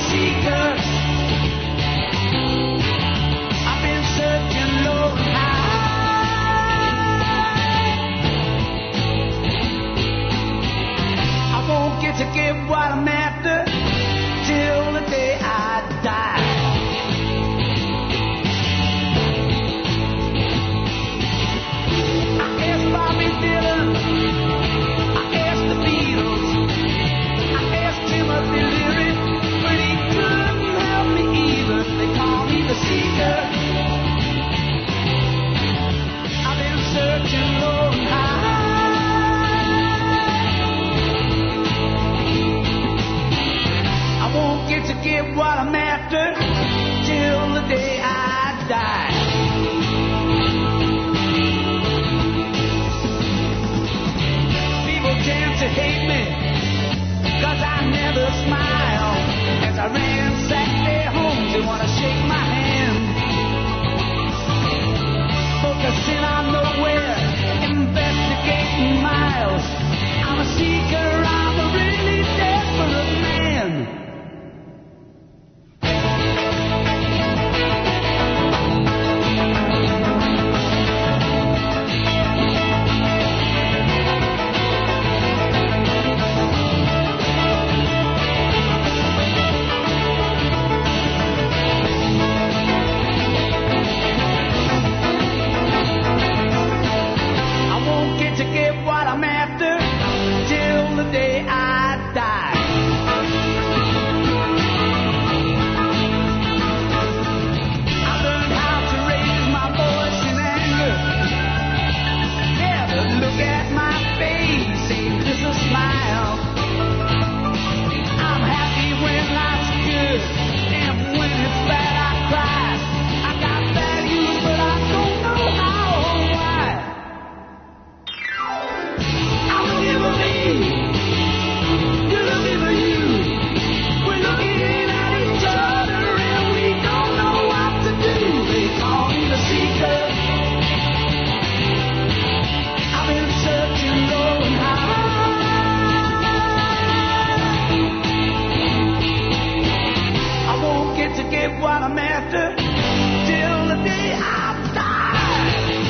seeker. I've been searching low and high. I won't get to get what I'm after till the day I die. I asked Bobby Dylan, I asked the Beatles, I asked Timothy Leary, but he couldn't help me either. They call me the seeker. I've been searching low and high. I won't get to get what I'm after till the day I die. People tend to hate me 'cause I never smile. As I ransack their homes, they wanna shake my hand. Focusing on nowhere, investigating miles. I'm a seeker, I'm a really desperate man. I won't get to get what I'm after till the day I die. I learned how to raise my voice in anger. Never look at my face, ain't just a smile. I'm happy when life's good, and when it's bad I cry. I got values, but I don't know how or why. I'm a giver me, you're a giver you. We're looking at each other and we don't know what to do. They call me the seeker. I've been searching low and high. I won't get to get what I'm after till the day I die.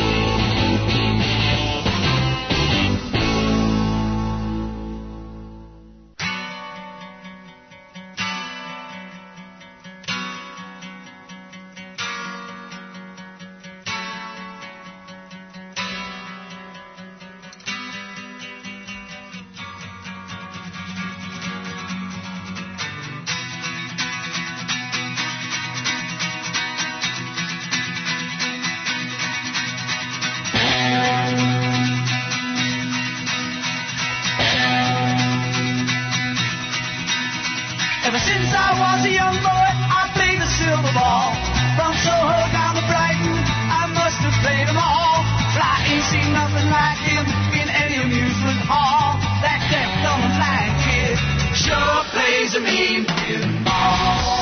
Ever since I was a young boy, I played the silver ball. From Soho down to Brighton, I must have played them all. But I ain't seen nothing like him in any amusement hall. That deaf, dumb, and blind kid sure plays a mean pinball.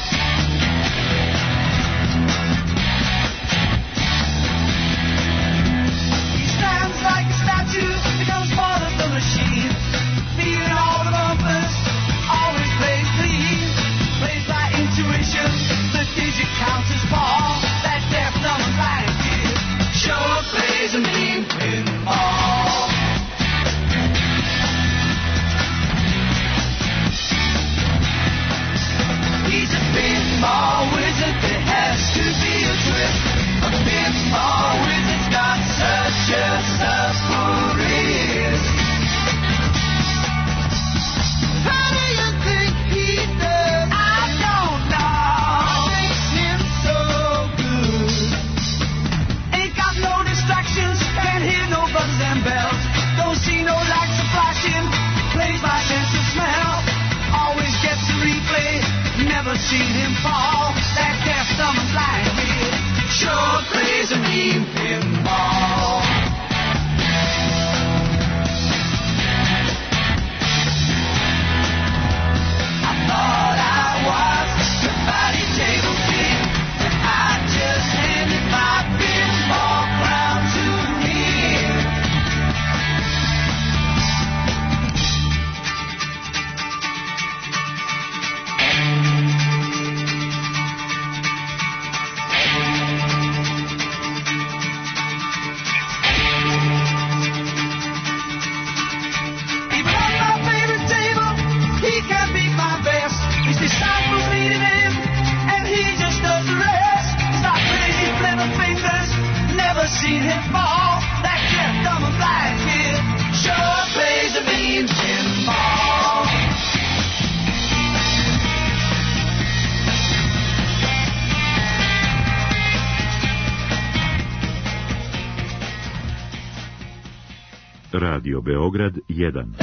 He stands like a statue, becomes part of the machine. Feeling all the bumpers, always plays clean. Plays by intuition, the digit counters fall. That deaf, dumb, and blind kid sure plays a mean pinball. He's a pinball wizard, there has to be a twist. A pinball wizard's got such a submarine. How do you think he does? I don't know. Makes him so good. Ain't got no distractions, can't hear no buzzers and bells. Don't see no lights flashing, plays by sense of smell. Always gets a replay, never seen him fall. That deaf, dumb, and blind kid sure plays a mean pinball. I thought I was the body table king, but I just handed my pinball crown to him. Radio Beograd jedan.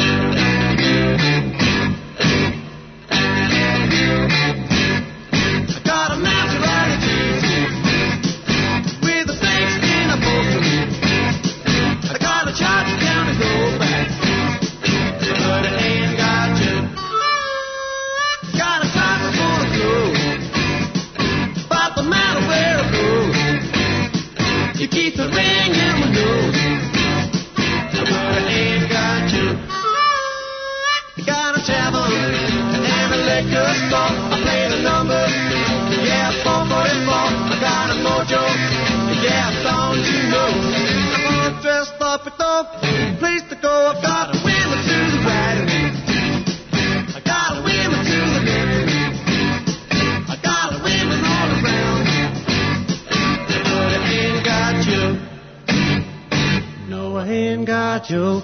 Keep the ring in my nose, but I ain't got you. I got a tavern and a liquor store. I play the numbers, yeah, four forty-four. I got a mojo, yeah, I thought you know. I'm all dressed up with no place to go. I've got a women to the right, I got a women to the left, I got a women all around, but I ain't got you. No, I ain't got you.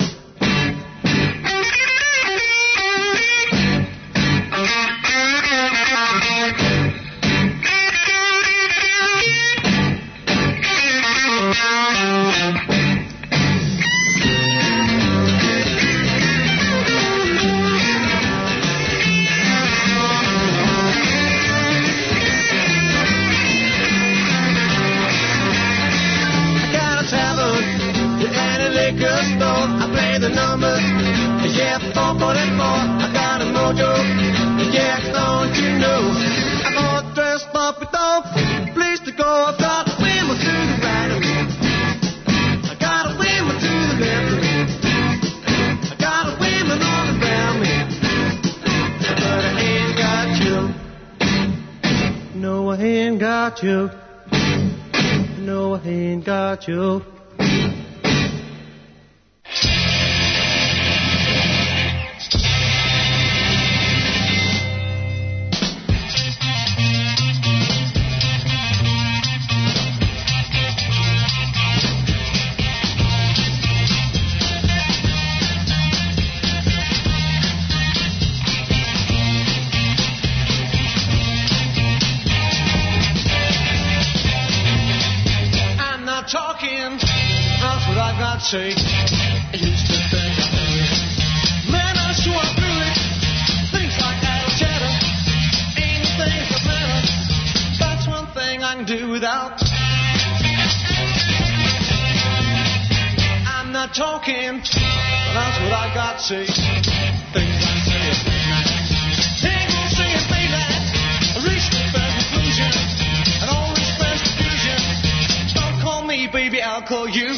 I play the numbers, yeah, four forty-four. I got a mojo, yeah, don't you know? I'm all dressed up with no place to go. I've got women to the right of me, I got a women to the left of me, I got a women all around me, but I ain't got you. No, I ain't got you. No, I ain't got you. Say, I used to think I knew it. Man, I sure I blew it. Things like idle chatter ain't the things that matter. That's one thing I can do without. I'm not talking, but that's what I got to say. Things I say at midnight. Ain't gonna say it daylight. I reached the best conclusion, and all this best confusion. Don't call me baby, I'll call you.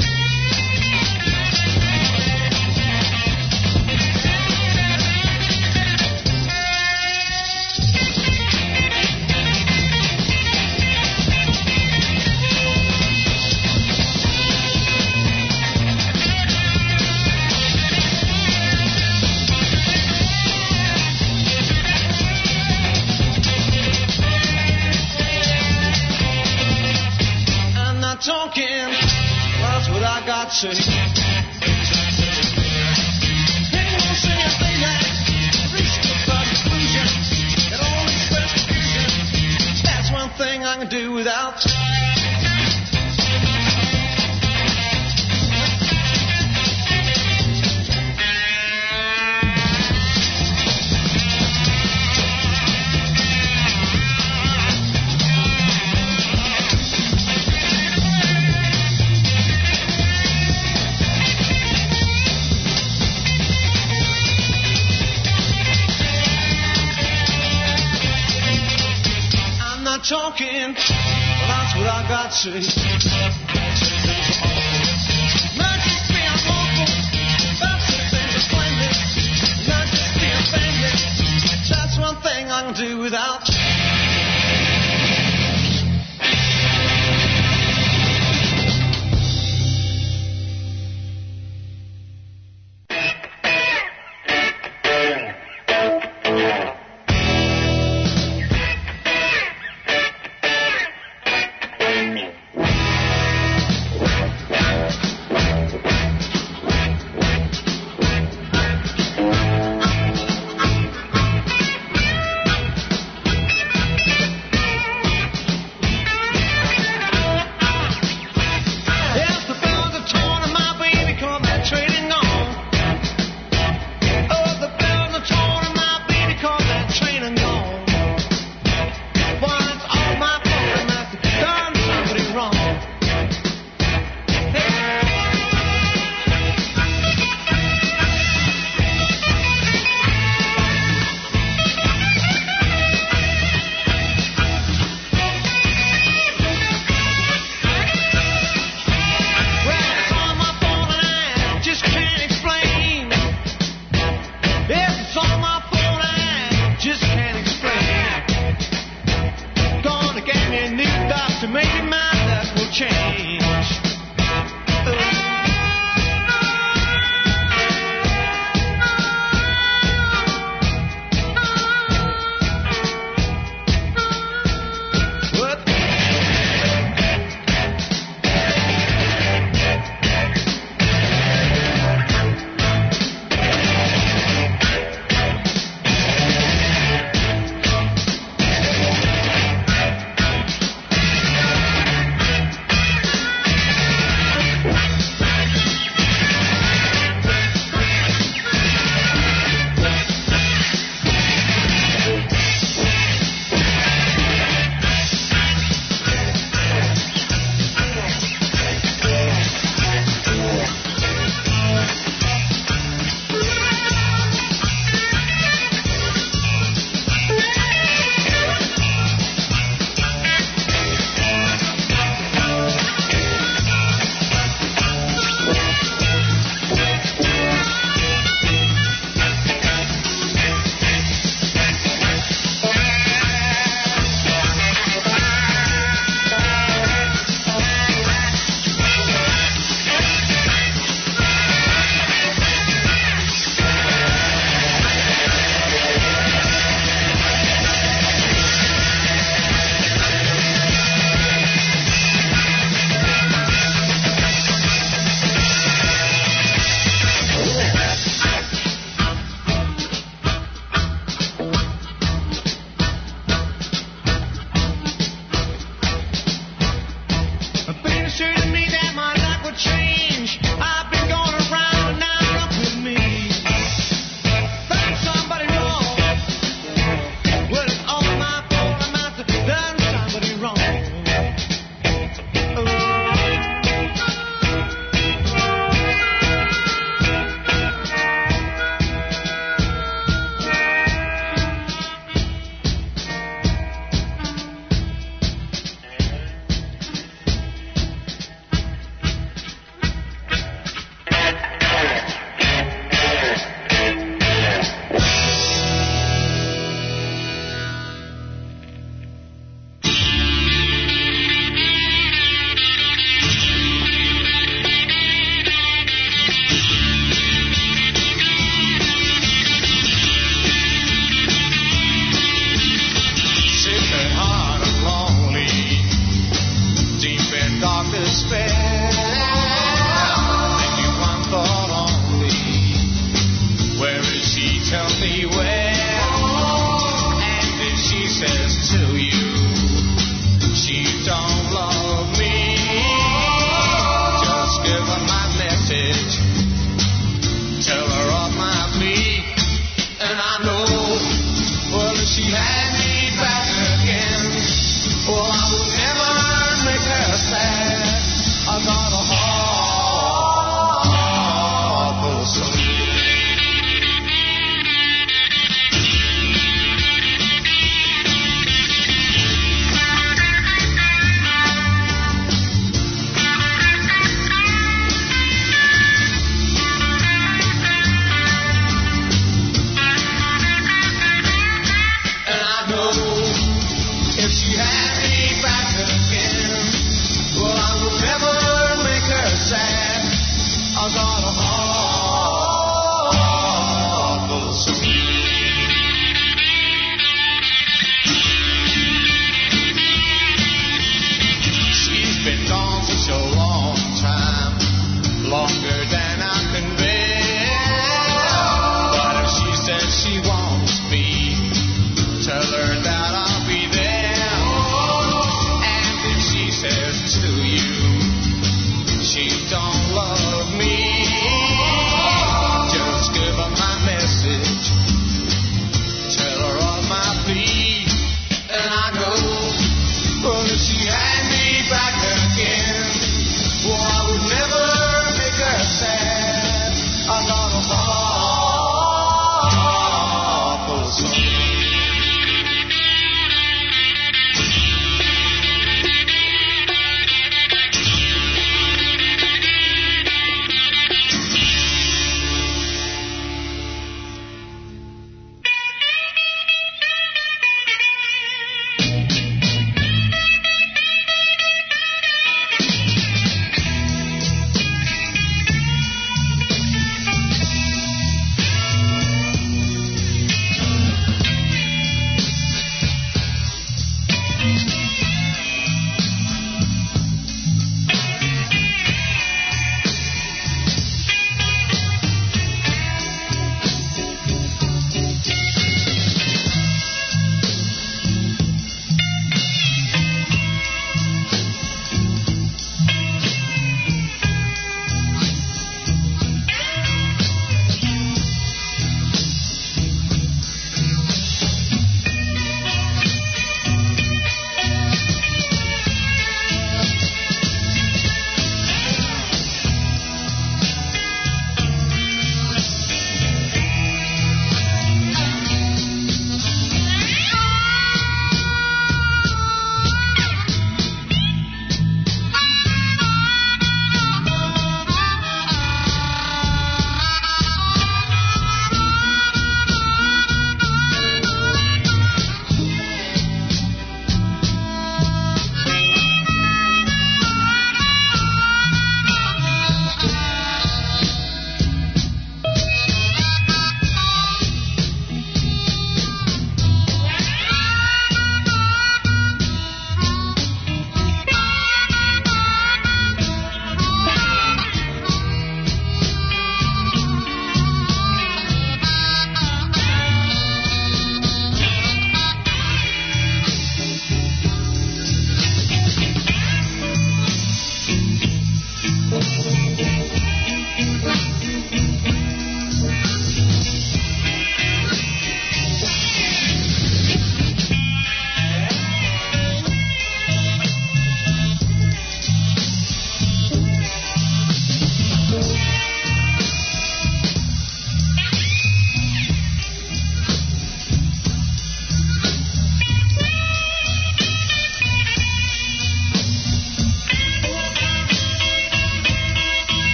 Talking, that's what I got to say. Ain't gonna say a thing that reached the conclusion, and all this best confusion. That's one thing I can do without. Talking, that's what I got to say. Not just being awful, that's the thing that's splendid. Not just being offended, that's one thing I can do without. to make your mind that will change. What?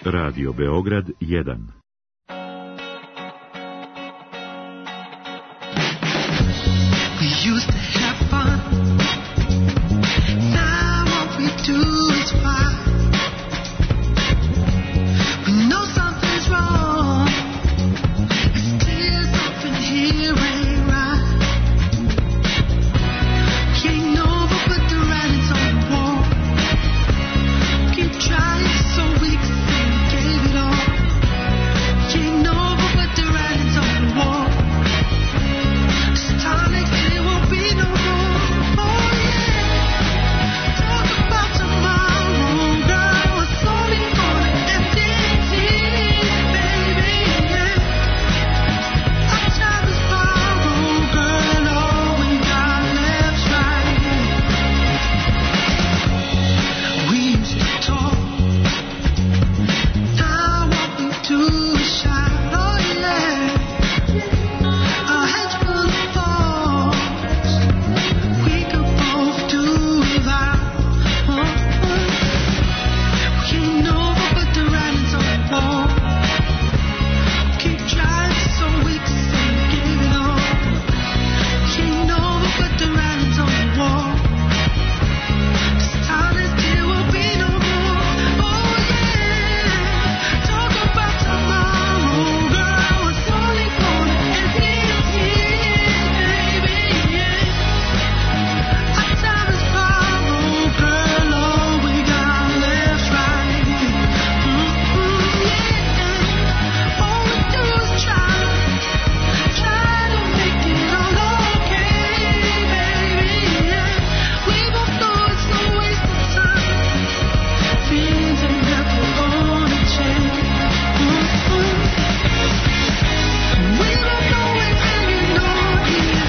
Radio Beograd jedan. We used to have fun. Now what we do is fine. We know something's wrong. It's still something here ain't right. We ain't over, but the writing's on the wall. Keep trying so we can say we gave it all. We ain't over, but the writing's on the wall. This time next year won't be no more. Oh yeah. Talk about tomorrow, girl. It's only for the empty, baby. Yeah. Our time is borrowed, girl. All we got left's right. We used to talk. Now what we do is shine. Oh yeah. Our heads full of thoughts. We could both do without. Oh, oh. We ain't over, but the writing's on the wall. Keep trying so we can say we gave it all. We ain't over, but the writing's on the wall. This time next year will be no more. Oh yeah. Talk about tomorrow, girl. It's only for the empty, baby. Yeah. Our time is borrowed, girl. All we got left's right. Mm-hmm, yeah. All we do is try, try to make it all okay, baby. Yeah. We both know it's no waste of time. Things ain't never gonna change. Mm-hmm. We both know we're hanging on here,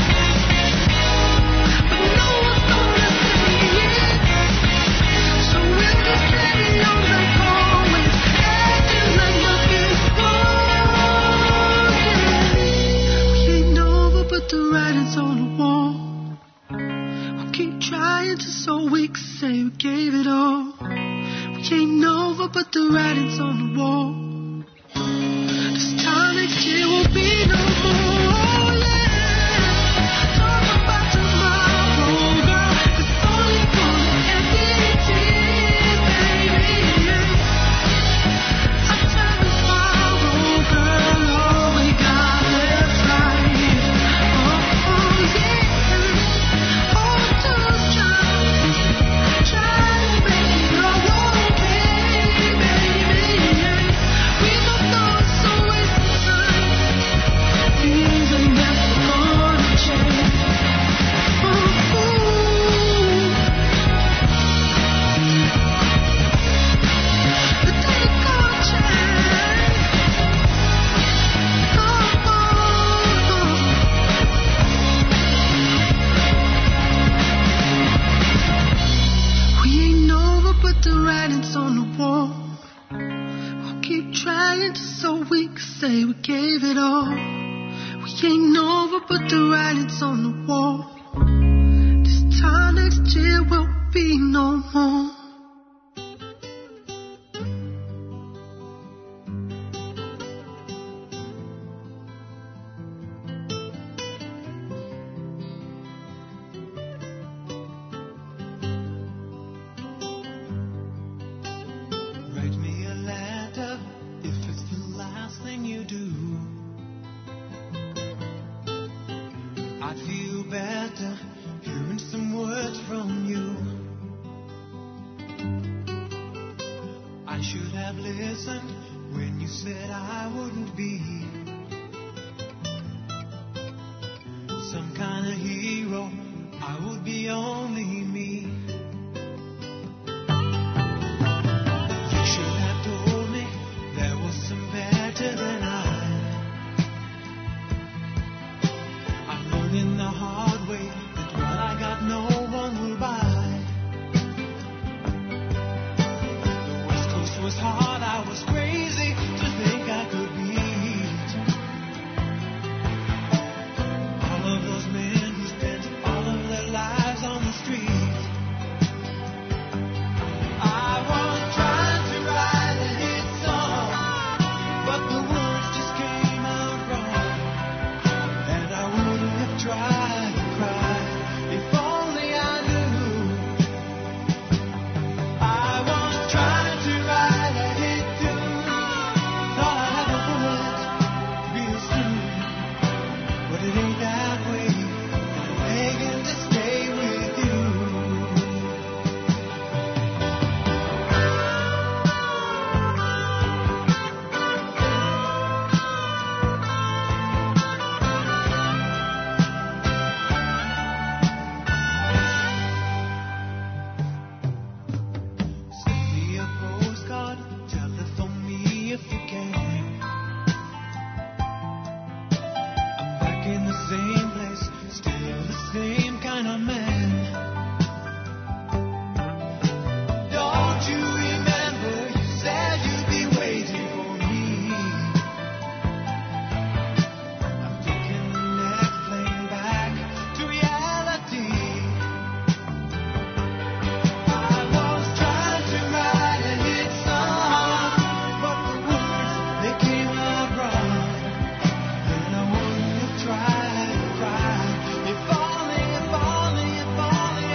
but no one's gonna say it. So we'll just carry on like always, acting like nothing's wrong. Yeah. We ain't over, but the writing's on the wall. We'll keep trying just so we can say we gave it all. We ain't over, but the writing's on the wall. This time next year will be no more. Oh yeah. Talk about tomorrow, girl. It's only for the empty, baby. Yeah. Our time is borrowed, girl. All we got left's right. Oh, oh yeah. All we do is try, try to make it all okay, baby. Yeah. We both know it's a waste of time. Things are never gonna change. Ooh, ooh. But they gonna change. Oh, oh, oh. We ain't over, but the writing's on the wall. We'll keep trying just so we can say we gave it all. We ain't over, but the writing's on the wall. This time next year will be no more. Write me a letter if it's the last thing you do. I'd feel better hearing some words from you. I should have listened when you said I wouldn't be some kind of hero. I would be only me. You should have told me there was some better than I. I'm learning the hard way that what I got no one will buy. The West Coast was hard, I was crazy to think I could be man. Don't you remember you said you'd be waiting for me? I'm taking the next plane back to reality. I was trying to write a hit song, but the words, they came out wrong. And I wouldn't have tried to cry if only, if only, if only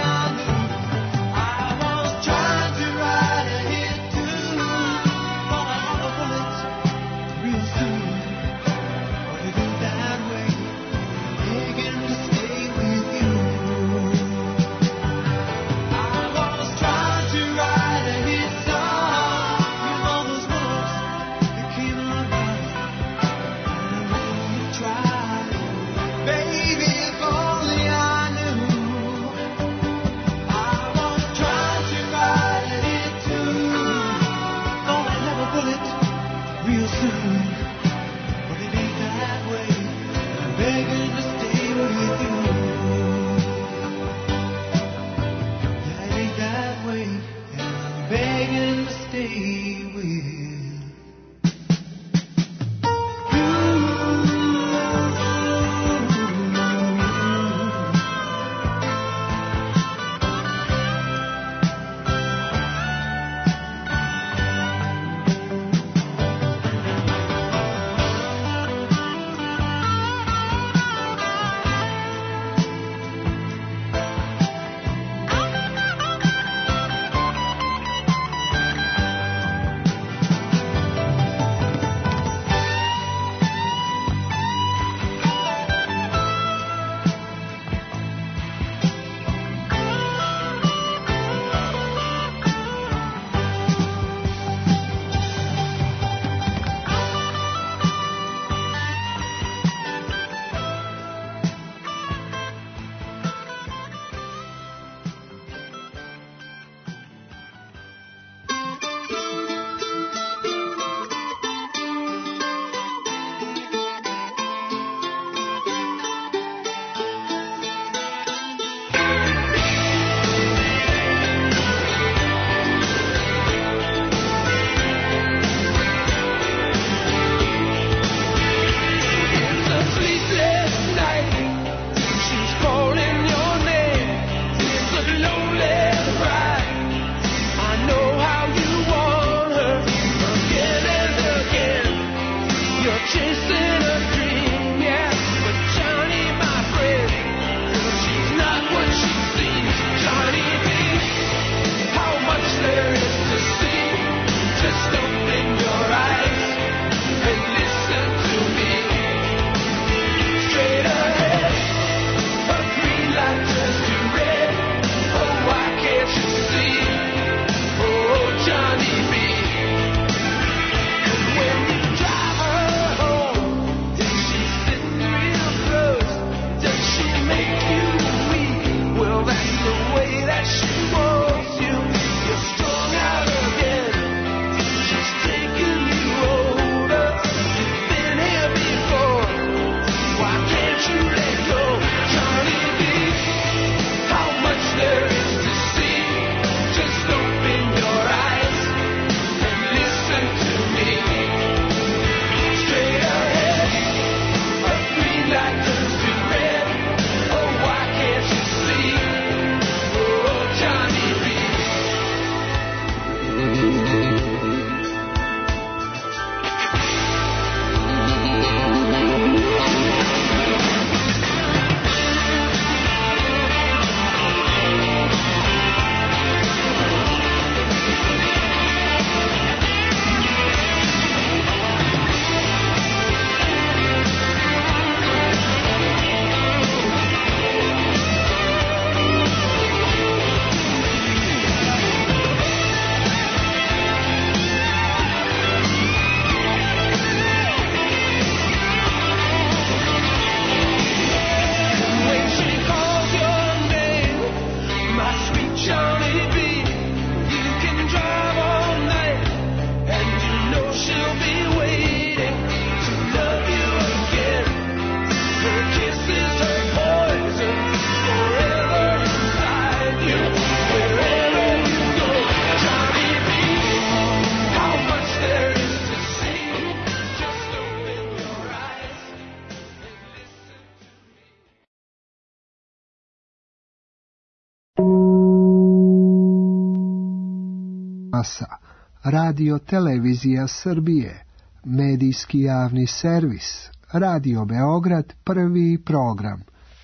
Pasa, Radio Televizija Srbije, medijski javni servis, Radio Beograd, prvi program.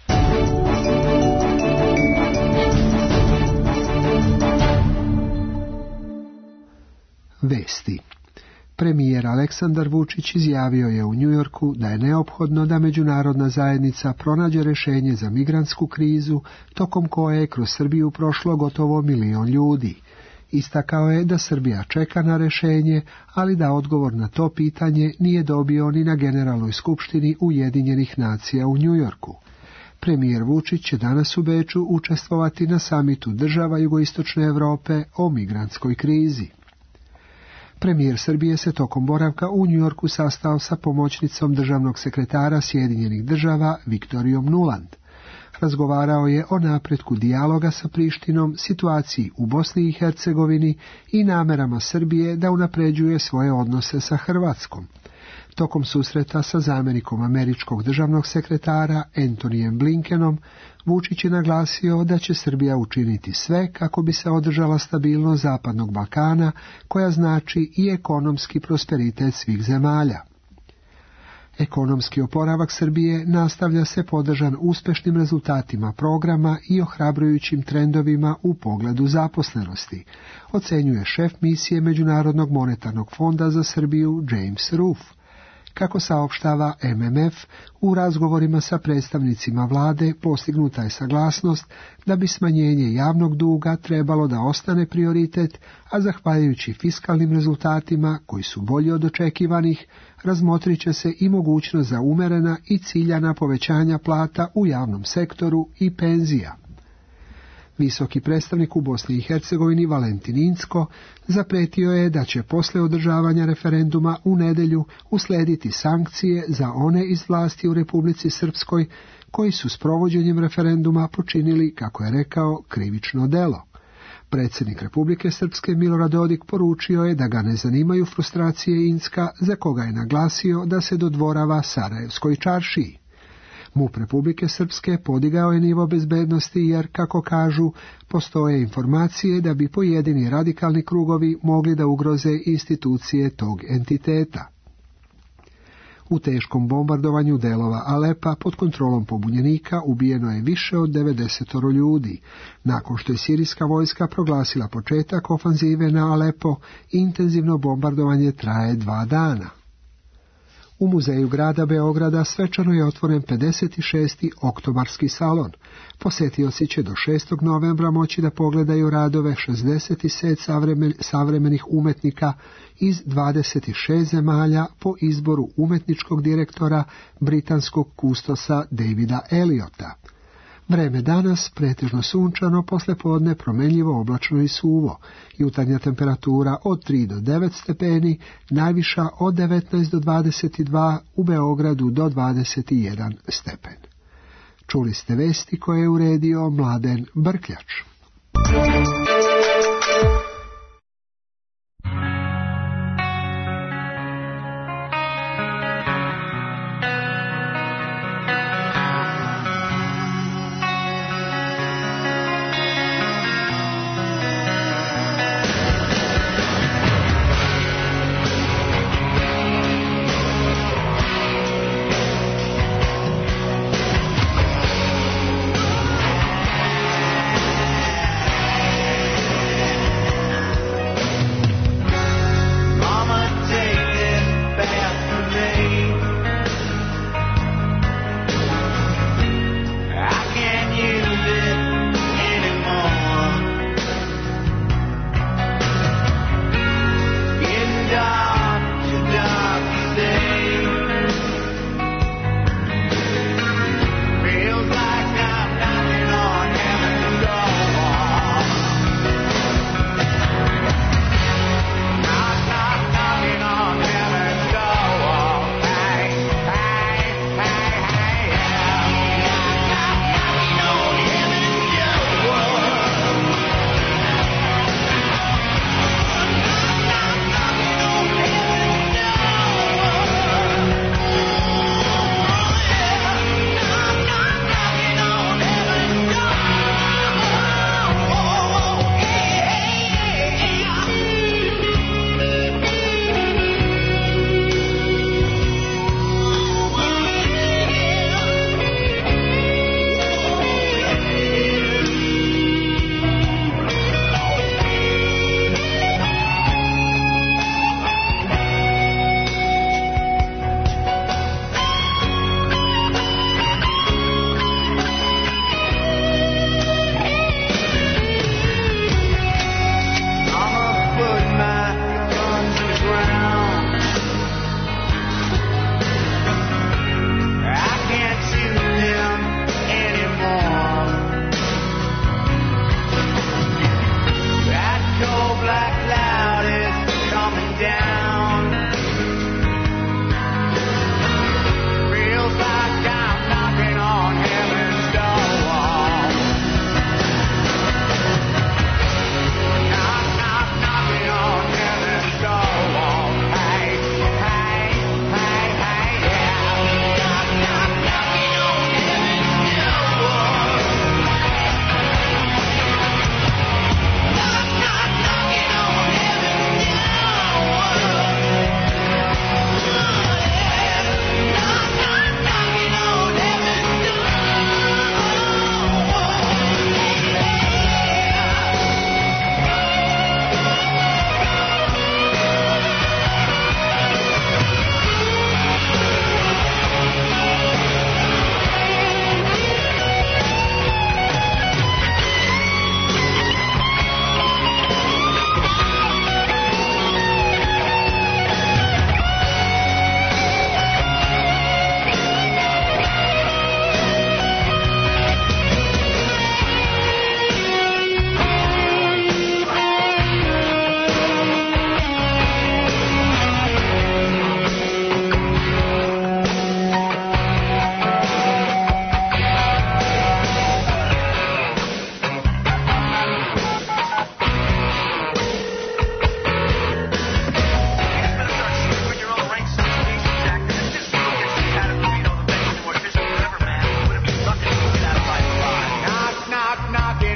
Vesti. Premijer Aleksandar Vučić izjavio je u Njujorku da je neophodno da međunarodna zajednica pronađe rješenje za migrantsku krizu, tokom koje je kroz Srbiju prošlo gotovo milion ljudi. Istakao je da Srbija čeka na rješenje, ali da odgovor na to pitanje nije dobio ni na Generalnoj skupštini Ujedinjenih nacija u Njujorku. Premijer Vučić će danas u Beču učestvovati na samitu država jugoistočne Europe o migrantskoj krizi. Premijer Srbije se tokom boravka u Njujorku sastao sa pomoćnicom državnog sekretara Sjedinjenih država Viktorijom Nuland. Razgovarao je o napretku dijaloga sa Prištinom, situaciji u Bosni i Hercegovini i namerama Srbije da unapređuje svoje odnose sa Hrvatskom. Tokom susreta sa zamjenikom američkog državnog sekretara Antonijem Blinkenom, Vučić je naglasio da će Srbija učiniti sve kako bi se održala stabilnost Zapadnog Balkana, koja znači i ekonomski prosperitet svih zemalja. Ekonomski oporavak Srbije nastavlja se podržan uspešnim rezultatima programa i ohrabrujućim trendovima u pogledu zaposlenosti, ocenjuje šef misije Međunarodnog monetarnog fonda za Srbiju James Roof. Kako saopštava M M F, u razgovorima sa predstavnicima vlade postignuta je saglasnost da bi smanjenje javnog duga trebalo da ostane prioritet, a zahvaljujući fiskalnim rezultatima koji su bolji od očekivanih, razmotrit će se i mogućnost za umerena i ciljana povećanja plata u javnom sektoru i penzija. Visoki predstavnik u Bosni i Hercegovini Valentin Incko zapretio je da će posle održavanja referenduma u nedjelju uslediti sankcije za one iz vlasti u Republici Srpskoj koji su s provođenjem referenduma počinili, kako je rekao, krivično delo. Predsjednik Republike Srpske Milorad Dodik poručio je da ga ne zanimaju frustracije Incka, za koga je naglasio da se dodvorava Sarajevskoj čaršiji. M U P Republike Srpske podigao je nivo bezbednosti jer, kako kažu, postoje informacije da bi pojedini radikalni krugovi mogli da ugroze institucije tog entiteta. U teškom bombardovanju delova Alepa pod kontrolom pobunjenika ubijeno je više od devedeset ljudi. Nakon što je sirijska vojska proglasila početak ofanzive na Alepo, intenzivno bombardovanje traje dva dana. U muzeju grada Beograda svečano je otvoren pedeset šesti oktobarski salon. Posjetioci će do šestog novembra moći da pogledaju radove šezdeset sedam savremen, savremenih umetnika iz dvadeset šest zemalja po izboru umetničkog direktora britanskog kustosa Davida Eliota. Vreme danas pretežno sunčano, poslijepodne promenljivo oblačno i suvo. Jutarnja temperatura od tri do devet stepeni, najviša od devetnaest do dvadeset dva, u Beogradu do dvadeset jedan stepen. Čuli ste vesti koje je uredio Mladen Brkljač. Thank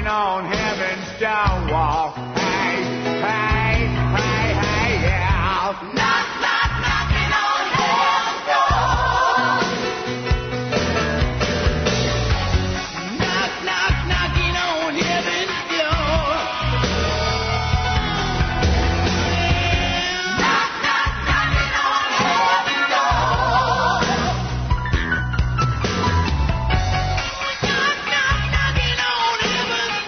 knocking on heaven's stone wall. Hey, hey, hey, hey, yeah. Knock, knock, knocking on heaven's door. Knock, knock, knocking on heaven's door. Knock, knock, knocking on heaven's door. Knock, knock, knocking on heaven's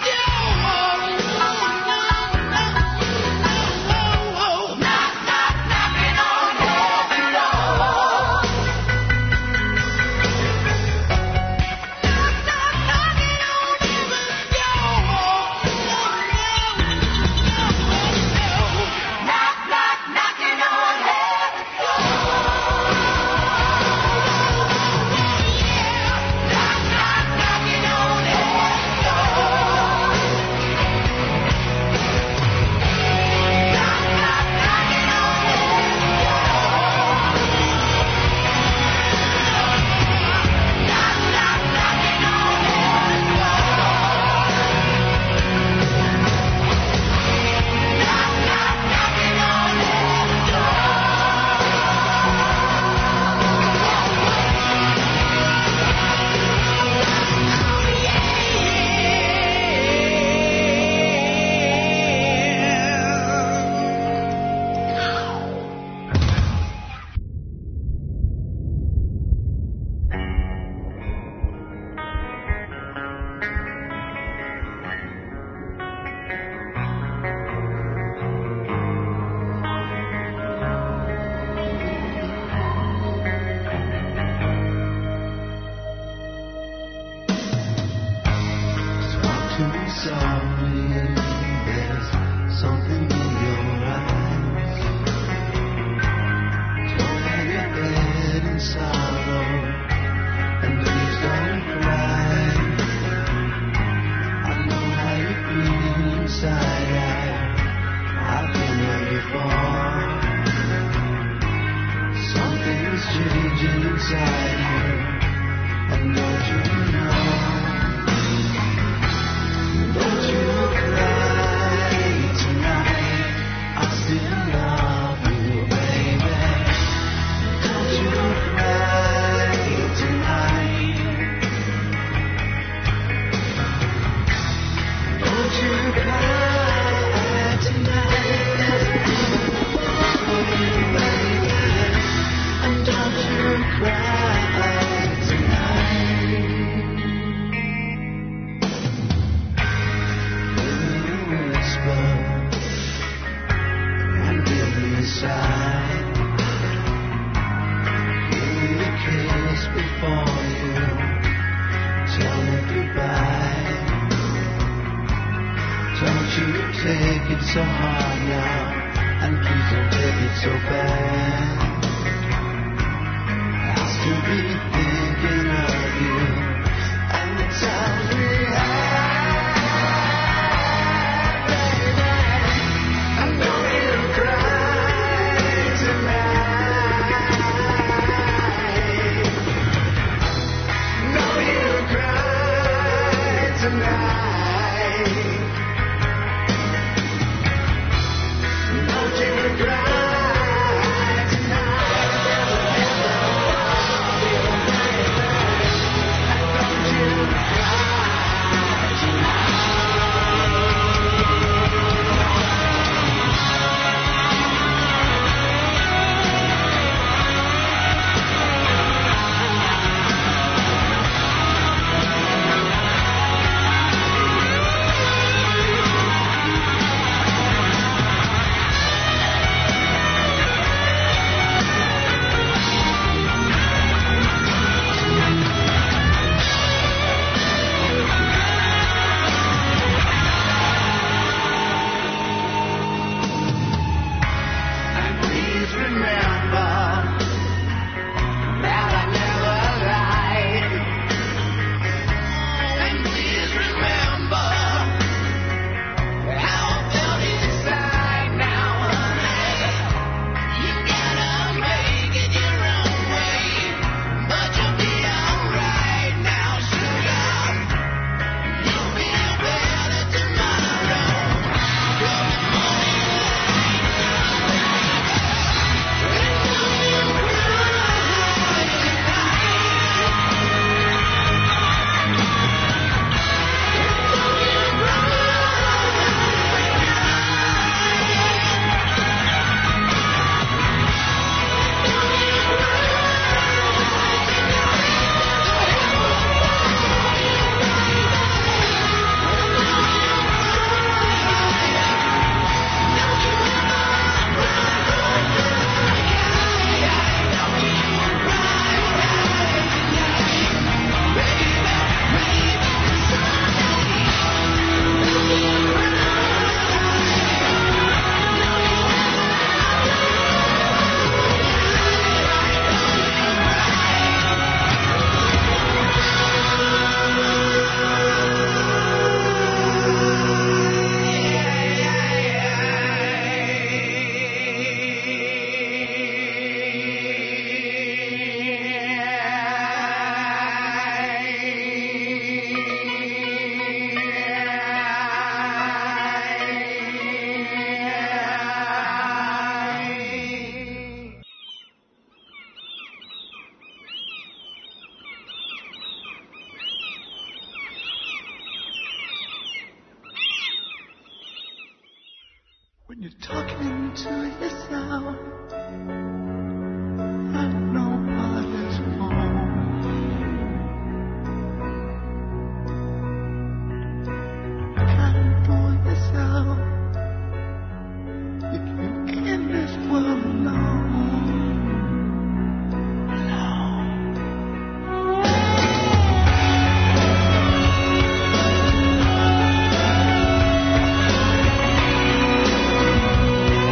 when you're talking to yourself. I know what is wrong. Kind for yourself. You can't end this world alone. Alone.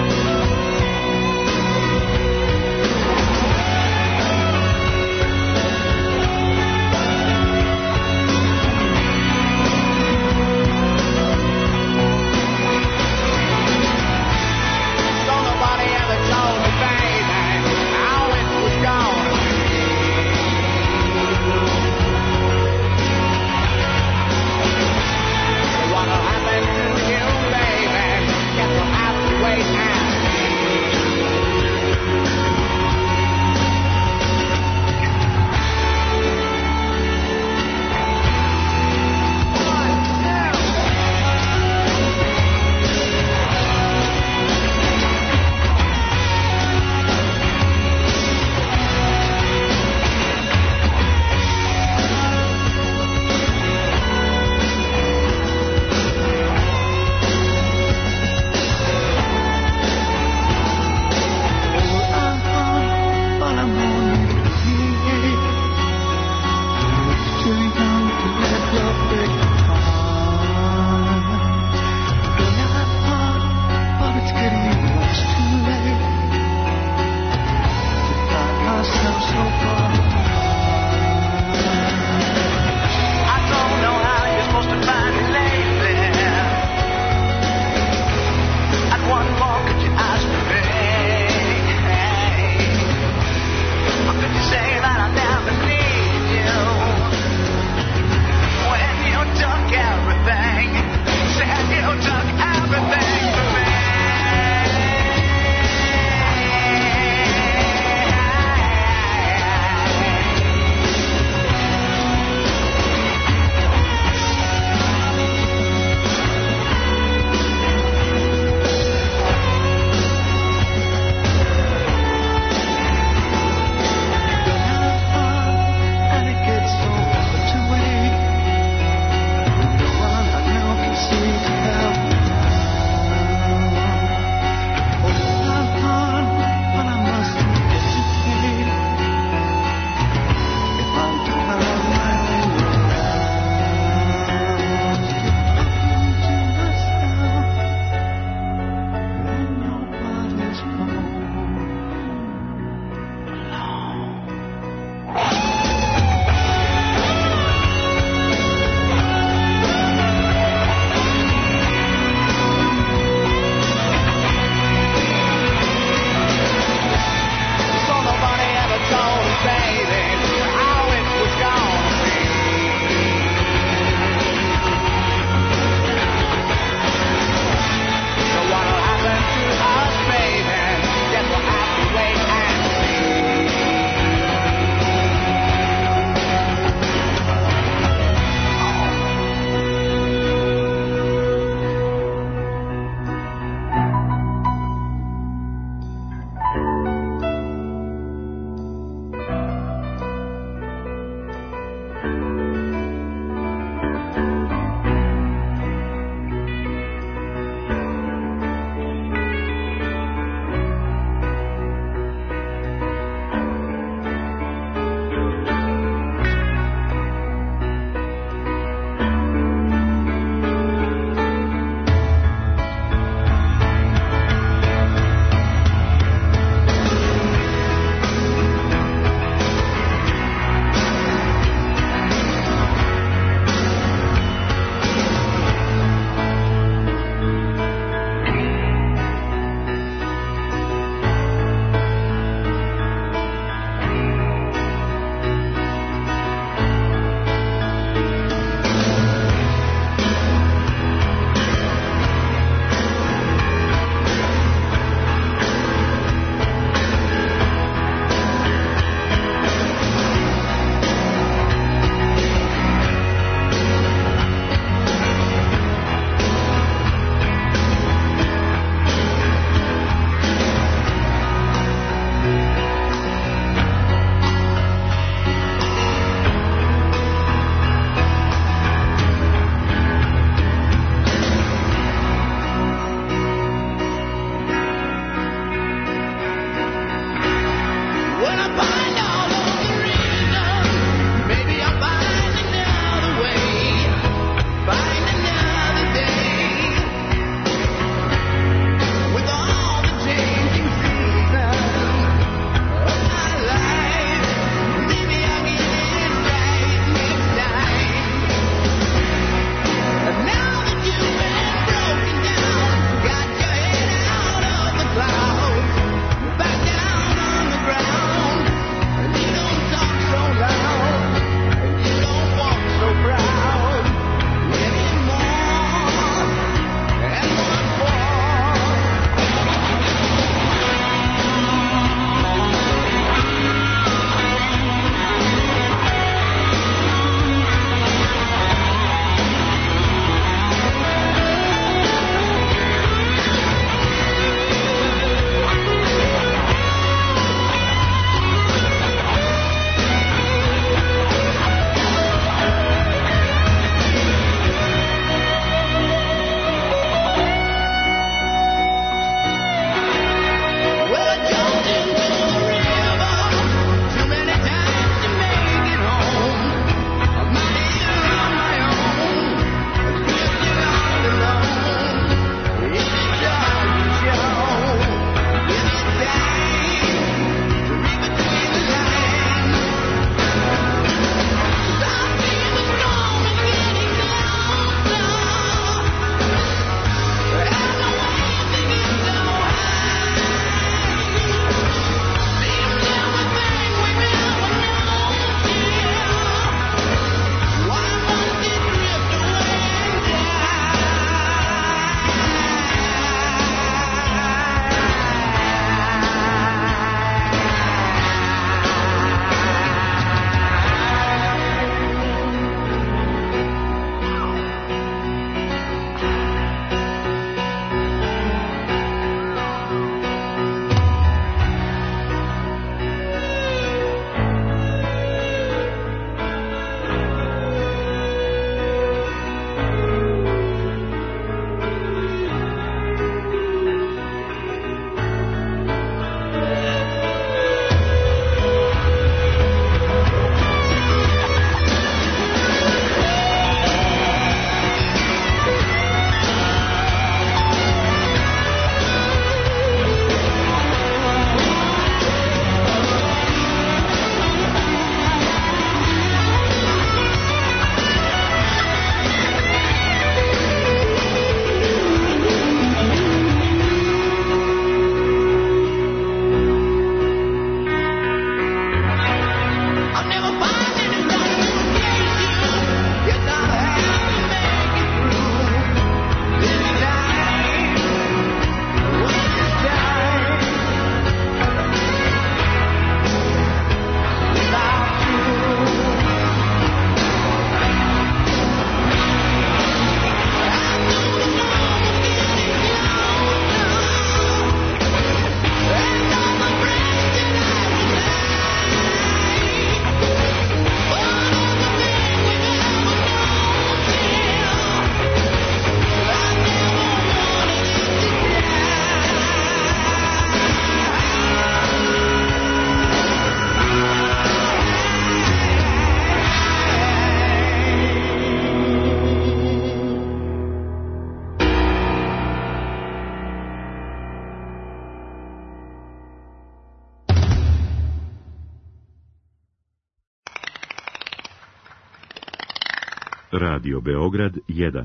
Radio Beograd jedan.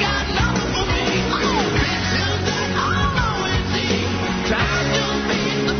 Time to be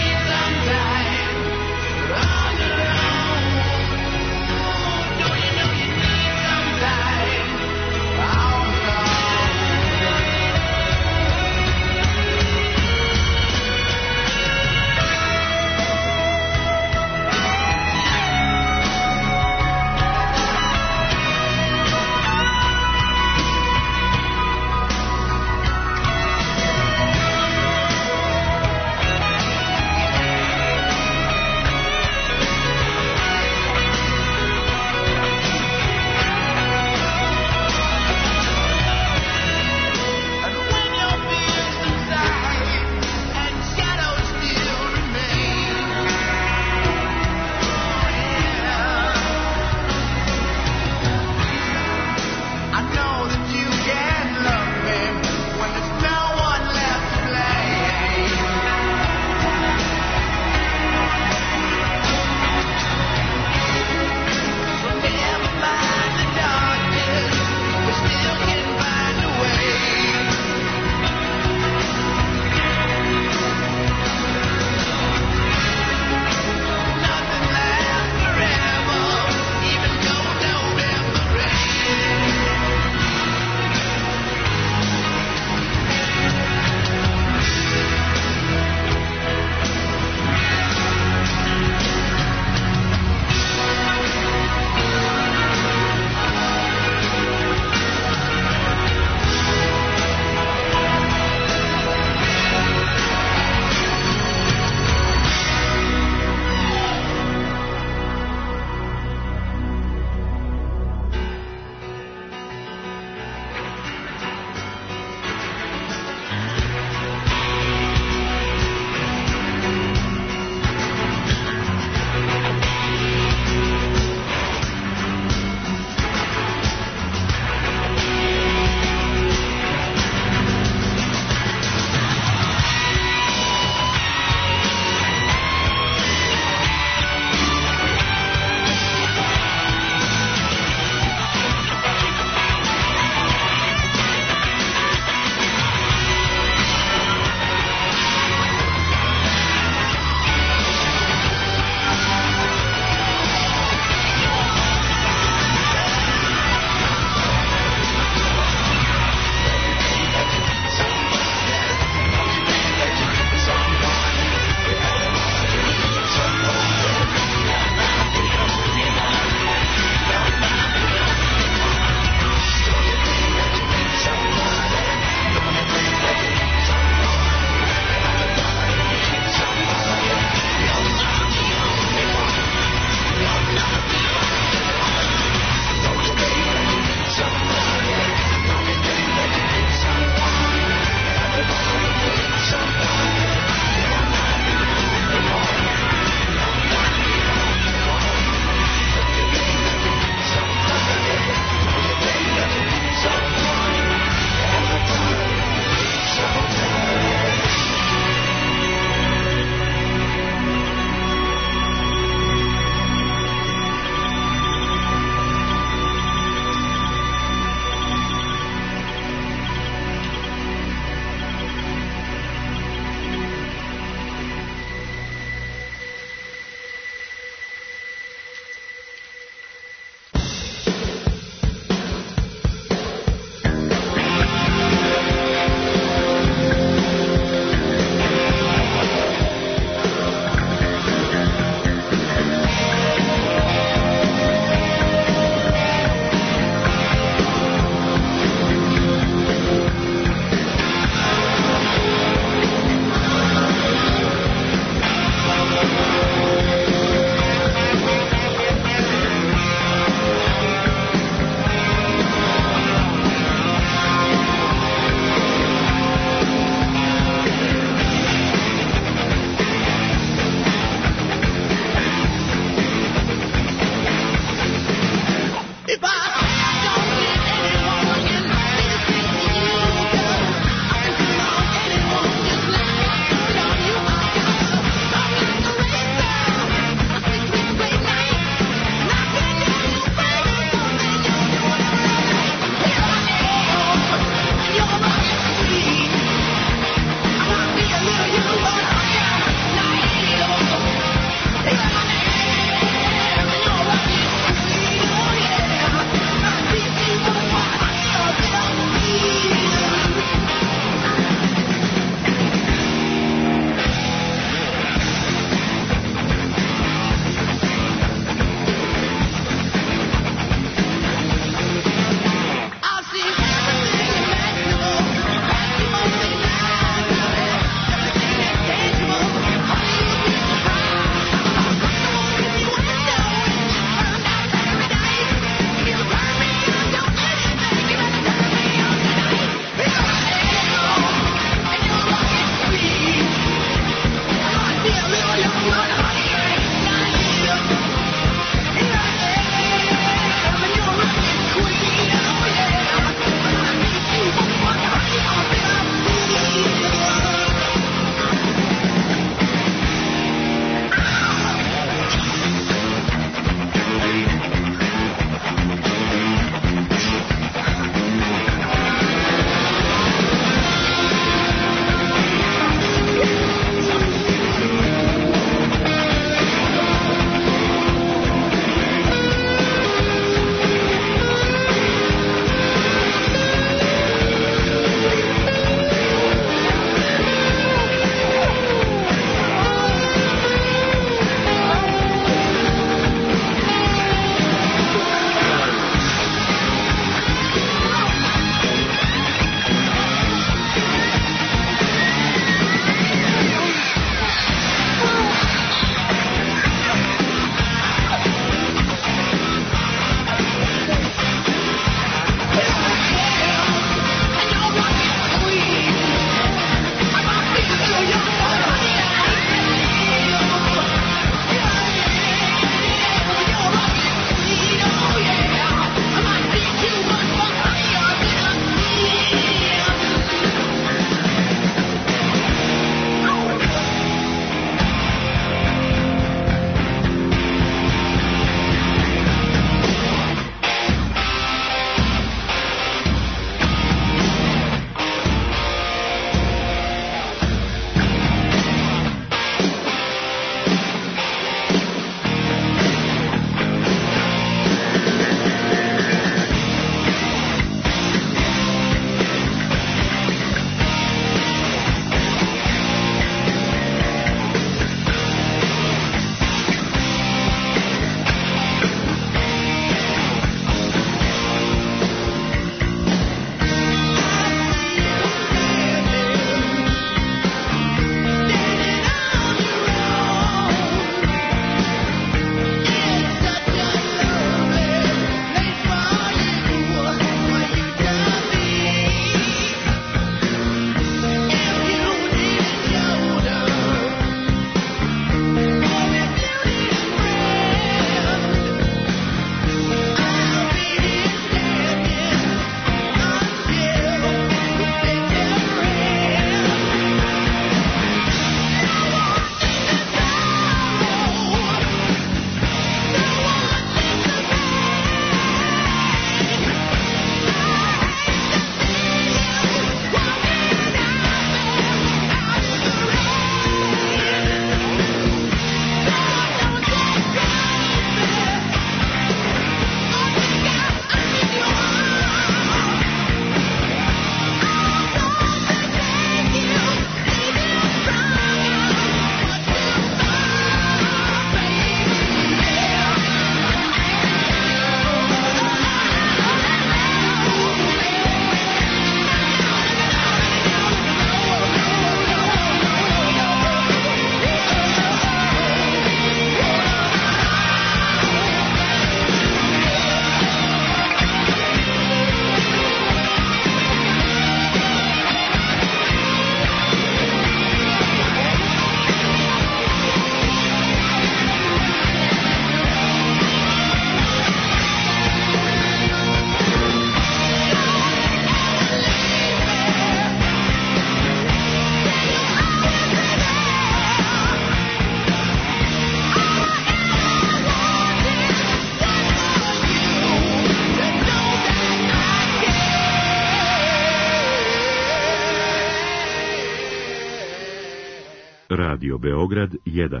Radio Beograd jedan.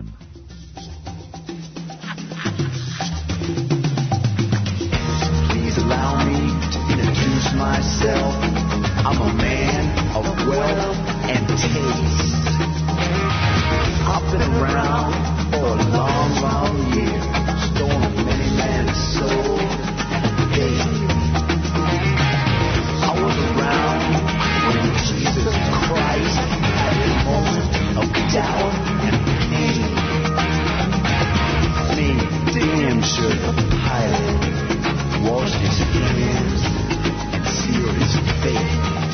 Please allow me to introduce myself. I'm a man of wealth and taste. I've been around for a long, long year, stolen many man's soul and faith. I was around when Jesus Christ had a moment of doubt and pain. Being damn sure the pilot washed his hands and sealed his fate.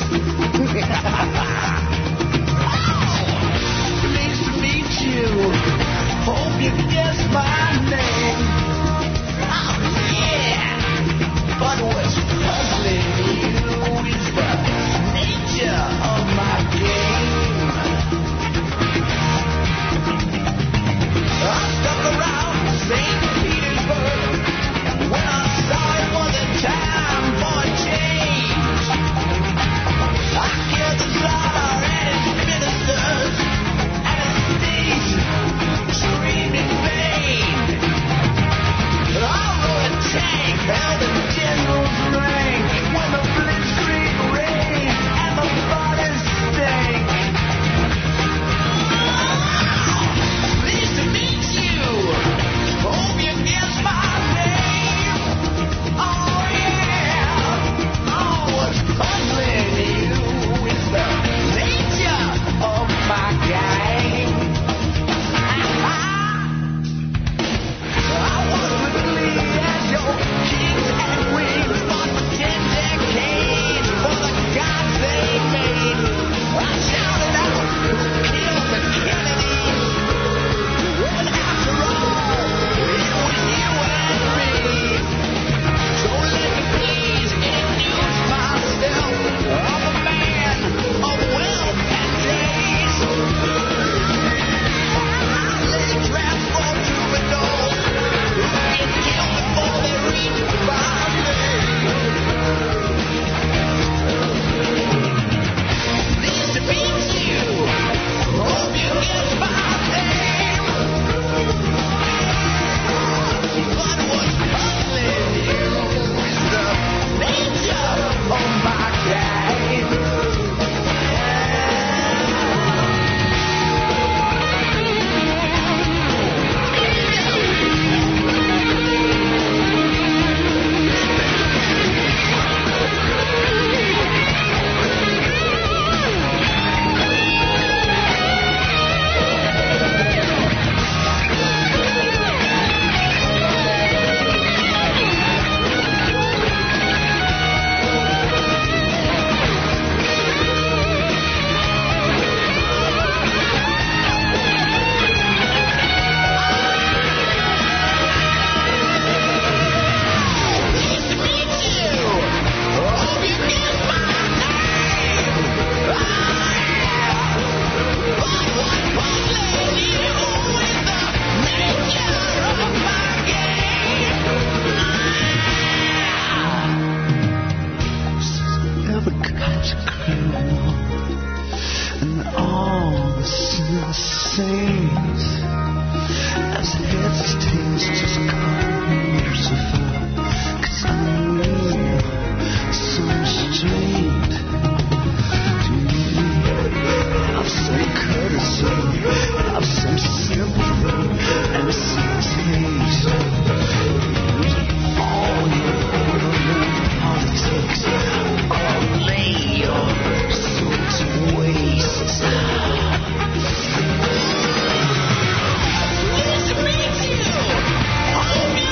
Pleased to meet you. Hope you guess my name. Oh yeah. But what's puzzling you is the nature of my game. I stuck around Saint Petersburg when I saw it was a time for a change. I killed the Tsar and his ministers and his state screamed in vain. I rode a tank held in general's rank when the blitzkrieg rained and the bodies stank. Pleased to meet you. Hope you guess my name. Oh yeah. Oh, what's puzzling you is the nature of my game. I was quickly as your kings and queens fought for ten decades for the gods they made. I shouted out, who killed the Kennedys? And after all, it was you and me. So let me please introduce myself. I'm a man of wealth and taste. I lay traps for troubadours who get killed before they reach my name. Pleased to meet you. Hope you guess my name. But what's puzzling you is the nature of my game. Pleased to meet you. Hope you guess my name. Ah, yeah. But what's puzzling you is the nature of my game. Ever got a criminal and all the sins as heads tails just crucify. 'Cause I need some strength to have some courtesy, have some sympathy and some taste. All your politics, I'll lay your soul to waste. Pleased to meet you. Hope you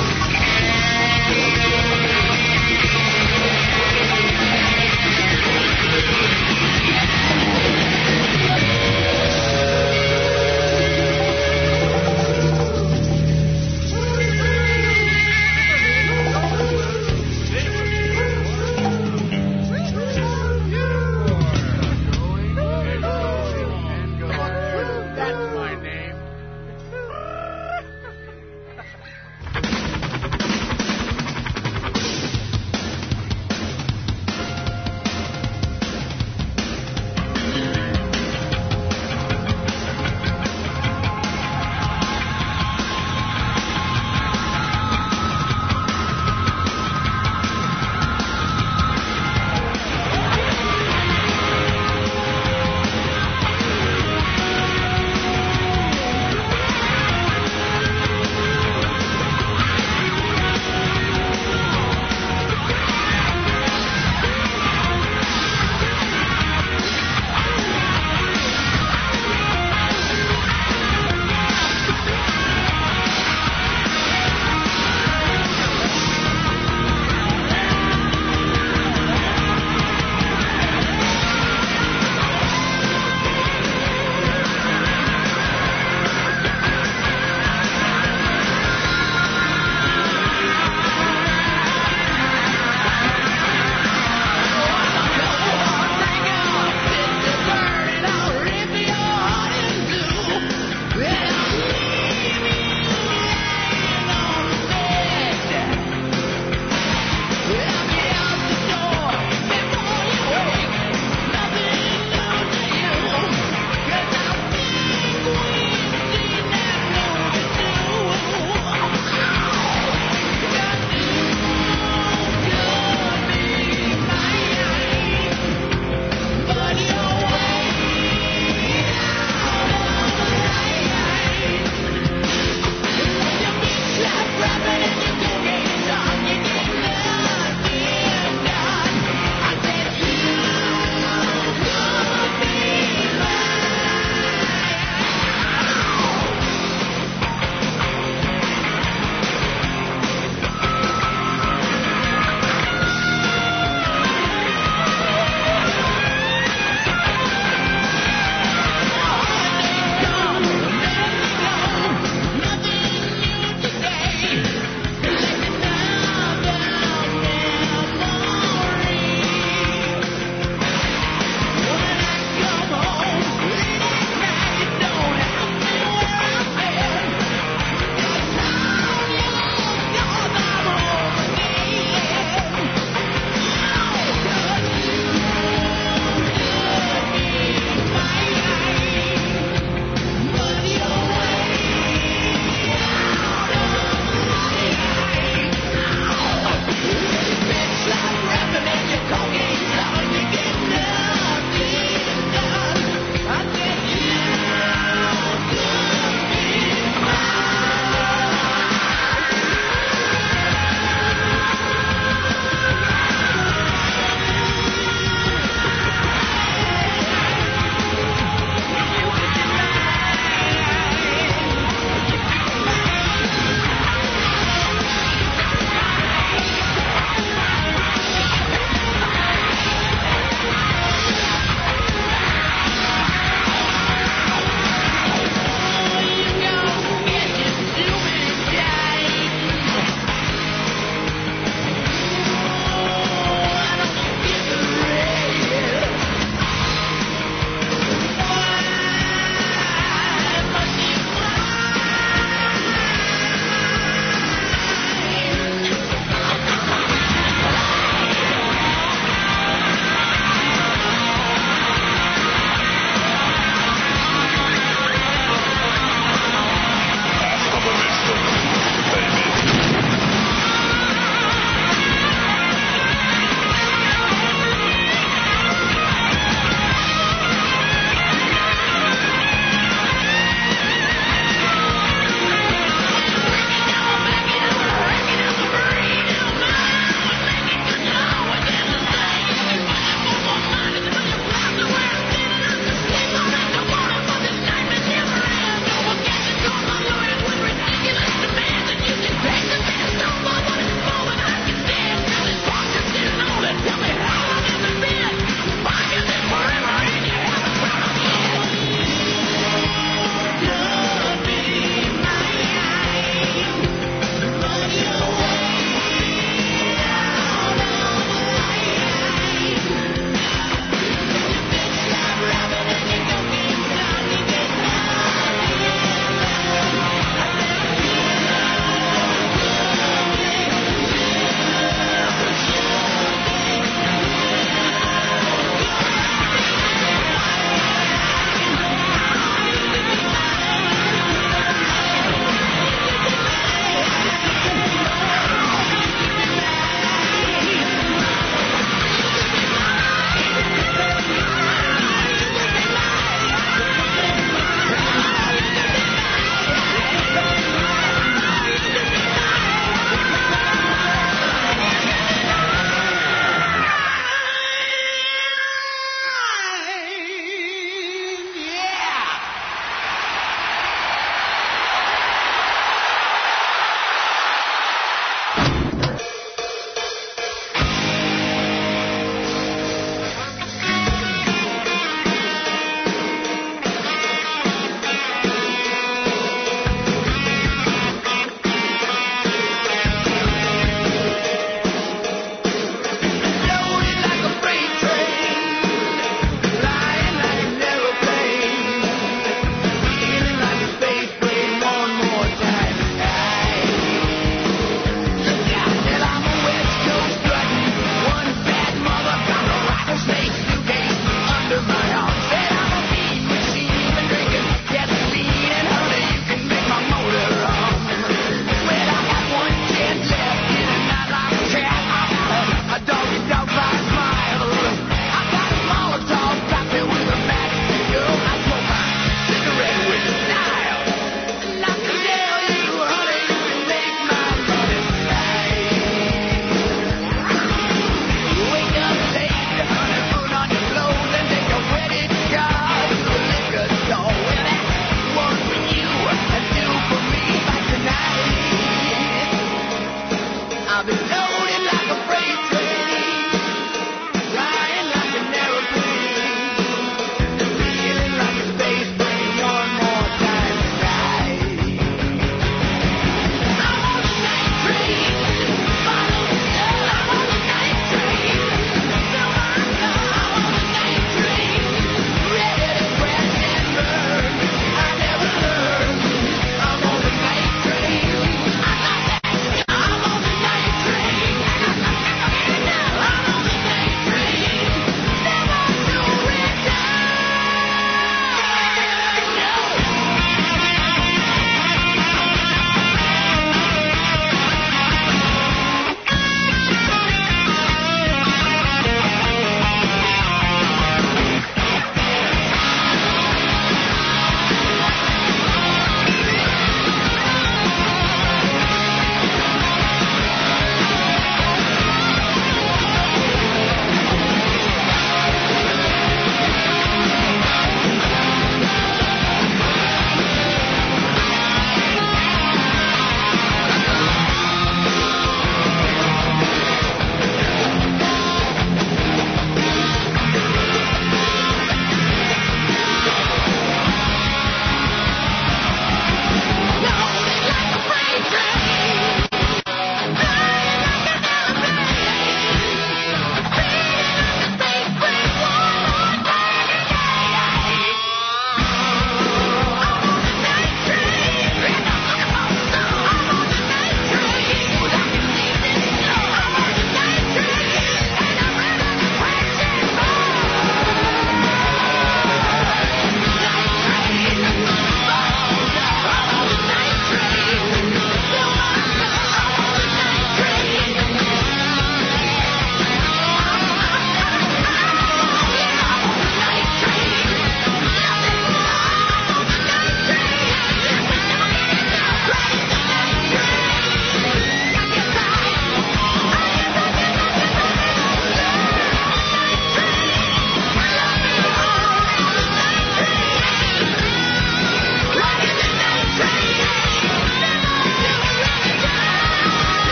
Thank